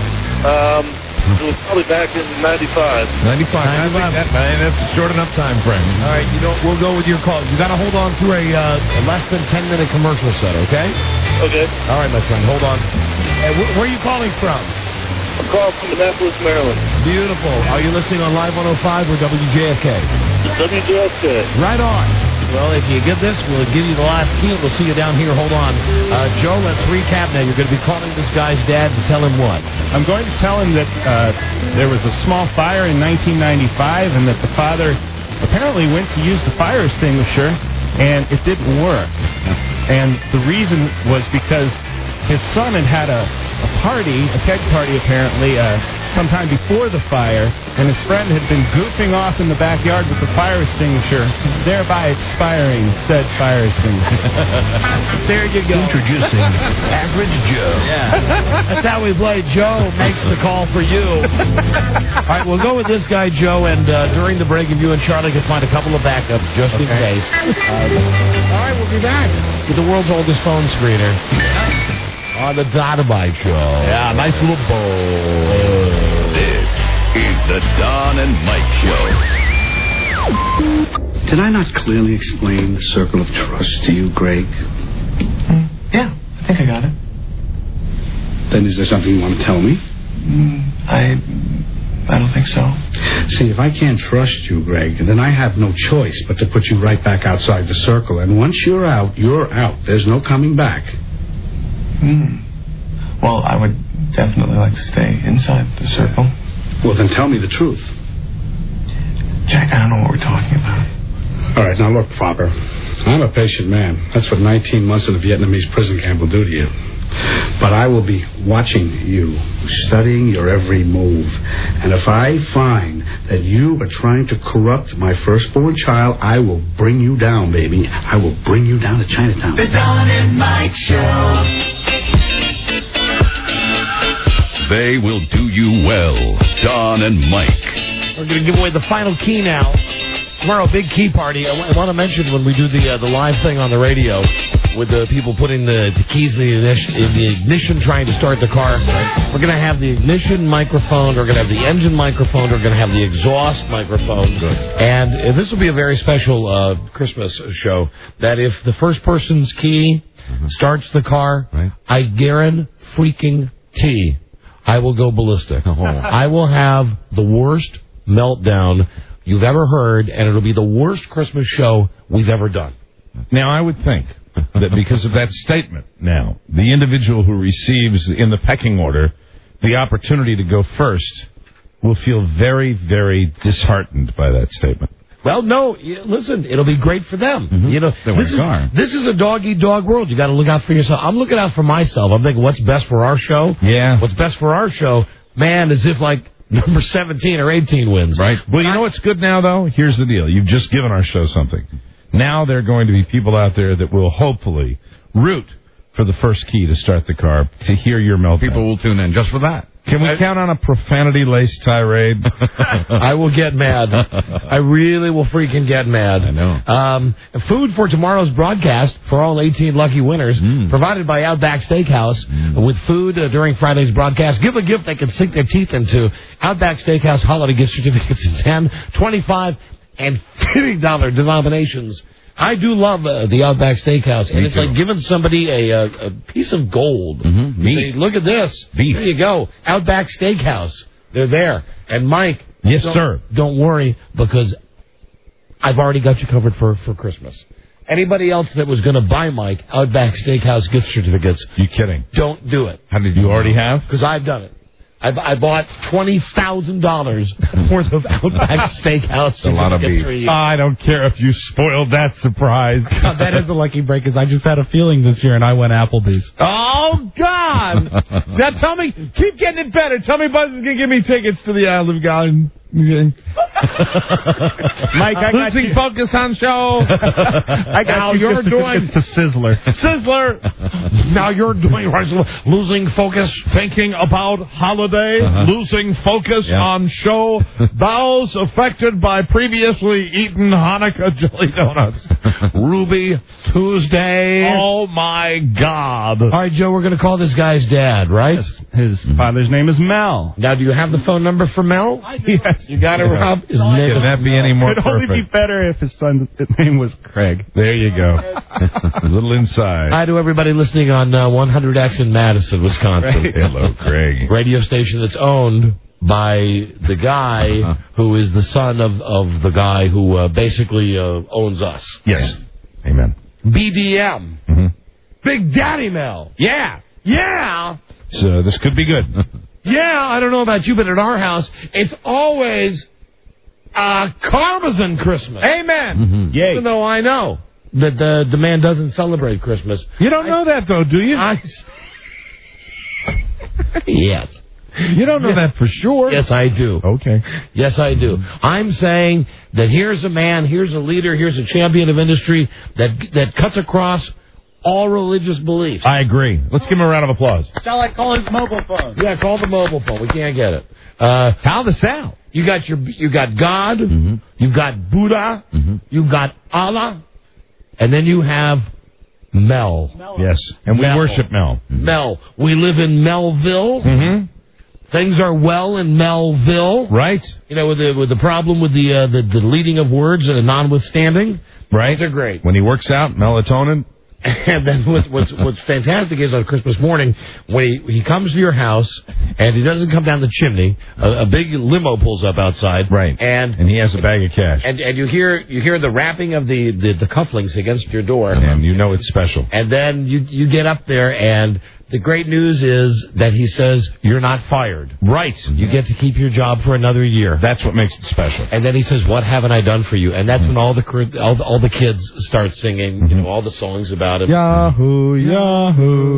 It was probably back in 95. 95. That's a short enough time frame. All right, we'll go with your call. You got to hold on to a less than 10-minute commercial set, okay? Okay. All right, my friend, hold on. Where are you calling from? I'm calling from Annapolis, Maryland. Beautiful. Are you listening on Live 105 or WJFK? WJFK. Right on. Well, if you get this, we'll give you the last key, and we'll see you down here. Hold on. Joe, let's recap now. You're going to be calling this guy's dad to tell him what? I'm going to tell him that there was a small fire in 1995 and that the father apparently went to use the fire extinguisher, and it didn't work. And the reason was because his son had a party, a keg party apparently, sometime before the fire, and his friend had been goofing off in the backyard with the fire extinguisher, thereby expiring said fire extinguisher. There you go. Introducing Average Joe. Yeah. That's how we play. Joe makes the call for you. All right, we'll go with this guy, Joe, and during the break, if you and Charlie can find a couple of backups just in case. All right, we'll be back with the world's oldest phone screener. On the Dynamite Show. Yeah, nice little bowl. This is the Don and Mike Show. Did I not clearly explain the circle of trust to you, Greg? Yeah, I think I got it. Then is there something you want to tell me? I don't think so. See, if I can't trust you, Greg, then I have no choice but to put you right back outside the circle. And once you're out, you're out. There's no coming back. Well, I would definitely like to stay inside the circle. Well, then tell me the truth. Jack, I don't know what we're talking about. All right, now look, Father. I'm a patient man. That's what 19 months in a Vietnamese prison camp will do to you. But I will be watching you, studying your every move. And if I find that you are trying to corrupt my firstborn child, I will bring you down, baby. I will bring you down to Chinatown. The Don and Mike Show. They will do you well. Don and Mike. We're going to give away the final key now. Tomorrow, big key party. I want to mention when we do the live thing on the radio with the people putting the keys in the ignition trying to start the car. We're going to have the ignition microphone. We're going to have the engine microphone. We're going to have the exhaust microphone. Good. And this will be a very special Christmas show. That if the first person's key starts the car, I guarantee I will go ballistic. I will have the worst meltdown you've ever heard, and it'll be the worst Christmas show we've ever done. Now, I would think that because of that statement now, the individual who receives in the pecking order the opportunity to go first will feel very, very disheartened by that statement. Well, no, listen, it'll be great for them. Mm-hmm. You know, this is a dog-eat-dog world. You got to look out for yourself. I'm looking out for myself. I'm thinking, what's best for our show? Yeah. What's best for our show, man, as if like number 17 or 18 wins. Right. Well, you know what's good now, though? Here's the deal. You've just given our show something. Now there are going to be people out there that will hopefully root for the first key to start the car to hear your meltdown. People will tune in just for that. Can we count on a profanity-laced tirade? I will get mad. I really will freaking get mad. I know. Food for tomorrow's broadcast for all 18 lucky winners, provided by Outback Steakhouse. With food during Friday's broadcast, give a gift they can sink their teeth into. Outback Steakhouse holiday gift certificates in $10, $25, and $50 denominations. I do love the Outback Steakhouse, and it's like giving somebody a piece of gold. Say, look at this. Beef. There you go. Outback Steakhouse. They're there. And Mike. Yes, sir. Don't worry, because I've already got you covered for Christmas. Anybody else that was going to buy Mike Outback Steakhouse gift certificates, You kidding? don't do it. How did you already have? Because I've done it. I bought $20,000 worth of Outback Steakhouse. A lot of beef. I don't care if you spoiled that surprise. God, that is a lucky break, because I just had a feeling this year, and I went Applebee's. Oh, God! Now tell me, keep getting it better. Tell me Buzz is going to give me tickets to the Olive Garden. Mike, I got Losing you. focus on show. I got Now you. you're doing to Sizzler. Sizzler. Now you're doing losing focus. Thinking about holiday, losing focus Yeah. on show, bowels affected by previously eaten Hanukkah jelly donuts. Ruby Tuesday. Oh, my God. All right, Joe, we're going to call this guy's dad, right? His father's name is Mel. Now, do you have the phone number for Mel? Yes. You got it, Rob? His name Could is that be any more It'd only be perfect? better if his son's name was Craig. There you go. A little inside. Hi to everybody listening on 100X in Madison, Wisconsin. Hello, Craig. Radio station that's owned by the guy who is the son of the guy who basically owns us. Yes. Amen. BDM. Mm-hmm. Big Daddy Mel. Yeah. Yeah. So this could be good. Yeah, I don't know about you, but at our house, it's always Karmazin Christmas. Amen. Mm-hmm. Yay. Even though I know that the man doesn't celebrate Christmas. You don't know that, though, do you? Yes. You don't know that for sure. Yes, I do. Okay. Yes, I do. I'm saying that here's a man, here's a leader, here's a champion of industry that cuts across all religious beliefs. I agree. Let's give him a round of applause. Shall I call his mobile phone? Yeah, call the mobile phone. We can't get it. How the sound? You got God, you've got Buddha, you've got Allah, and then you have Mel. Yes, and we Mel. worship Mel. Mel. We live in Melville. Mm-hmm. Things are well in Melville. Right. You know, with the problem with the deleting of words and the notwithstanding. Right. Things are great. When he works out, melatonin. And then what's fantastic is on Christmas morning, when he comes to your house, and he doesn't come down the chimney, a big limo pulls up outside. Right. And he has a bag of cash. And you hear the rapping of the cufflinks against your door. And you know it's special. And then you get up there, and the great news is that he says, you're not fired. Right. You get to keep your job for another year. That's what makes it special. And then he says, what haven't I done for you? And that's when all the kids start singing, you know, all the songs about it. Yahoo, Yahoo,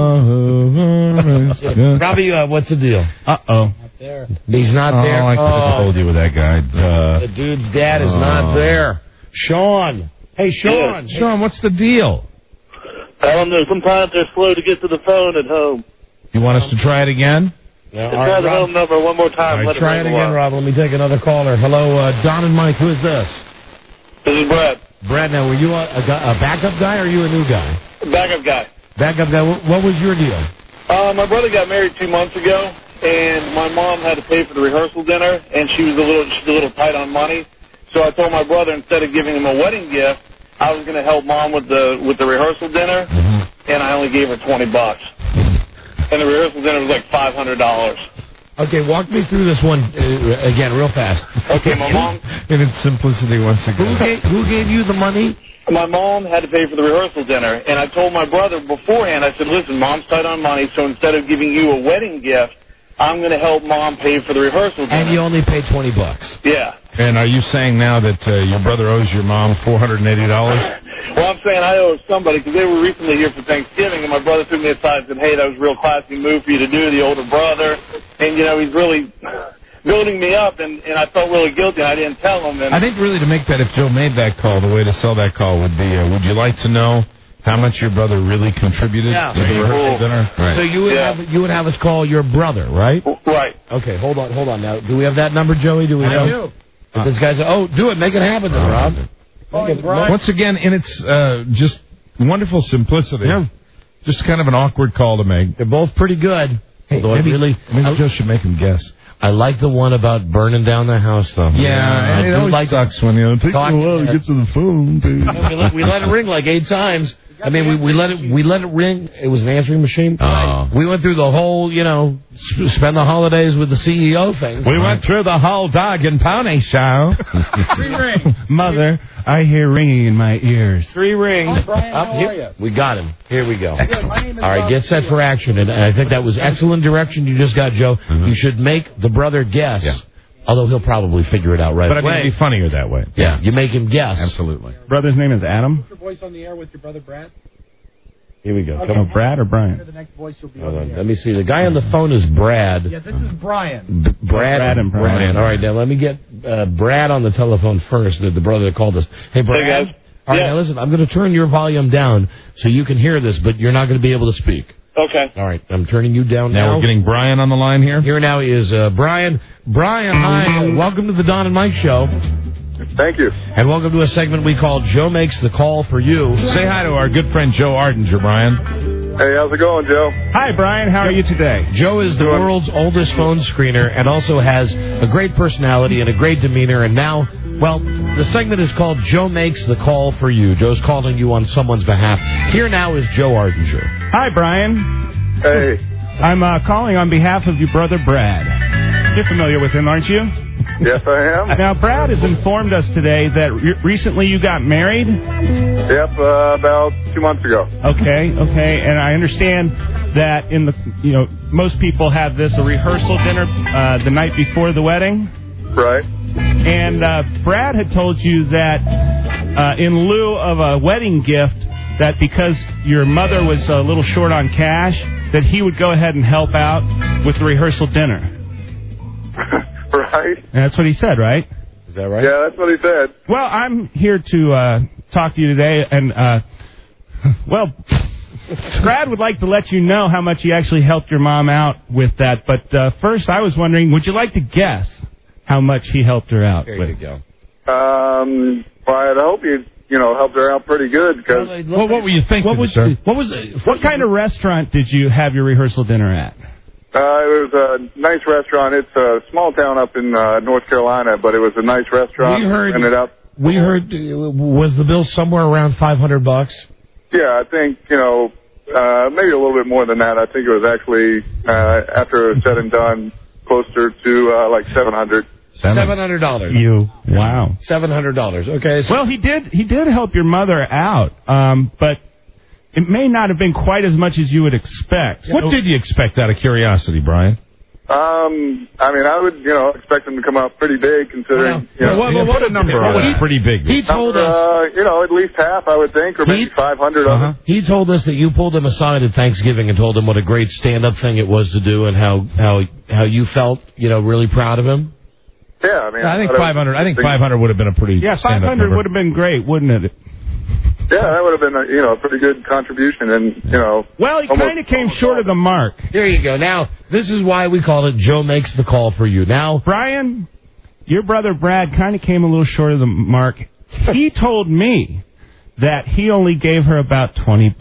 Yahoo. Robbie, what's the deal? Uh-oh. He's not there. I could have told you with that guy. The dude's dad is not there. Sean. Hey, Sean. Yeah. Sean, what's the deal? I don't know. Sometimes they're slow to get to the phone at home. You want us to try it again? Yeah, Try the home number one more time. All right, Let try it ring a again, while. Rob. Let me take another caller. Hello, Don and Mike. Who is this? This is Brad. Brad, now, were you a backup guy or are you a new guy? Backup guy. Backup guy. What was your deal? My brother got married 2 months ago, and my mom had to pay for the rehearsal dinner, and she's a little tight on money. So I told my brother, instead of giving him a wedding gift, I was going to help mom with the rehearsal dinner, and I only gave her $20. And the rehearsal dinner was like $500. Okay, walk me through this one again real fast. Okay, my mom... In its simplicity once again. Who gave you the money? My mom had to pay for the rehearsal dinner, and I told my brother beforehand, I said, listen, mom's tight on money, so instead of giving you a wedding gift, I'm going to help mom pay for the rehearsal dinner. And you only paid $20. Yeah. And are you saying now that your brother owes your mom $480? Well, I'm saying I owe somebody because they were recently here for Thanksgiving, and my brother took me aside and said, hey, that was a real classy move for you to do, the older brother. And, you know, he's really building me up, and I felt really guilty, and I didn't tell him. And I think really to make that, if Joe made that call, the way to sell that call would be, would you like to know how much your brother really contributed to the rehearsal dinner? Right. So you would have us call your brother, right? Right. Okay, hold on. Now, do we have that number, Joey? Do we I know? This guy's do it. Make it happen then, Rob. Once again, in its just wonderful simplicity. Yeah. Just kind of an awkward call to make. They're both pretty good. Hey, Although maybe Joe should make him guess. I like the one about burning down the house, though. Yeah, I it do always like sucks when it takes a while to get to the phone. we let it ring like 8 times. I mean, we let it ring. It was an answering machine. Oh. We went through the whole, spend the holidays with the CEO thing. We went through the whole dog and pony show. 3 rings. Mother, I hear ringing in my ears. 3 rings. Hi, Brian, how are you? We got him. Here we go. Good, my name is All right, get set for action. And I think that was excellent direction you just got, Joe. Mm-hmm. You should make the brother guess. Yeah. Although he'll probably figure it out right away. But it'd be funnier that way. Yeah, you make him guess. Absolutely. Brother's name is Adam? Your voice on the air with your brother Brad? Here we go. Okay. Come on. Brad or Brian? The next voice you'll be Hold on on. the air. Let me see. The guy on the phone is Brad. Yeah, this is Brian. Brad and Brian. All right, now let me get Brad on the telephone first, the brother that called us. Hey, Brad. Hey, guys. All right, now listen, I'm going to turn your volume down so you can hear this, but you're not going to be able to speak. Okay. All right, I'm turning you down now. Now we're getting Brian on the line here. Here now is Brian. Brian, hi. Welcome to the Don and Mike Show. Thank you. And welcome to a segment we call Joe Makes the Call for You. Say hi to our good friend Joe Ardinger, Brian. Hey, how's it going, Joe? Hi, Brian. How are you today? Joe is the world's oldest phone screener and also has a great personality and a great demeanor. And now, well, the segment is called Joe Makes the Call for You. Joe's calling you on someone's behalf. Here now is Joe Ardinger. Hi, Brian. Hey. I'm calling on behalf of your brother Brad. You're familiar with him, aren't you? Yes, I am. Now, Brad has informed us today that recently you got married. Yep, about 2 months ago. Okay, and I understand that most people have a rehearsal dinner the night before the wedding. Right. And Brad had told you that in lieu of a wedding gift, that because your mother was a little short on cash, that he would go ahead and help out with the rehearsal dinner. Right. And that's what he said, right? Is that right? Yeah, that's what he said. Well, I'm here to talk to you today, and, Brad would like to let you know how much he actually helped your mom out with that. But first, I was wondering, would you like to guess how much he helped her out with? There you go. Well, I hope you helped her out pretty good, because... Well, what were you thinking, sir? What kind of restaurant did you have your rehearsal dinner at? It was a nice restaurant. It's a small town up in North Carolina, but it was a nice restaurant. We heard, was the bill somewhere around $500? Yeah, I think, maybe a little bit more than that. I think it was actually, after it was said and done, closer to like $700. $700. Wow. $700. Okay. So well, he did help your mother out, but it may not have been quite as much as you would expect. What did you expect out of curiosity, Brian? I mean, I would, expect him to come out pretty big, considering, what a number on that? Pretty big. He told us, at least half, I would think, or maybe 500 of it. He told us that you pulled him aside at Thanksgiving and told him what a great stand-up thing it was to do, and how you felt, really proud of him. Yeah, I mean, I think 500. I think 500 would have been a pretty. Yeah, 500 would have been great, wouldn't it? Yeah, that would have been a pretty good contribution, and Well, he kind of came short of the mark. There you go. Now, this is why we call it Joe Makes the Call for You. Now, Brian, your brother Brad kind of came a little short of the mark. He told me that he only gave her about $20.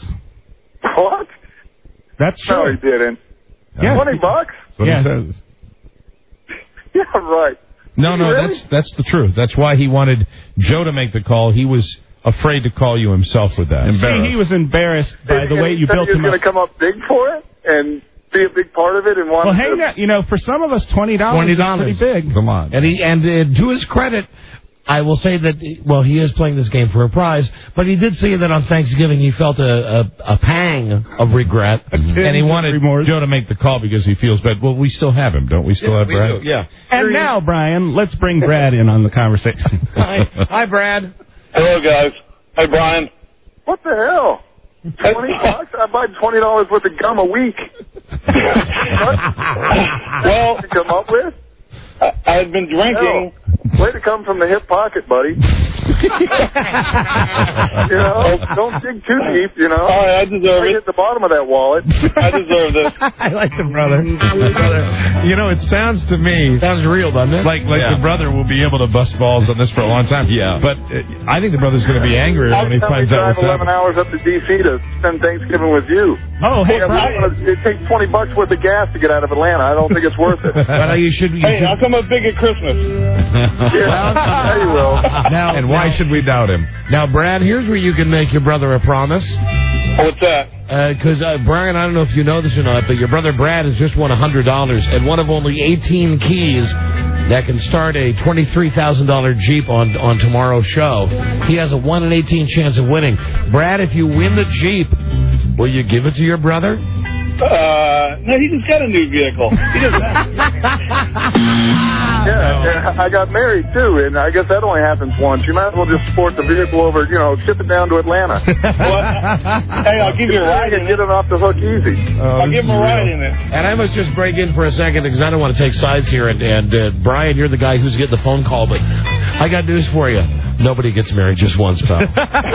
What? That's true. No, he didn't. Yeah. $20? That's what he says. Yeah, right. No, Really? that's the truth. That's why he wanted Joe to make the call. He was afraid to call you himself with that. See, he was embarrassed by the way you built him He was going up. to come up big for it and be a big part of it and want Well, hang on. For some of us, $20 is pretty big. Come on. And to his credit, I will say that, he is playing this game for a prize, but he did say that on Thanksgiving he felt a pang of regret. And he wanted Joe to make the call because he feels bad. Well, we still have him, don't we? Still have Brad? We do, yeah. And now, Brian, let's bring Brad in on the conversation. Hi, Brad. Hello, guys. Hi, Brian. What the hell? $20? I buy $20 worth of gum a week. Well, to come up with? I've been drinking. Way to come from the hip pocket, buddy. Don't dig too deep, All right, I deserve it. Hit the bottom of that wallet. I deserve this. I like the brother. It sounds to me... Sounds real, doesn't it? Like the brother will be able to bust balls on this for a long time. Yeah. But I think the brother's going to be angry when he finds out what's drive 11 happening. hours up to D.C. to spend Thanksgiving with you. Oh, hey, Brian. It takes $20 worth of gas to get out of Atlanta. I don't think it's worth it. But you should. Hey, how come I'm big at Christmas? Yeah, you will. Now, and why should we doubt him? Now, Brad, here's where you can make your brother a promise. What's that? Because, Brian, I don't know if you know this or not, but your brother Brad has just won $100 and one of only 18 keys that can start a $23,000 Jeep on tomorrow's show. He has a 1 in 18 chance of winning. Brad, if you win the Jeep, will you give it to your brother? No, he just got a new vehicle. He doesn't have Yeah, I got married, too, and I guess that only happens once. You might as well just support the vehicle over, ship it down to Atlanta. Hey, I'll give you a ride in it. Get it off the hook easy. I'll give him a ride in it. And I must just break in for a second because I don't want to take sides here. And Brian, you're the guy who's getting the phone call, but I got news for you. Nobody gets married just once, pal.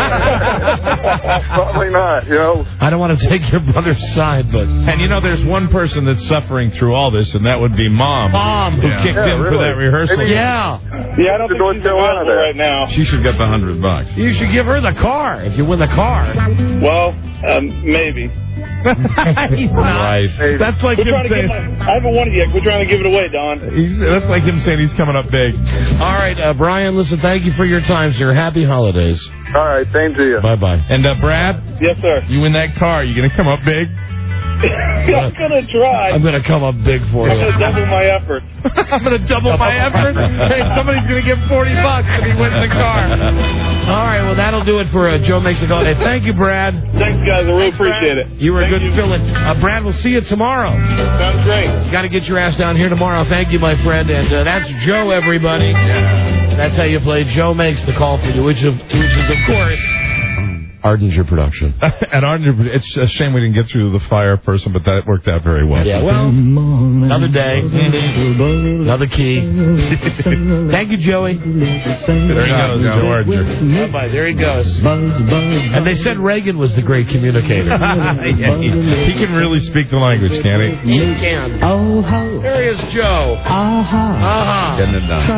Probably not, I don't want to take your brother's side, but... And there's one person that's suffering through all this, and that would be Mom. Mom, who kicked in for that rehersal. Maybe Yeah, I don't think she's available right now. She should get the $100. You should give her the car if you win the car. Well, maybe. He's not. Right. That's like him saying... I haven't won it yet. We're trying to give it away, Don. That's like him saying he's coming up big. All right, Brian, listen, thank you for your time, sir. Happy holidays. All right, same to you. Bye-bye. And, Brad? Yes, sir. You win that car, you going to come up big? I'm going to try. I'm going to come up big for I'm you. going to double my effort. I'm going to double my effort? Hey, somebody's going to give $40 if he wins the car. All right, well, that'll do it for Joe Makes a Call. Hey, thank you, Brad. Thanks, guys. I really appreciate it. You were a good fill-in. Brad, we'll see you tomorrow. Sounds great. You got to get your ass down here tomorrow. Thank you, my friend. And that's Joe, everybody. And that's how you play Joe Makes the Call for you, which is, of course... Ardinger production. At Ardinger, it's a shame we didn't get through the fire person, but that worked out very well. Yeah, well, another day, another key. Thank you, Joey. There he goes, Joe Ardinger. Bye-bye, there he goes. And they said Reagan was the great communicator. He can really speak the language, can't he? He can. There is Joe. Getting it done.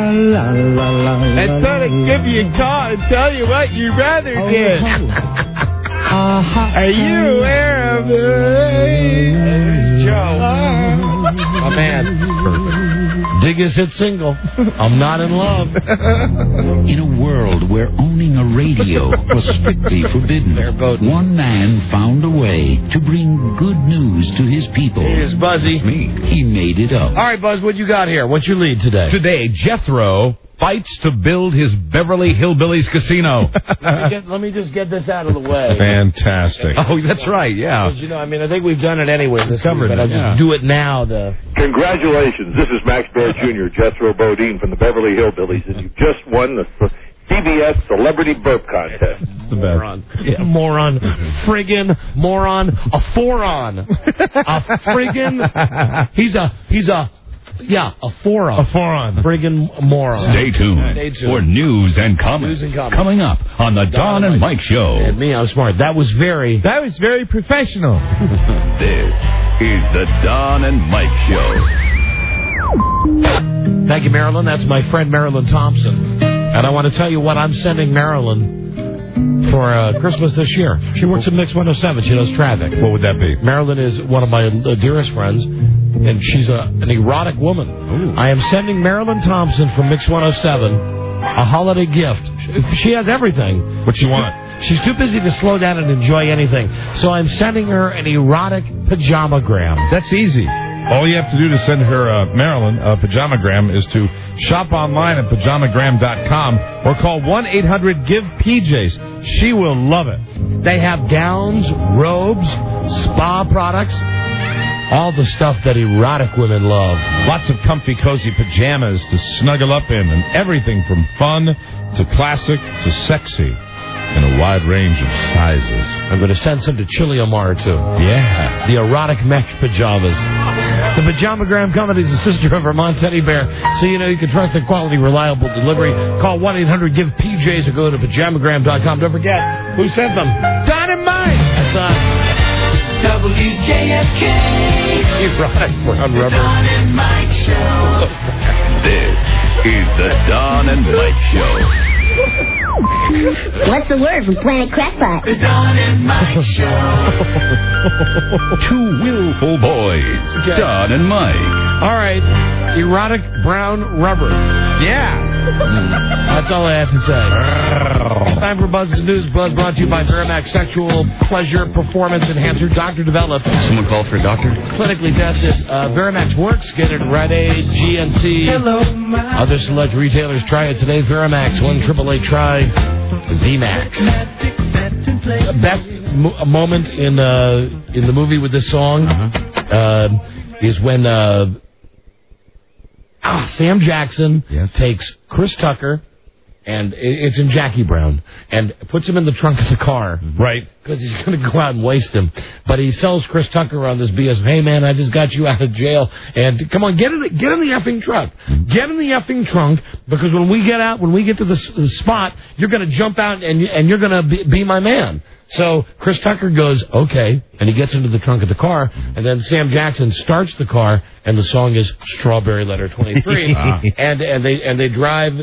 I thought I'd give you a call and tell you what your brother did. Are you aware of it? Joe. Oh, man. Dig his hit single. I'm not in love. In a world where owning a radio was strictly forbidden, one man found a way to bring good news to his people. Here's Buzzy. He made it up. All right, Buzz, what you got here? What's your lead today? Today, Jethro fights to build his Beverly Hillbillies casino. Let me just get this out of the way. Fantastic. Oh, that's right, yeah. I think we've done it anyway this week, but I'll just do it now. Congratulations. This is Max Baer Jr., Jethro Bodine from the Beverly Hillbillies, and you just won the CBS Celebrity Burp Contest. Moron. Yeah, moron. Friggin' moron. A foron. A friggin'... He's a foron. A foron. Friggin' moron. Stay tuned for news and comments. Coming up on the Don and Mike Show. And me, I'm smart. That was very professional. This is the Don and Mike Show. Thank you, Marilyn. That's my friend Marilyn Thompson. And I want to tell you what I'm sending Marilyn for Christmas this year. She works at Mix 107. She does traffic. What would that be? Marilyn is one of my dearest friends, and she's an erotic woman. Ooh. I am sending Marilyn Thompson from Mix 107 a holiday gift. She has everything. What you want? She's too busy to slow down and enjoy anything. So I'm sending her an erotic pajamagram. That's easy. All you have to do to send her, Marilyn, a pajamagram is to shop online at pajamagram.com or call 1-800-GIVE-PJs. She will love it. They have gowns, robes, spa products, all the stuff that erotic women love. Lots of comfy, cozy pajamas to snuggle up in, and everything from fun to classic to sexy in a wide range of sizes. I'm going to send some to Chili Omar, too. Yeah. The erotic mesh pajamas. The Pajamagram Company is a sister of Vermont Teddy Bear, so you know you can trust their quality, reliable delivery. Call 1-800-GIVE-PJs or go to pajamagram.com. Don't forget, who sent them? Don and Mike! That's WJFK. Erotic brown rubber. Don and Mike Show. This is the Don and Mike Show. What's the word from Planet Crackpot? The Don and Mike Show. Two willful boys, Don and Mike. All right, erotic brown rubber. Yeah. That's all I have to say. Time for Buzz's News. Buzz brought to you by Verimax Sexual Pleasure Performance Enhancer. Doctor developed. Someone called for a doctor? Clinically tested. Verimax works. Get it Rite Aid, GNC. Other select retailers. Try it today. Verimax. 1-888 try VMAX. Best moment in the movie with this song is when Sam Jackson takes Chris Tucker, and it's in Jackie Brown, and puts him in the trunk of the car. Right. Because he's going to go out and waste him. But he sells Chris Tucker on this BS. Hey, man, I just got you out of jail. And come on, get in the effing truck. Get in the effing trunk, because when we get to the spot, you're going to jump out and you're going to be my man. So Chris Tucker goes, okay, and he gets into the trunk of the car, and then Sam Jackson starts the car, and the song is Strawberry Letter 23. and they drive,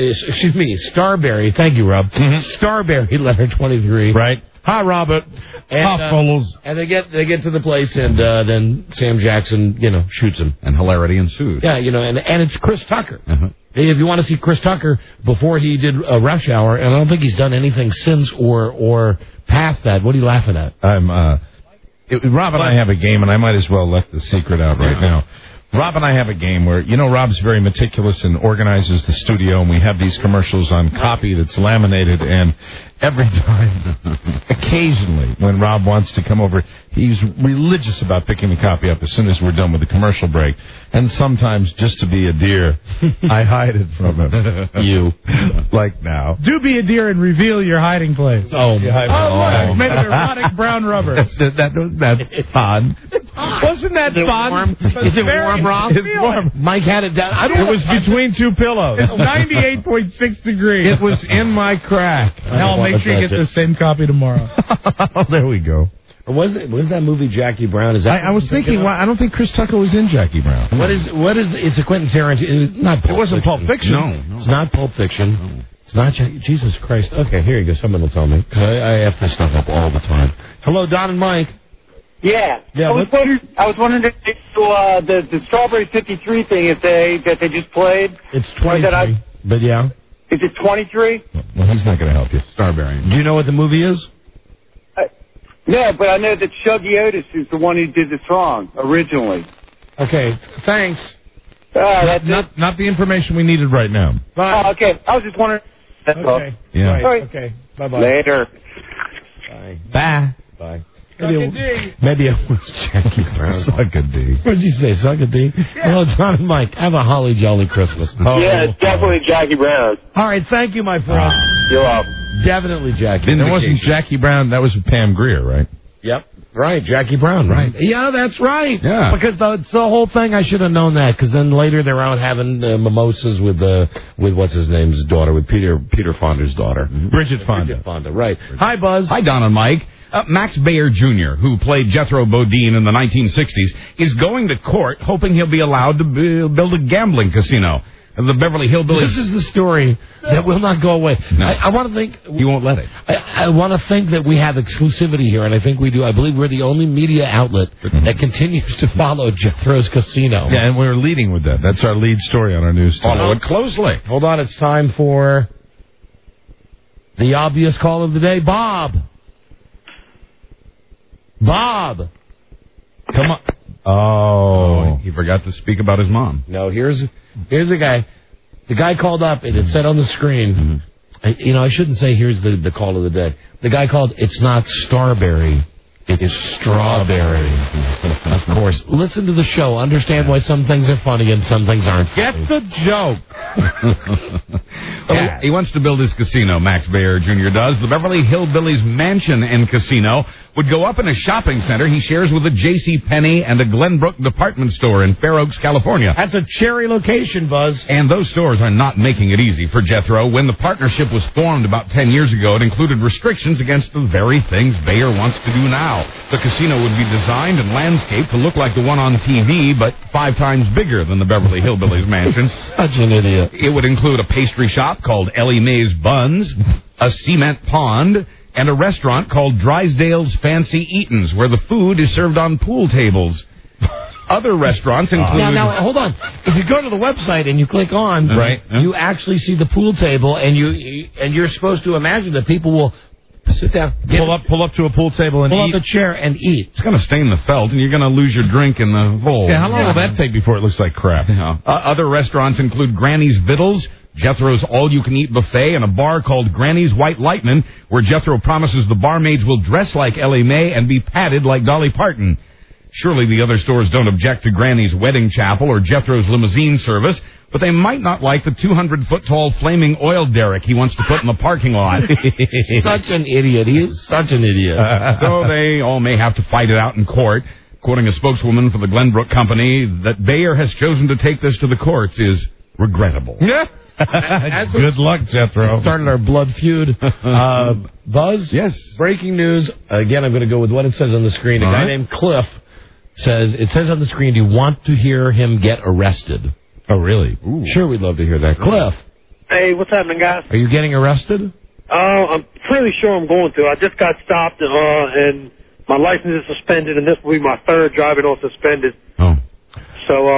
Starberry, thank you, Rob. Starberry Letter 23. Right. Hi, Robert. And, and they get to the place, and then Sam Jackson, shoots him. And hilarity ensues. Yeah, and it's Chris Tucker. If you want to see Chris Tucker before he did Rush Hour, and I don't think he's done anything since or past that. What are you laughing at? Rob and I have a game, and I might as well let the secret out right now. Rob and I have a game where, Rob's very meticulous and organizes the studio, and we have these commercials on copy that's laminated, and every time, occasionally, when Rob wants to come over, he's religious about picking the copy up as soon as we're done with the commercial break. And sometimes, just to be a dear, I hide it from him. You. Like now. Do be a dear and reveal your hiding place. Oh, look, made of erotic brown rubber. That's fun. Wasn't that fun? Is it warm, Rob? It's warm. Mike had it down. It was between two pillows. It's 98.6 degrees. It was in my crack. I'll make sure you get the same copy tomorrow. There we go. Was that movie Jackie Brown? Is that I was thinking, I don't think Chris Tucker was in Jackie Brown. What is? It's a Quentin Tarantino. Not Pulp It wasn't Fiction. Pulp Fiction. No. It's not Pulp Fiction. No. It's not Jesus Christ. Okay, here you go. Someone will tell me. I have this stuff up all the time. Hello, Don and Mike. Yeah. I was wondering if the Strawberry 53 thing that they just played. It's 23. But yeah. Is it 23? Well, he's not going to help you. Starberry. Do you know what the movie is? No, but I know that Shuggy Otis is the one who did the song originally. Okay, thanks. Not the information we needed right now. Bye. Oh, okay. I was just wondering. That's all. Yeah. Right. All right. Okay. Bye-bye. Later. Bye. Bye. Maybe it was Jackie Brown. Suck a D. What did you say? Suck a D? Yeah. Well, John and Mike, have a holly jolly Christmas. Yeah, it's definitely Jackie Brown. All right, thank you, my friend. You're welcome. Definitely Jackie. It wasn't Jackie Brown. That was Pam Grier, right? Yep. Right, Jackie Brown, right. Yeah, that's right. Yeah. Because it's the whole thing, I should have known that, because then later they're out having mimosas with what's his name's daughter, with Peter Fonda's daughter. Bridget Fonda. Bridget Fonda, right. Hi, Buzz. Hi, Don and Mike. Max Baer Jr., who played Jethro Bodine in the 1960s, is going to court hoping he'll be allowed to build a gambling casino. The Beverly Hillbillies. This is the story that will not go away. No. I want to think... You won't let it. I want to think that we have exclusivity here, and I think we do. I believe we're the only media outlet that continues to follow Jethro's Casino. Yeah, and we're leading with that. That's our lead story on our news today. Follow it closely. Hold on, it's time for the obvious call of the day. Bob. Come on. Oh, he forgot to speak about his mom. No, here's a guy. The guy called up, and it said on the screen, I shouldn't say here's the call of the day. The guy called, it's not Starberry, it's Strawberry. Of course. Listen to the show. Understand why some things are funny and some things aren't. Get the joke. Yeah, he wants to build his casino, Max Baer Jr. does. The Beverly Hillbillies Mansion and Casino would go up in a shopping center he shares with a J.C. Penney and a Glenbrook department store in Fair Oaks, California. That's a cherry location, Buzz. And those stores are not making it easy for Jethro. When the partnership was formed about 10 years ago, it included restrictions against the very things Baer wants to do now. The casino would be designed and landscaped to look like the one on TV, but 5 times bigger than the Beverly Hillbillies Mansion. Such an idiot. It would include a pastry shop called Ellie Mae's Buns, a cement pond, and a restaurant called Drysdale's Fancy Eatins, where the food is served on pool tables. Other restaurants include... Now, hold on. If you go to the website and you click on, you actually see the pool table, and you're supposed to imagine that people will sit down, pull up to a pool table and pull eat. up a chair and eat. It's going to stain the felt, and you're going to lose your drink in the hole. Yeah, how long will that take before it looks like crap? Other restaurants include Granny's Vittles, Jethro's All-You-Can-Eat Buffet, and a bar called Granny's White Lightning, where Jethro promises the barmaids will dress like Ellie Mae and be padded like Dolly Parton. Surely the other stores don't object to Granny's Wedding Chapel or Jethro's limousine service, but they might not like the 200-foot-tall flaming oil derrick he wants to put in the parking lot. Such an idiot. He is such an idiot. So they all may have to fight it out in court. Quoting a spokeswoman for the Glenbrook Company, that Bayer has chosen to take this to the courts is regrettable. Good luck, Jethro. Started our blood feud. Buzz? Yes. Breaking news. Again, I'm going to go with what it says on the screen. A guy named Cliff says on the screen, do you want to hear him get arrested? Oh, really? Ooh. Sure, we'd love to hear that. Cliff. Hey, what's happening, guys? Are you getting arrested? I'm pretty sure I'm going to. I just got stopped, and my license is suspended, and this will be my third driving on suspended. Oh. So,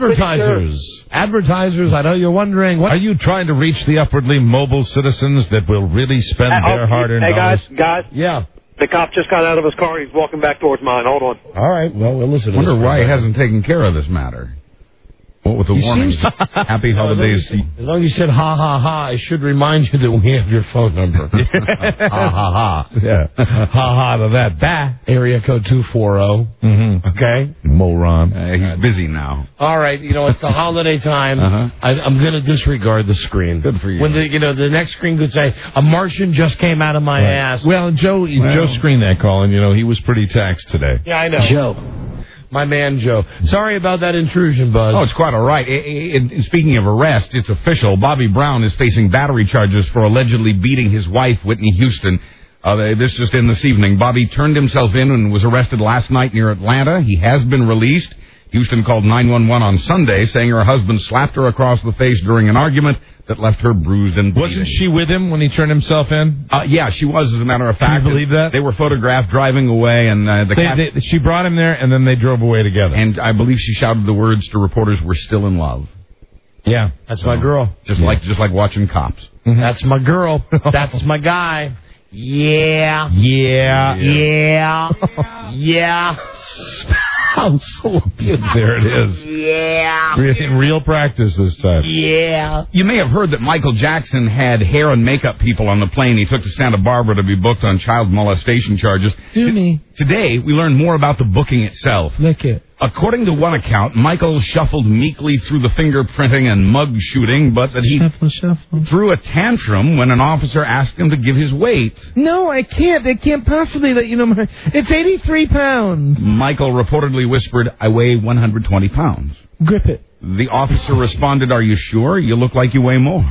Advertisers, I know you're wondering. What are you trying to reach the upwardly mobile citizens that will really spend their hard-earned dollars? Hey, guys. Yeah. The cop just got out of his car. He's walking back towards mine. Hold on. All right. Well, we'll listen to I wonder this why he hasn't taken care of this matter. What with the warnings? Happy holidays. As long as you said ha, ha, ha, I should remind you that we have your phone number. Ha, ha, ha. Yeah. Ha, ha to that. Bah. Area code 240. Mm-hmm. Okay? Moron. He's busy now. All right. It's the holiday time. I'm going to disregard the screen. Good for you. When the next screen could say, a Martian just came out of my ass. Well, Joe screened that call, and, he was pretty taxed today. Yeah, I know. Joe. My man, Joe. Sorry about that intrusion, Buzz. Oh, it's quite all right. Speaking of arrest, it's official. Bobby Brown is facing battery charges for allegedly beating his wife, Whitney Houston. This just in this evening. Bobby turned himself in and was arrested last night near Atlanta. He has been released. Houston called 911 on Sunday, saying her husband slapped her across the face during an argument that left her bruised and bleeding. Wasn't she with him when he turned himself in? Yeah, she was, as a matter of fact. Can you believe that? They were photographed driving away, and she brought him there, and then they drove away together. And I believe she shouted the words to reporters, "We're still in love." Yeah. That's my girl. Just like watching Cops. Mm-hmm. That's my girl. That's my guy. Yeah. Yeah. Yeah. Yeah. So beautiful. There it is. Yeah. In real practice this time. Yeah. You may have heard that Michael Jackson had hair and makeup people on the plane he took to Santa Barbara to be booked on child molestation charges. Today, we learned more about the booking itself. Look it. According to one account, Michael shuffled meekly through the fingerprinting and mug shooting, but that he threw a tantrum when an officer asked him to give his weight. No, I can't. They can't possibly let you know. It's 83 pounds. Michael reportedly whispered, "I weigh 120 pounds. Grip it." The officer responded, "Are you sure? You look like you weigh more."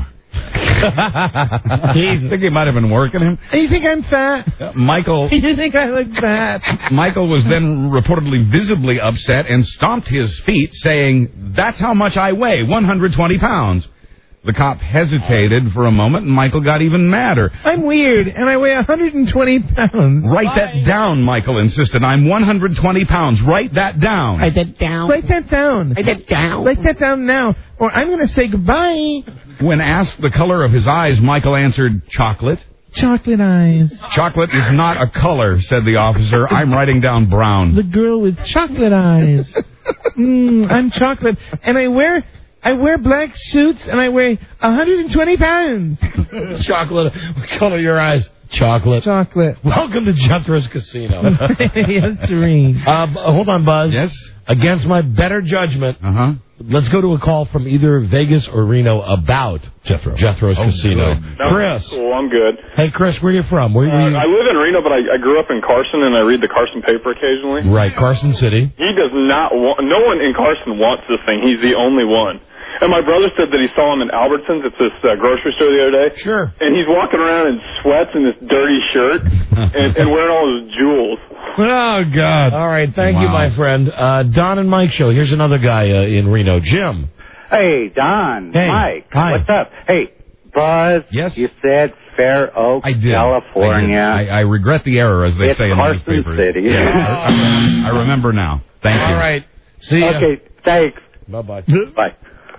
I think he might have been working him. You think I'm fat? Michael. You think I look fat? Michael was then reportedly visibly upset and stomped his feet, saying, "That's how much I weigh, 120 pounds. The cop hesitated for a moment, and Michael got even madder. I'm weird, and I weigh 120 pounds. Write that down, Michael insisted. I'm 120 pounds. Write that down. Write that down. Write that down. Write that down. Write that down now, or I'm going to say goodbye. When asked the color of his eyes, Michael answered, "Chocolate." Chocolate eyes. "Chocolate is not a color," said the officer. "I'm writing down brown." The girl with chocolate eyes. I'm chocolate, and I wear black suits, and I weigh 120 pounds. Chocolate. What color are your eyes? Chocolate. Chocolate. Welcome to Jethro's Casino. Yes, Serene. Hold on, Buzz. Yes? Against my better judgment, let's go to a call from either Vegas or Reno about Jethro's Casino. No, Chris. Cool, I'm good. Hey, Chris, where are you from? I live in Reno, but I grew up in Carson, and I read the Carson paper occasionally. Right, Carson City. He does not want... No one in Carson wants this thing. He's the only one. And my brother said that he saw him in Albertsons. It's this grocery store the other day. Sure. And he's walking around in sweats and this dirty shirt and wearing all his jewels. Oh, God. All right. Thank you, my friend. Don and Mike show. Here's another guy in Reno. Jim. Hey, Don. Hey. Mike. Hi. What's up? Hey, Buzz. Yes? You said Fair Oaks, California. I regret the error, as they it's say in Carson the newspapers. City. Yeah, I remember now. Thank you. All right. See ya. Okay, thanks. Bye-bye. Bye.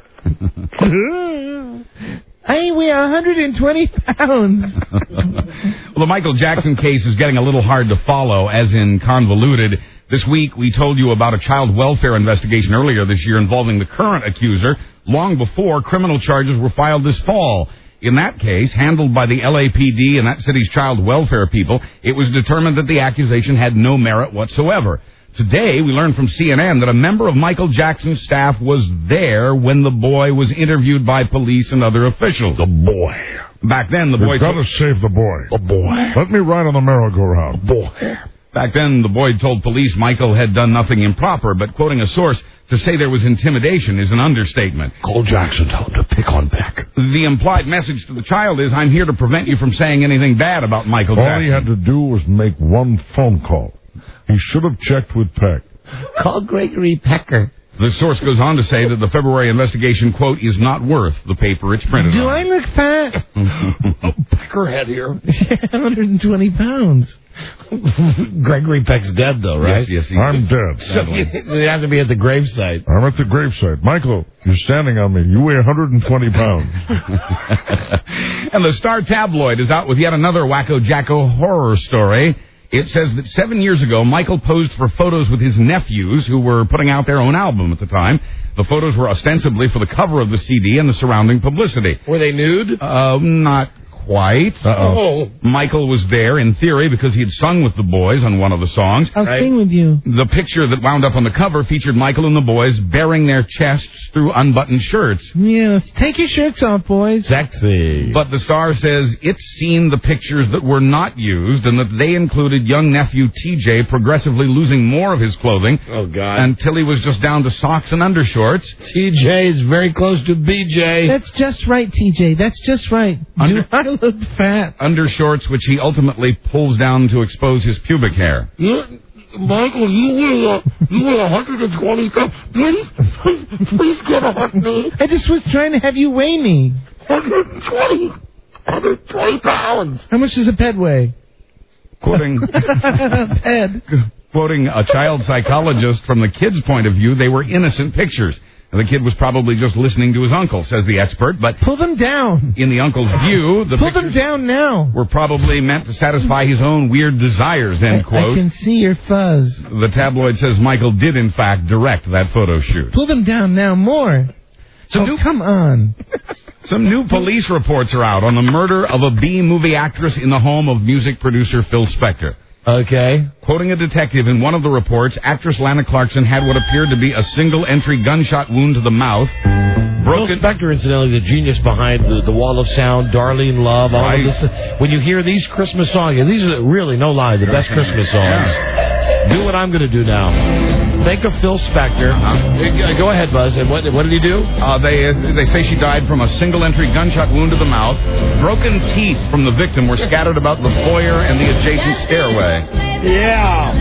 I weigh 120 pounds. Well, the Michael Jackson case is getting a little hard to follow, as in convoluted. This week, we told you about a child welfare investigation earlier this year involving the current accuser, long before criminal charges were filed this fall. In that case, handled by the LAPD and that city's child welfare people, it was determined that the accusation had no merit whatsoever. Today, we learned from CNN that a member of Michael Jackson's staff was there when the boy was interviewed by police and other officials. The boy. Back then, the boy... You've got to save the boy. The boy. Let me ride on the merry-go-round. Boy. Back then, the boy told police Michael had done nothing improper, but quoting a source, to say there was intimidation is an understatement. Call Jackson, tell him to pick on Beck. The implied message to the child is, I'm here to prevent you from saying anything bad about Michael Jackson. All he had to do was make one phone call. He should have checked with Peck. Call Gregory Pecker. The source goes on to say that the February investigation, quote, is not worth the paper it's printed Do on. I look fat? Peckerhead here. 120 pounds. Gregory Peck's dead, though, right? Yes, he I'm is. dead. So you have to be at the gravesite. I'm at the gravesite. Michael, you're standing on me. You weigh 120 pounds. And the Star tabloid is out with yet another Wacko Jacko horror story. It says that 7 years ago, Michael posed for photos with his nephews, who were putting out their own album at the time. The photos were ostensibly for the cover of the CD and the surrounding publicity. Were they nude? Not quite. Uh-oh. Michael was there, in theory, because he had sung with the boys on one of the songs. I'll sing with you. The picture that wound up on the cover featured Michael and the boys bearing their chests through unbuttoned shirts. Yes. Take your shirts off, boys. Sexy. But the Star says it's seen the pictures that were not used and that they included young nephew TJ progressively losing more of his clothing. Oh, God. Until he was just down to socks and undershorts. TJ is very close to BJ. That's just right, TJ. That's just right. Do I look fat? Undershorts, which he ultimately pulls down to expose his pubic hair. Michael, you weigh 120 pounds. Please get off me. I just was trying to have you weigh me. 120 pounds. How much does a ped weigh? Quoting a child psychologist, from the kid's point of view, they were innocent pictures. The kid was probably just listening to his uncle, says the expert, but... Pull them down. In the uncle's view, the Pull them down now. were probably meant to satisfy his own weird desires, end quote. I can see your fuzz. The tabloid says Michael did, in fact, direct that photo shoot. Pull them down now more. Come on. Some new police reports are out on the murder of a B-movie actress in the home of music producer Phil Spector. Okay. Quoting a detective in one of the reports, actress Lana Clarkson had what appeared to be a single-entry gunshot wound to the mouth. Phil Spector, incidentally, the genius behind the Wall of Sound, Darlene Love, all of this. When you hear these Christmas songs, and these are really, no lie, the best Christmas songs. Yeah. Do what I'm going to do now. Think of Phil Spector. Go ahead, Buzz. And what did he do? They say she died from a single-entry gunshot wound to the mouth. Broken teeth from the victim were scattered about the foyer and the adjacent stairway. Yeah.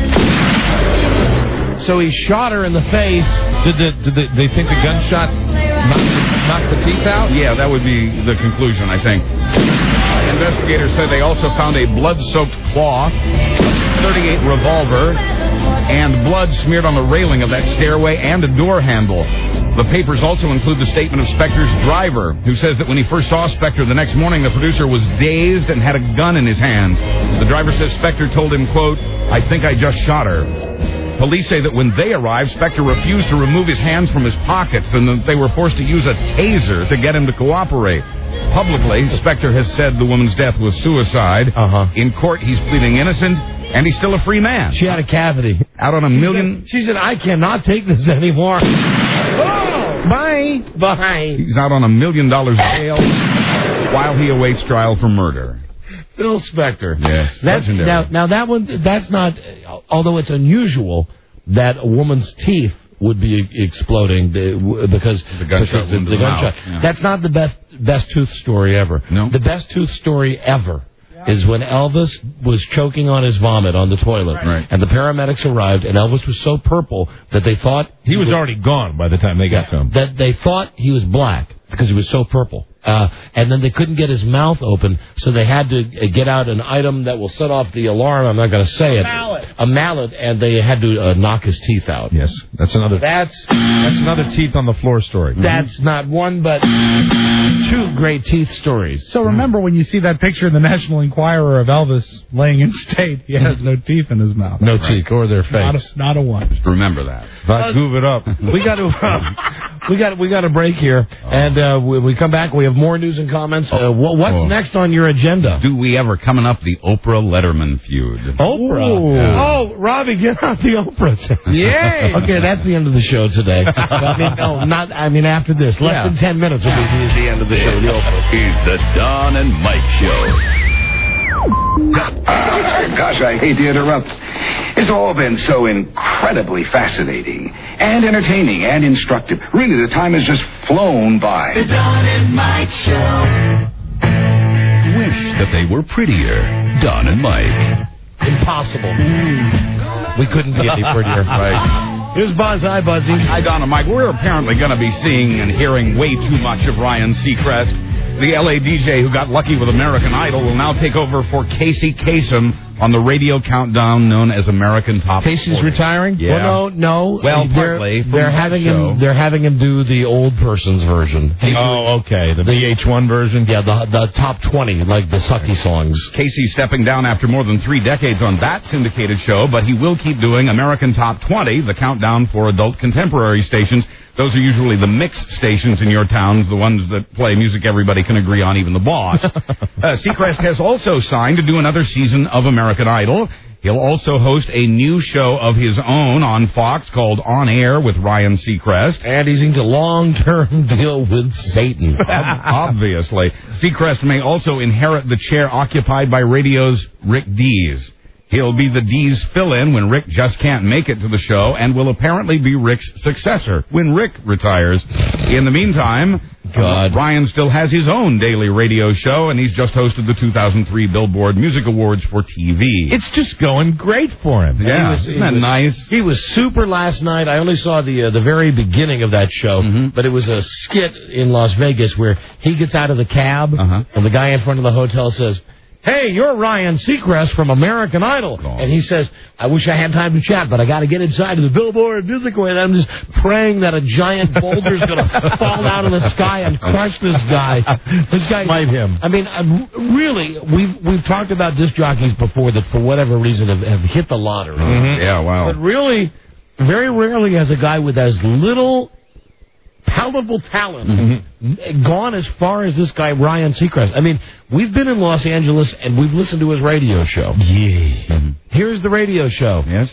So he shot her in the face. Did they think the gunshot knocked the teeth out? Yeah, that would be the conclusion, I think. Investigators said they also found a blood-soaked cloth, a .38 revolver, and blood smeared on the railing of that stairway and a door handle. The papers also include the statement of Spector's driver, who says that when he first saw Spector the next morning, the producer was dazed and had a gun in his hands. The driver says Spector told him, quote, "I think I just shot her." Police say that when they arrived, Spector refused to remove his hands from his pockets and that they were forced to use a taser to get him to cooperate. Publicly, Spector has said the woman's death was suicide. In court, he's pleading innocent, and he's still a free man. She had a cavity. Out on $1 million... She said, I cannot take this anymore. Oh! Bye. Bye. He's out on $1 million bail while he awaits trial for murder. Phil Spector. Yes, legendary. Now that one, that's not, although it's unusual that a woman's teeth would be exploding because the gunshot. Yeah. That's not the best tooth story ever. No. The best tooth story ever is when Elvis was choking on his vomit on the toilet, and the paramedics arrived, and Elvis was so purple that they thought he was already gone by the time they got to him. That they thought he was black because he was so purple. and then they couldn't get his mouth open, so they had to get out an item that will set off the alarm. I'm not going to say it. A mallet, and they had to knock his teeth out. Yes, that's another teeth on the floor story. That's not one, but two great teeth stories. So remember when you see that picture in the National Enquirer of Elvis laying in state, he has no teeth in his mouth. No teeth or their face. Not a one. Just remember that. Move it up. We got a break here, and when we come back, we have more news and comments. What's next on your agenda? Do we ever coming up the Oprah Letterman feud? Oprah. Yeah. Oh, Robbie, get out the Oprah. Yay! Okay, that's the end of the show today. After this, less than 10 minutes will be the end of the show. The Oprah. It's the Don and Mike Show. Gosh, I hate to interrupt. It's all been so incredibly fascinating and entertaining and instructive. Really, the time has just flown by. The Don and Mike Show. Wish that they were prettier. Don and Mike. Impossible. We couldn't be any prettier. Right. Here's Buzz. Hi, Buzzy. Hi, Don and Mike. We're apparently going to be seeing and hearing way too much of Ryan Seacrest. The LA DJ who got lucky with American Idol will now take over for Casey Kasem on the radio countdown known as American Top 40. Casey's retiring? Yeah. Well, no. Well, partly. They're having him do the old person's version. Okay. The VH1 version? Yeah, the top 20, like the sucky songs. Casey's stepping down after more than 3 decades on that syndicated show, but he will keep doing American Top 20, the countdown for adult contemporary stations. Those are usually the mixed stations in your towns, the ones that play music everybody can agree on, even the boss. Seacrest has also signed to do another season of American Idol. He'll also host a new show of his own on Fox called On Air with Ryan Seacrest. And he's into long-term deal with Satan. Obviously. Seacrest may also inherit the chair occupied by radio's Rick Dees. He'll be the D's fill-in when Rick just can't make it to the show, and will apparently be Rick's successor when Rick retires. In the meantime, Ryan still has his own daily radio show, and he's just hosted the 2003 Billboard Music Awards for TV. It's just going great for him. Yeah, isn't that nice? He was super last night. I only saw the very beginning of that show, but it was a skit in Las Vegas where he gets out of the cab, and the guy in front of the hotel says, "Hey, you're Ryan Seacrest from American Idol." And he says, "I wish I had time to chat, but I got to get inside of the Billboard Music Awards." And I'm just praying that a giant boulder's going to fall out of the sky and crush this guy. This guy might him. I mean, really, we've talked about disc jockeys before that for whatever reason have hit the lottery. Yeah, wow. But really, very rarely has a guy with as little palatable talent gone as far as this guy Ryan Seacrest. I mean, we've been in Los Angeles and we've listened to his radio show. Yeah. Here's the radio show. Yes.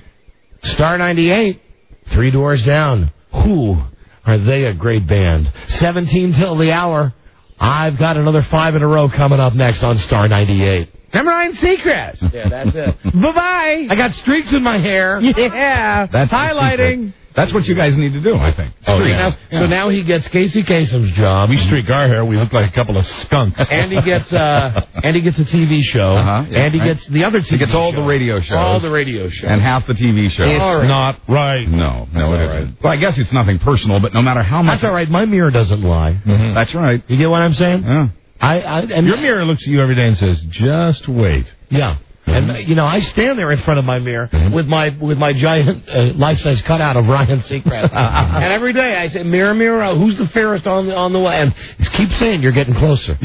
Star 98, 3 Doors Down. Whew, are they a great band. 17 till the hour. I've got another 5 in a row coming up next on Star 98. I'm Ryan Seacrest. Yeah, that's it. Bye-bye. I got streaks in my hair. Yeah. That's highlighting. That's what you guys need to do, I think. Oh, yeah. So now he gets Casey Kasem's job. We streak our hair. We look like a couple of skunks. And he gets a TV show. And he gets the other TV show. He gets all the radio shows. All the radio shows. And half the TV shows. It's not right. No, it isn't. Well, I guess it's nothing personal, but no matter how much... That's all right. My mirror doesn't lie. That's right. You get what I'm saying? Yeah. And your mirror looks at you every day and says, "Just wait." Yeah. And, I stand there in front of my mirror with my giant life-size cutout of Ryan Seacrest. And every day I say, "Mirror, mirror, who's the fairest on the way?" And just keep saying you're getting closer.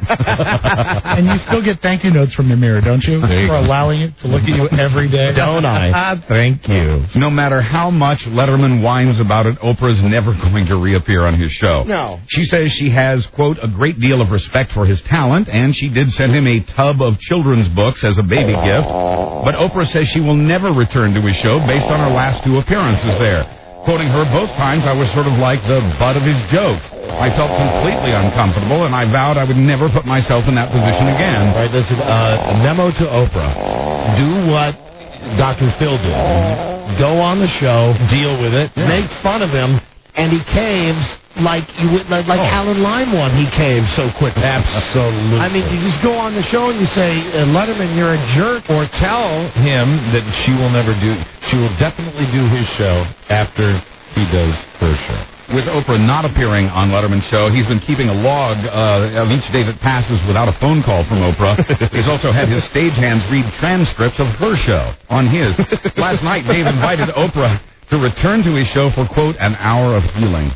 And you still get thank you notes from the mirror, don't you? For allowing it to look at you every day. Don't I? Thank you. No matter how much Letterman whines about it, Oprah's never going to reappear on his show. No. She says she has, quote, a great deal of respect for his talent, and she did send him a tub of children's books as a baby gift. But Oprah says she will never return to his show based on her last 2 appearances there. Quoting her, "Both times I was sort of like the butt of his jokes. I felt completely uncomfortable, and I vowed I would never put myself in that position again." All right, listen, a memo to Oprah. Do what Dr. Phil did. Go on the show, deal with it, make fun of him, and he caves like Alan Lime one. He caves so quick. Absolutely. I mean, you just go on the show and you say, "Letterman, you're a jerk," or tell him that she will definitely do his show after he does her show. with Oprah not appearing on Letterman's show, he's been keeping a log of each day that passes without a phone call from Oprah. He's also had his stagehands read transcripts of her show on his. Last night, Dave invited Oprah to return to his show for, quote, an hour of healing.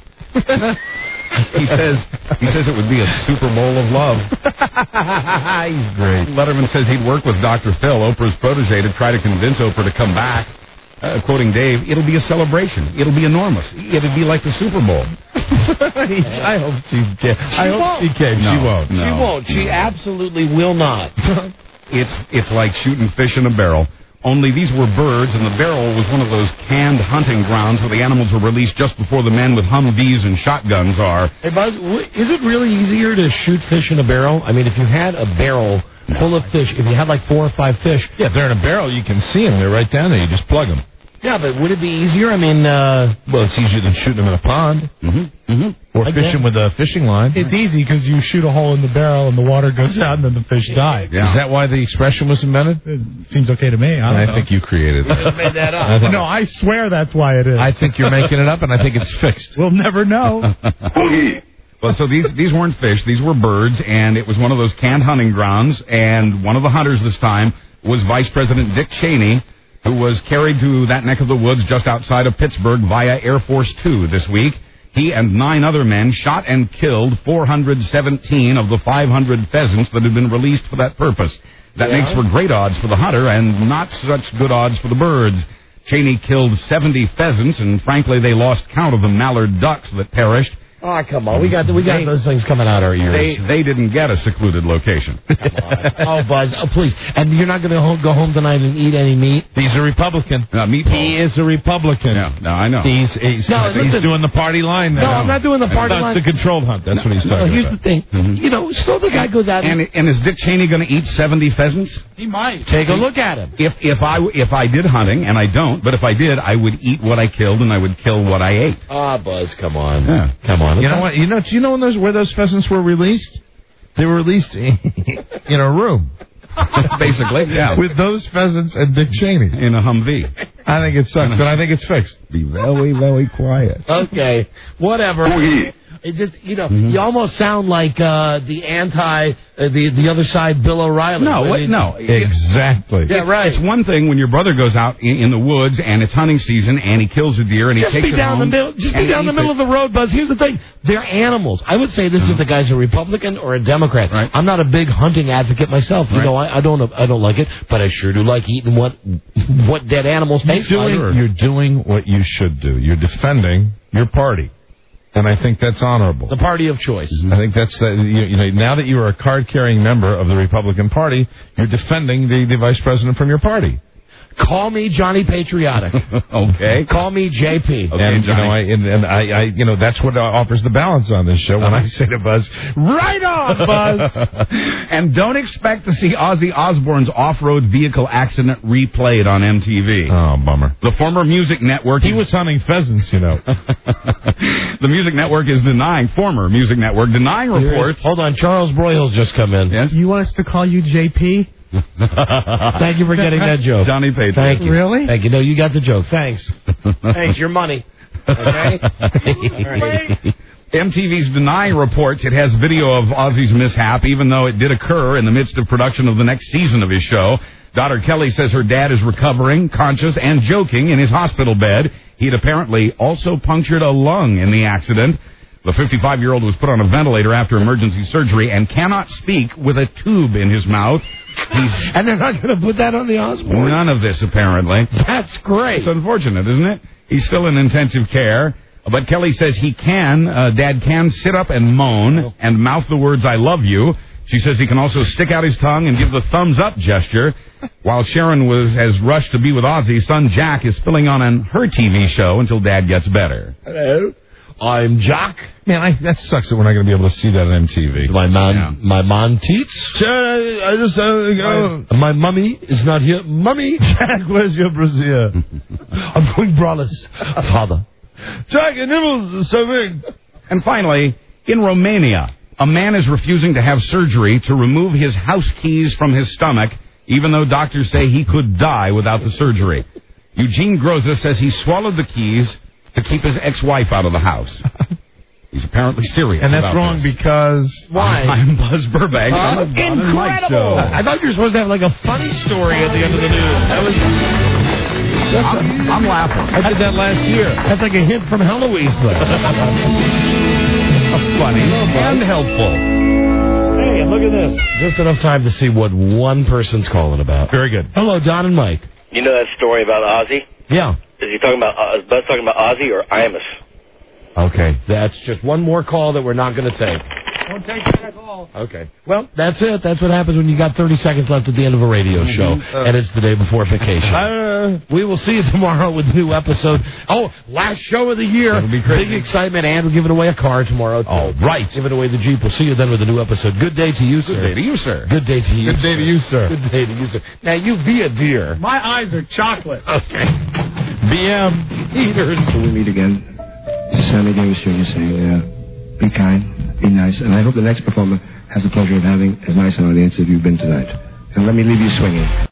He says it would be a Super Bowl of love. He's great. Letterman says he'd work with Dr. Phil, Oprah's protege, to try to convince Oprah to come back. Quoting Dave, it'll be a celebration. It'll be enormous. It'll be like the Super Bowl. I hope she can. I hope she can. No, She won't. no. She won't. She absolutely will not. It's like shooting fish in a barrel. Only these were birds, and the barrel was one of those canned hunting grounds where the animals were released just before the men with Humvees and shotguns are. Hey, Buzz, is it really easier to shoot fish in a barrel? I mean, if you had a barrel full of fish, if you had like 4 or 5 fish... Yeah, if they're in a barrel, you can see them. They're right down there. You just plug them. Yeah, but would it be easier? I mean... Well, it's easier than shooting them in a pond. Or fishing with a fishing line. It's easy because you shoot a hole in the barrel and the water goes out and then the fish die. Yeah. Is that why the expression was invented? It seems okay to me. I think you created it. You just made that up. No, I swear that's why it is. I think you're making it up, and I think it's fixed. We'll never know. Well, so these weren't fish. These were birds, and it was one of those canned hunting grounds, and one of the hunters this time was Vice President Dick Cheney, who was carried to that neck of the woods just outside of Pittsburgh via Air Force 2 this week. He and 9 other men shot and killed 417 of the 500 pheasants that had been released for that purpose. That makes for great odds for the hunter and not such good odds for the birds. Cheney killed 70 pheasants, and frankly, they lost count of the mallard ducks that perished. Oh, come on. We got those things coming out our ears. They didn't get a secluded location. Come on. Oh, Buzz, please. And you're not going to go home tonight and eat any meat? He's a Republican. He is a Republican. Yeah, no, I know. He's doing the party line now. No, I'm not doing the party line. The controlled hunt. That's what he's talking about. Here's the thing. You know, so the guy goes out and is Dick Cheney going to eat 70 pheasants? He might. Take a look at him. If I did hunting, and I don't, but if I did, I would eat what I killed and I would kill what I ate. Ah, Buzz, come on. Yeah. Come on. You know what? Do you know where those pheasants were released? They were released in a room. Basically, yeah. With those pheasants and Dick Cheney. In a Humvee. I think it sucks, but I think it's fixed. Be very, very quiet. Okay. Whatever. It just, you almost sound like the other side, Bill O'Reilly. No. Exactly. Yeah, right. It's one thing when your brother goes out in the woods and it's hunting season and he kills a deer and he takes it home. Just be down the middle of the road, Buzz. Here's the thing. They're animals. I would say this if the guy's a Republican or a Democrat. Right. I'm not a big hunting advocate myself. Right. You know, I don't like it, but I sure do like eating what dead animals taste like. You're doing what you should do. You're defending your party. And I think that's honorable. The party of choice. I think that's now that you are a card-carrying member of the Republican Party, you're defending the vice president from your party. Call me Johnny Patriotic. Okay. Call me JP. Okay, and Johnny. I that's what offers the balance on this show. When I say to Buzz, right on, Buzz. And don't expect to see Ozzy Osbourne's off-road vehicle accident replayed on MTV. Oh, bummer. The former Music Network. He was hunting pheasants, The Music Network is former Music Network denying reports. Hold on, Charles Broyles just come in. Yes. You want us to call you JP? Thank you for getting that joke. Johnny Patriot. Thank you. Really? Thank you. No, you got the joke. Thanks. Thanks. Your money. Okay? MTV's denying reports it has video of Ozzy's mishap, even though it did occur in the midst of production of the next season of his show. Daughter Kelly says her dad is recovering, conscious, and joking in his hospital bed. He had apparently also punctured a lung in the accident. The 55-year-old was put on a ventilator after emergency surgery and cannot speak with a tube in his mouth. And they're not going to put that on the Osbournes? None of this, apparently. That's great. It's unfortunate, isn't it? He's still in intensive care. But Kelly says Dad can sit up and moan and mouth the words, I love you. She says he can also stick out his tongue and give the thumbs up gesture. While Sharon has rushed to be with Ozzy, son Jack is filling on her TV show until Dad gets better. Hello. I'm Jack. Man, that sucks that we're not going to be able to see that on MTV. My mom teats. I just my mummy is not here. Mummy, Jack, where's your brassiere? I'm going braless. Father. Jack, your nipples are so big. And finally, in Romania, a man is refusing to have surgery to remove his house keys from his stomach, even though doctors say he could die without the surgery. Eugene Groza says he swallowed the keys to keep his ex-wife out of the house. He's apparently serious. And that's about wrong this. because... Why? I'm Buzz Burbank. On the Don and Mike Show. I thought you were supposed to have like a funny story at the end of the news. That was... I'm laughing. I did that last year. That's like a hint from Heloise. Funny and helpful. Hey, and look at this. Just enough time to see what one person's calling about. Very good. Hello, Don and Mike. You know that story about Ozzy? Yeah. Is he talking about Buzz talking about Ozzy or Imus? Okay, that's just one more call that we're not going to take. Don't take that call. Okay. Well, that's it. That's what happens when you got 30 seconds left at the end of a radio show, and it's the day before vacation. We will see you tomorrow with a new episode. Oh, last show of the year. That'll be crazy. Big excitement, and we're giving away a car tomorrow. All right. Giving away the Jeep. We'll see you then with a new episode. Good day to you, sir. Good day to you, sir. Good day to you, Good day to you, sir. Good day to you, sir. Now, you be a dear. My eyes are chocolate. Okay. BM Peters. Till we meet again. Sammy Davis Jr. saying, be kind, be nice, and I hope the next performer has the pleasure of having as nice an audience as you've been tonight. And let me leave you swinging.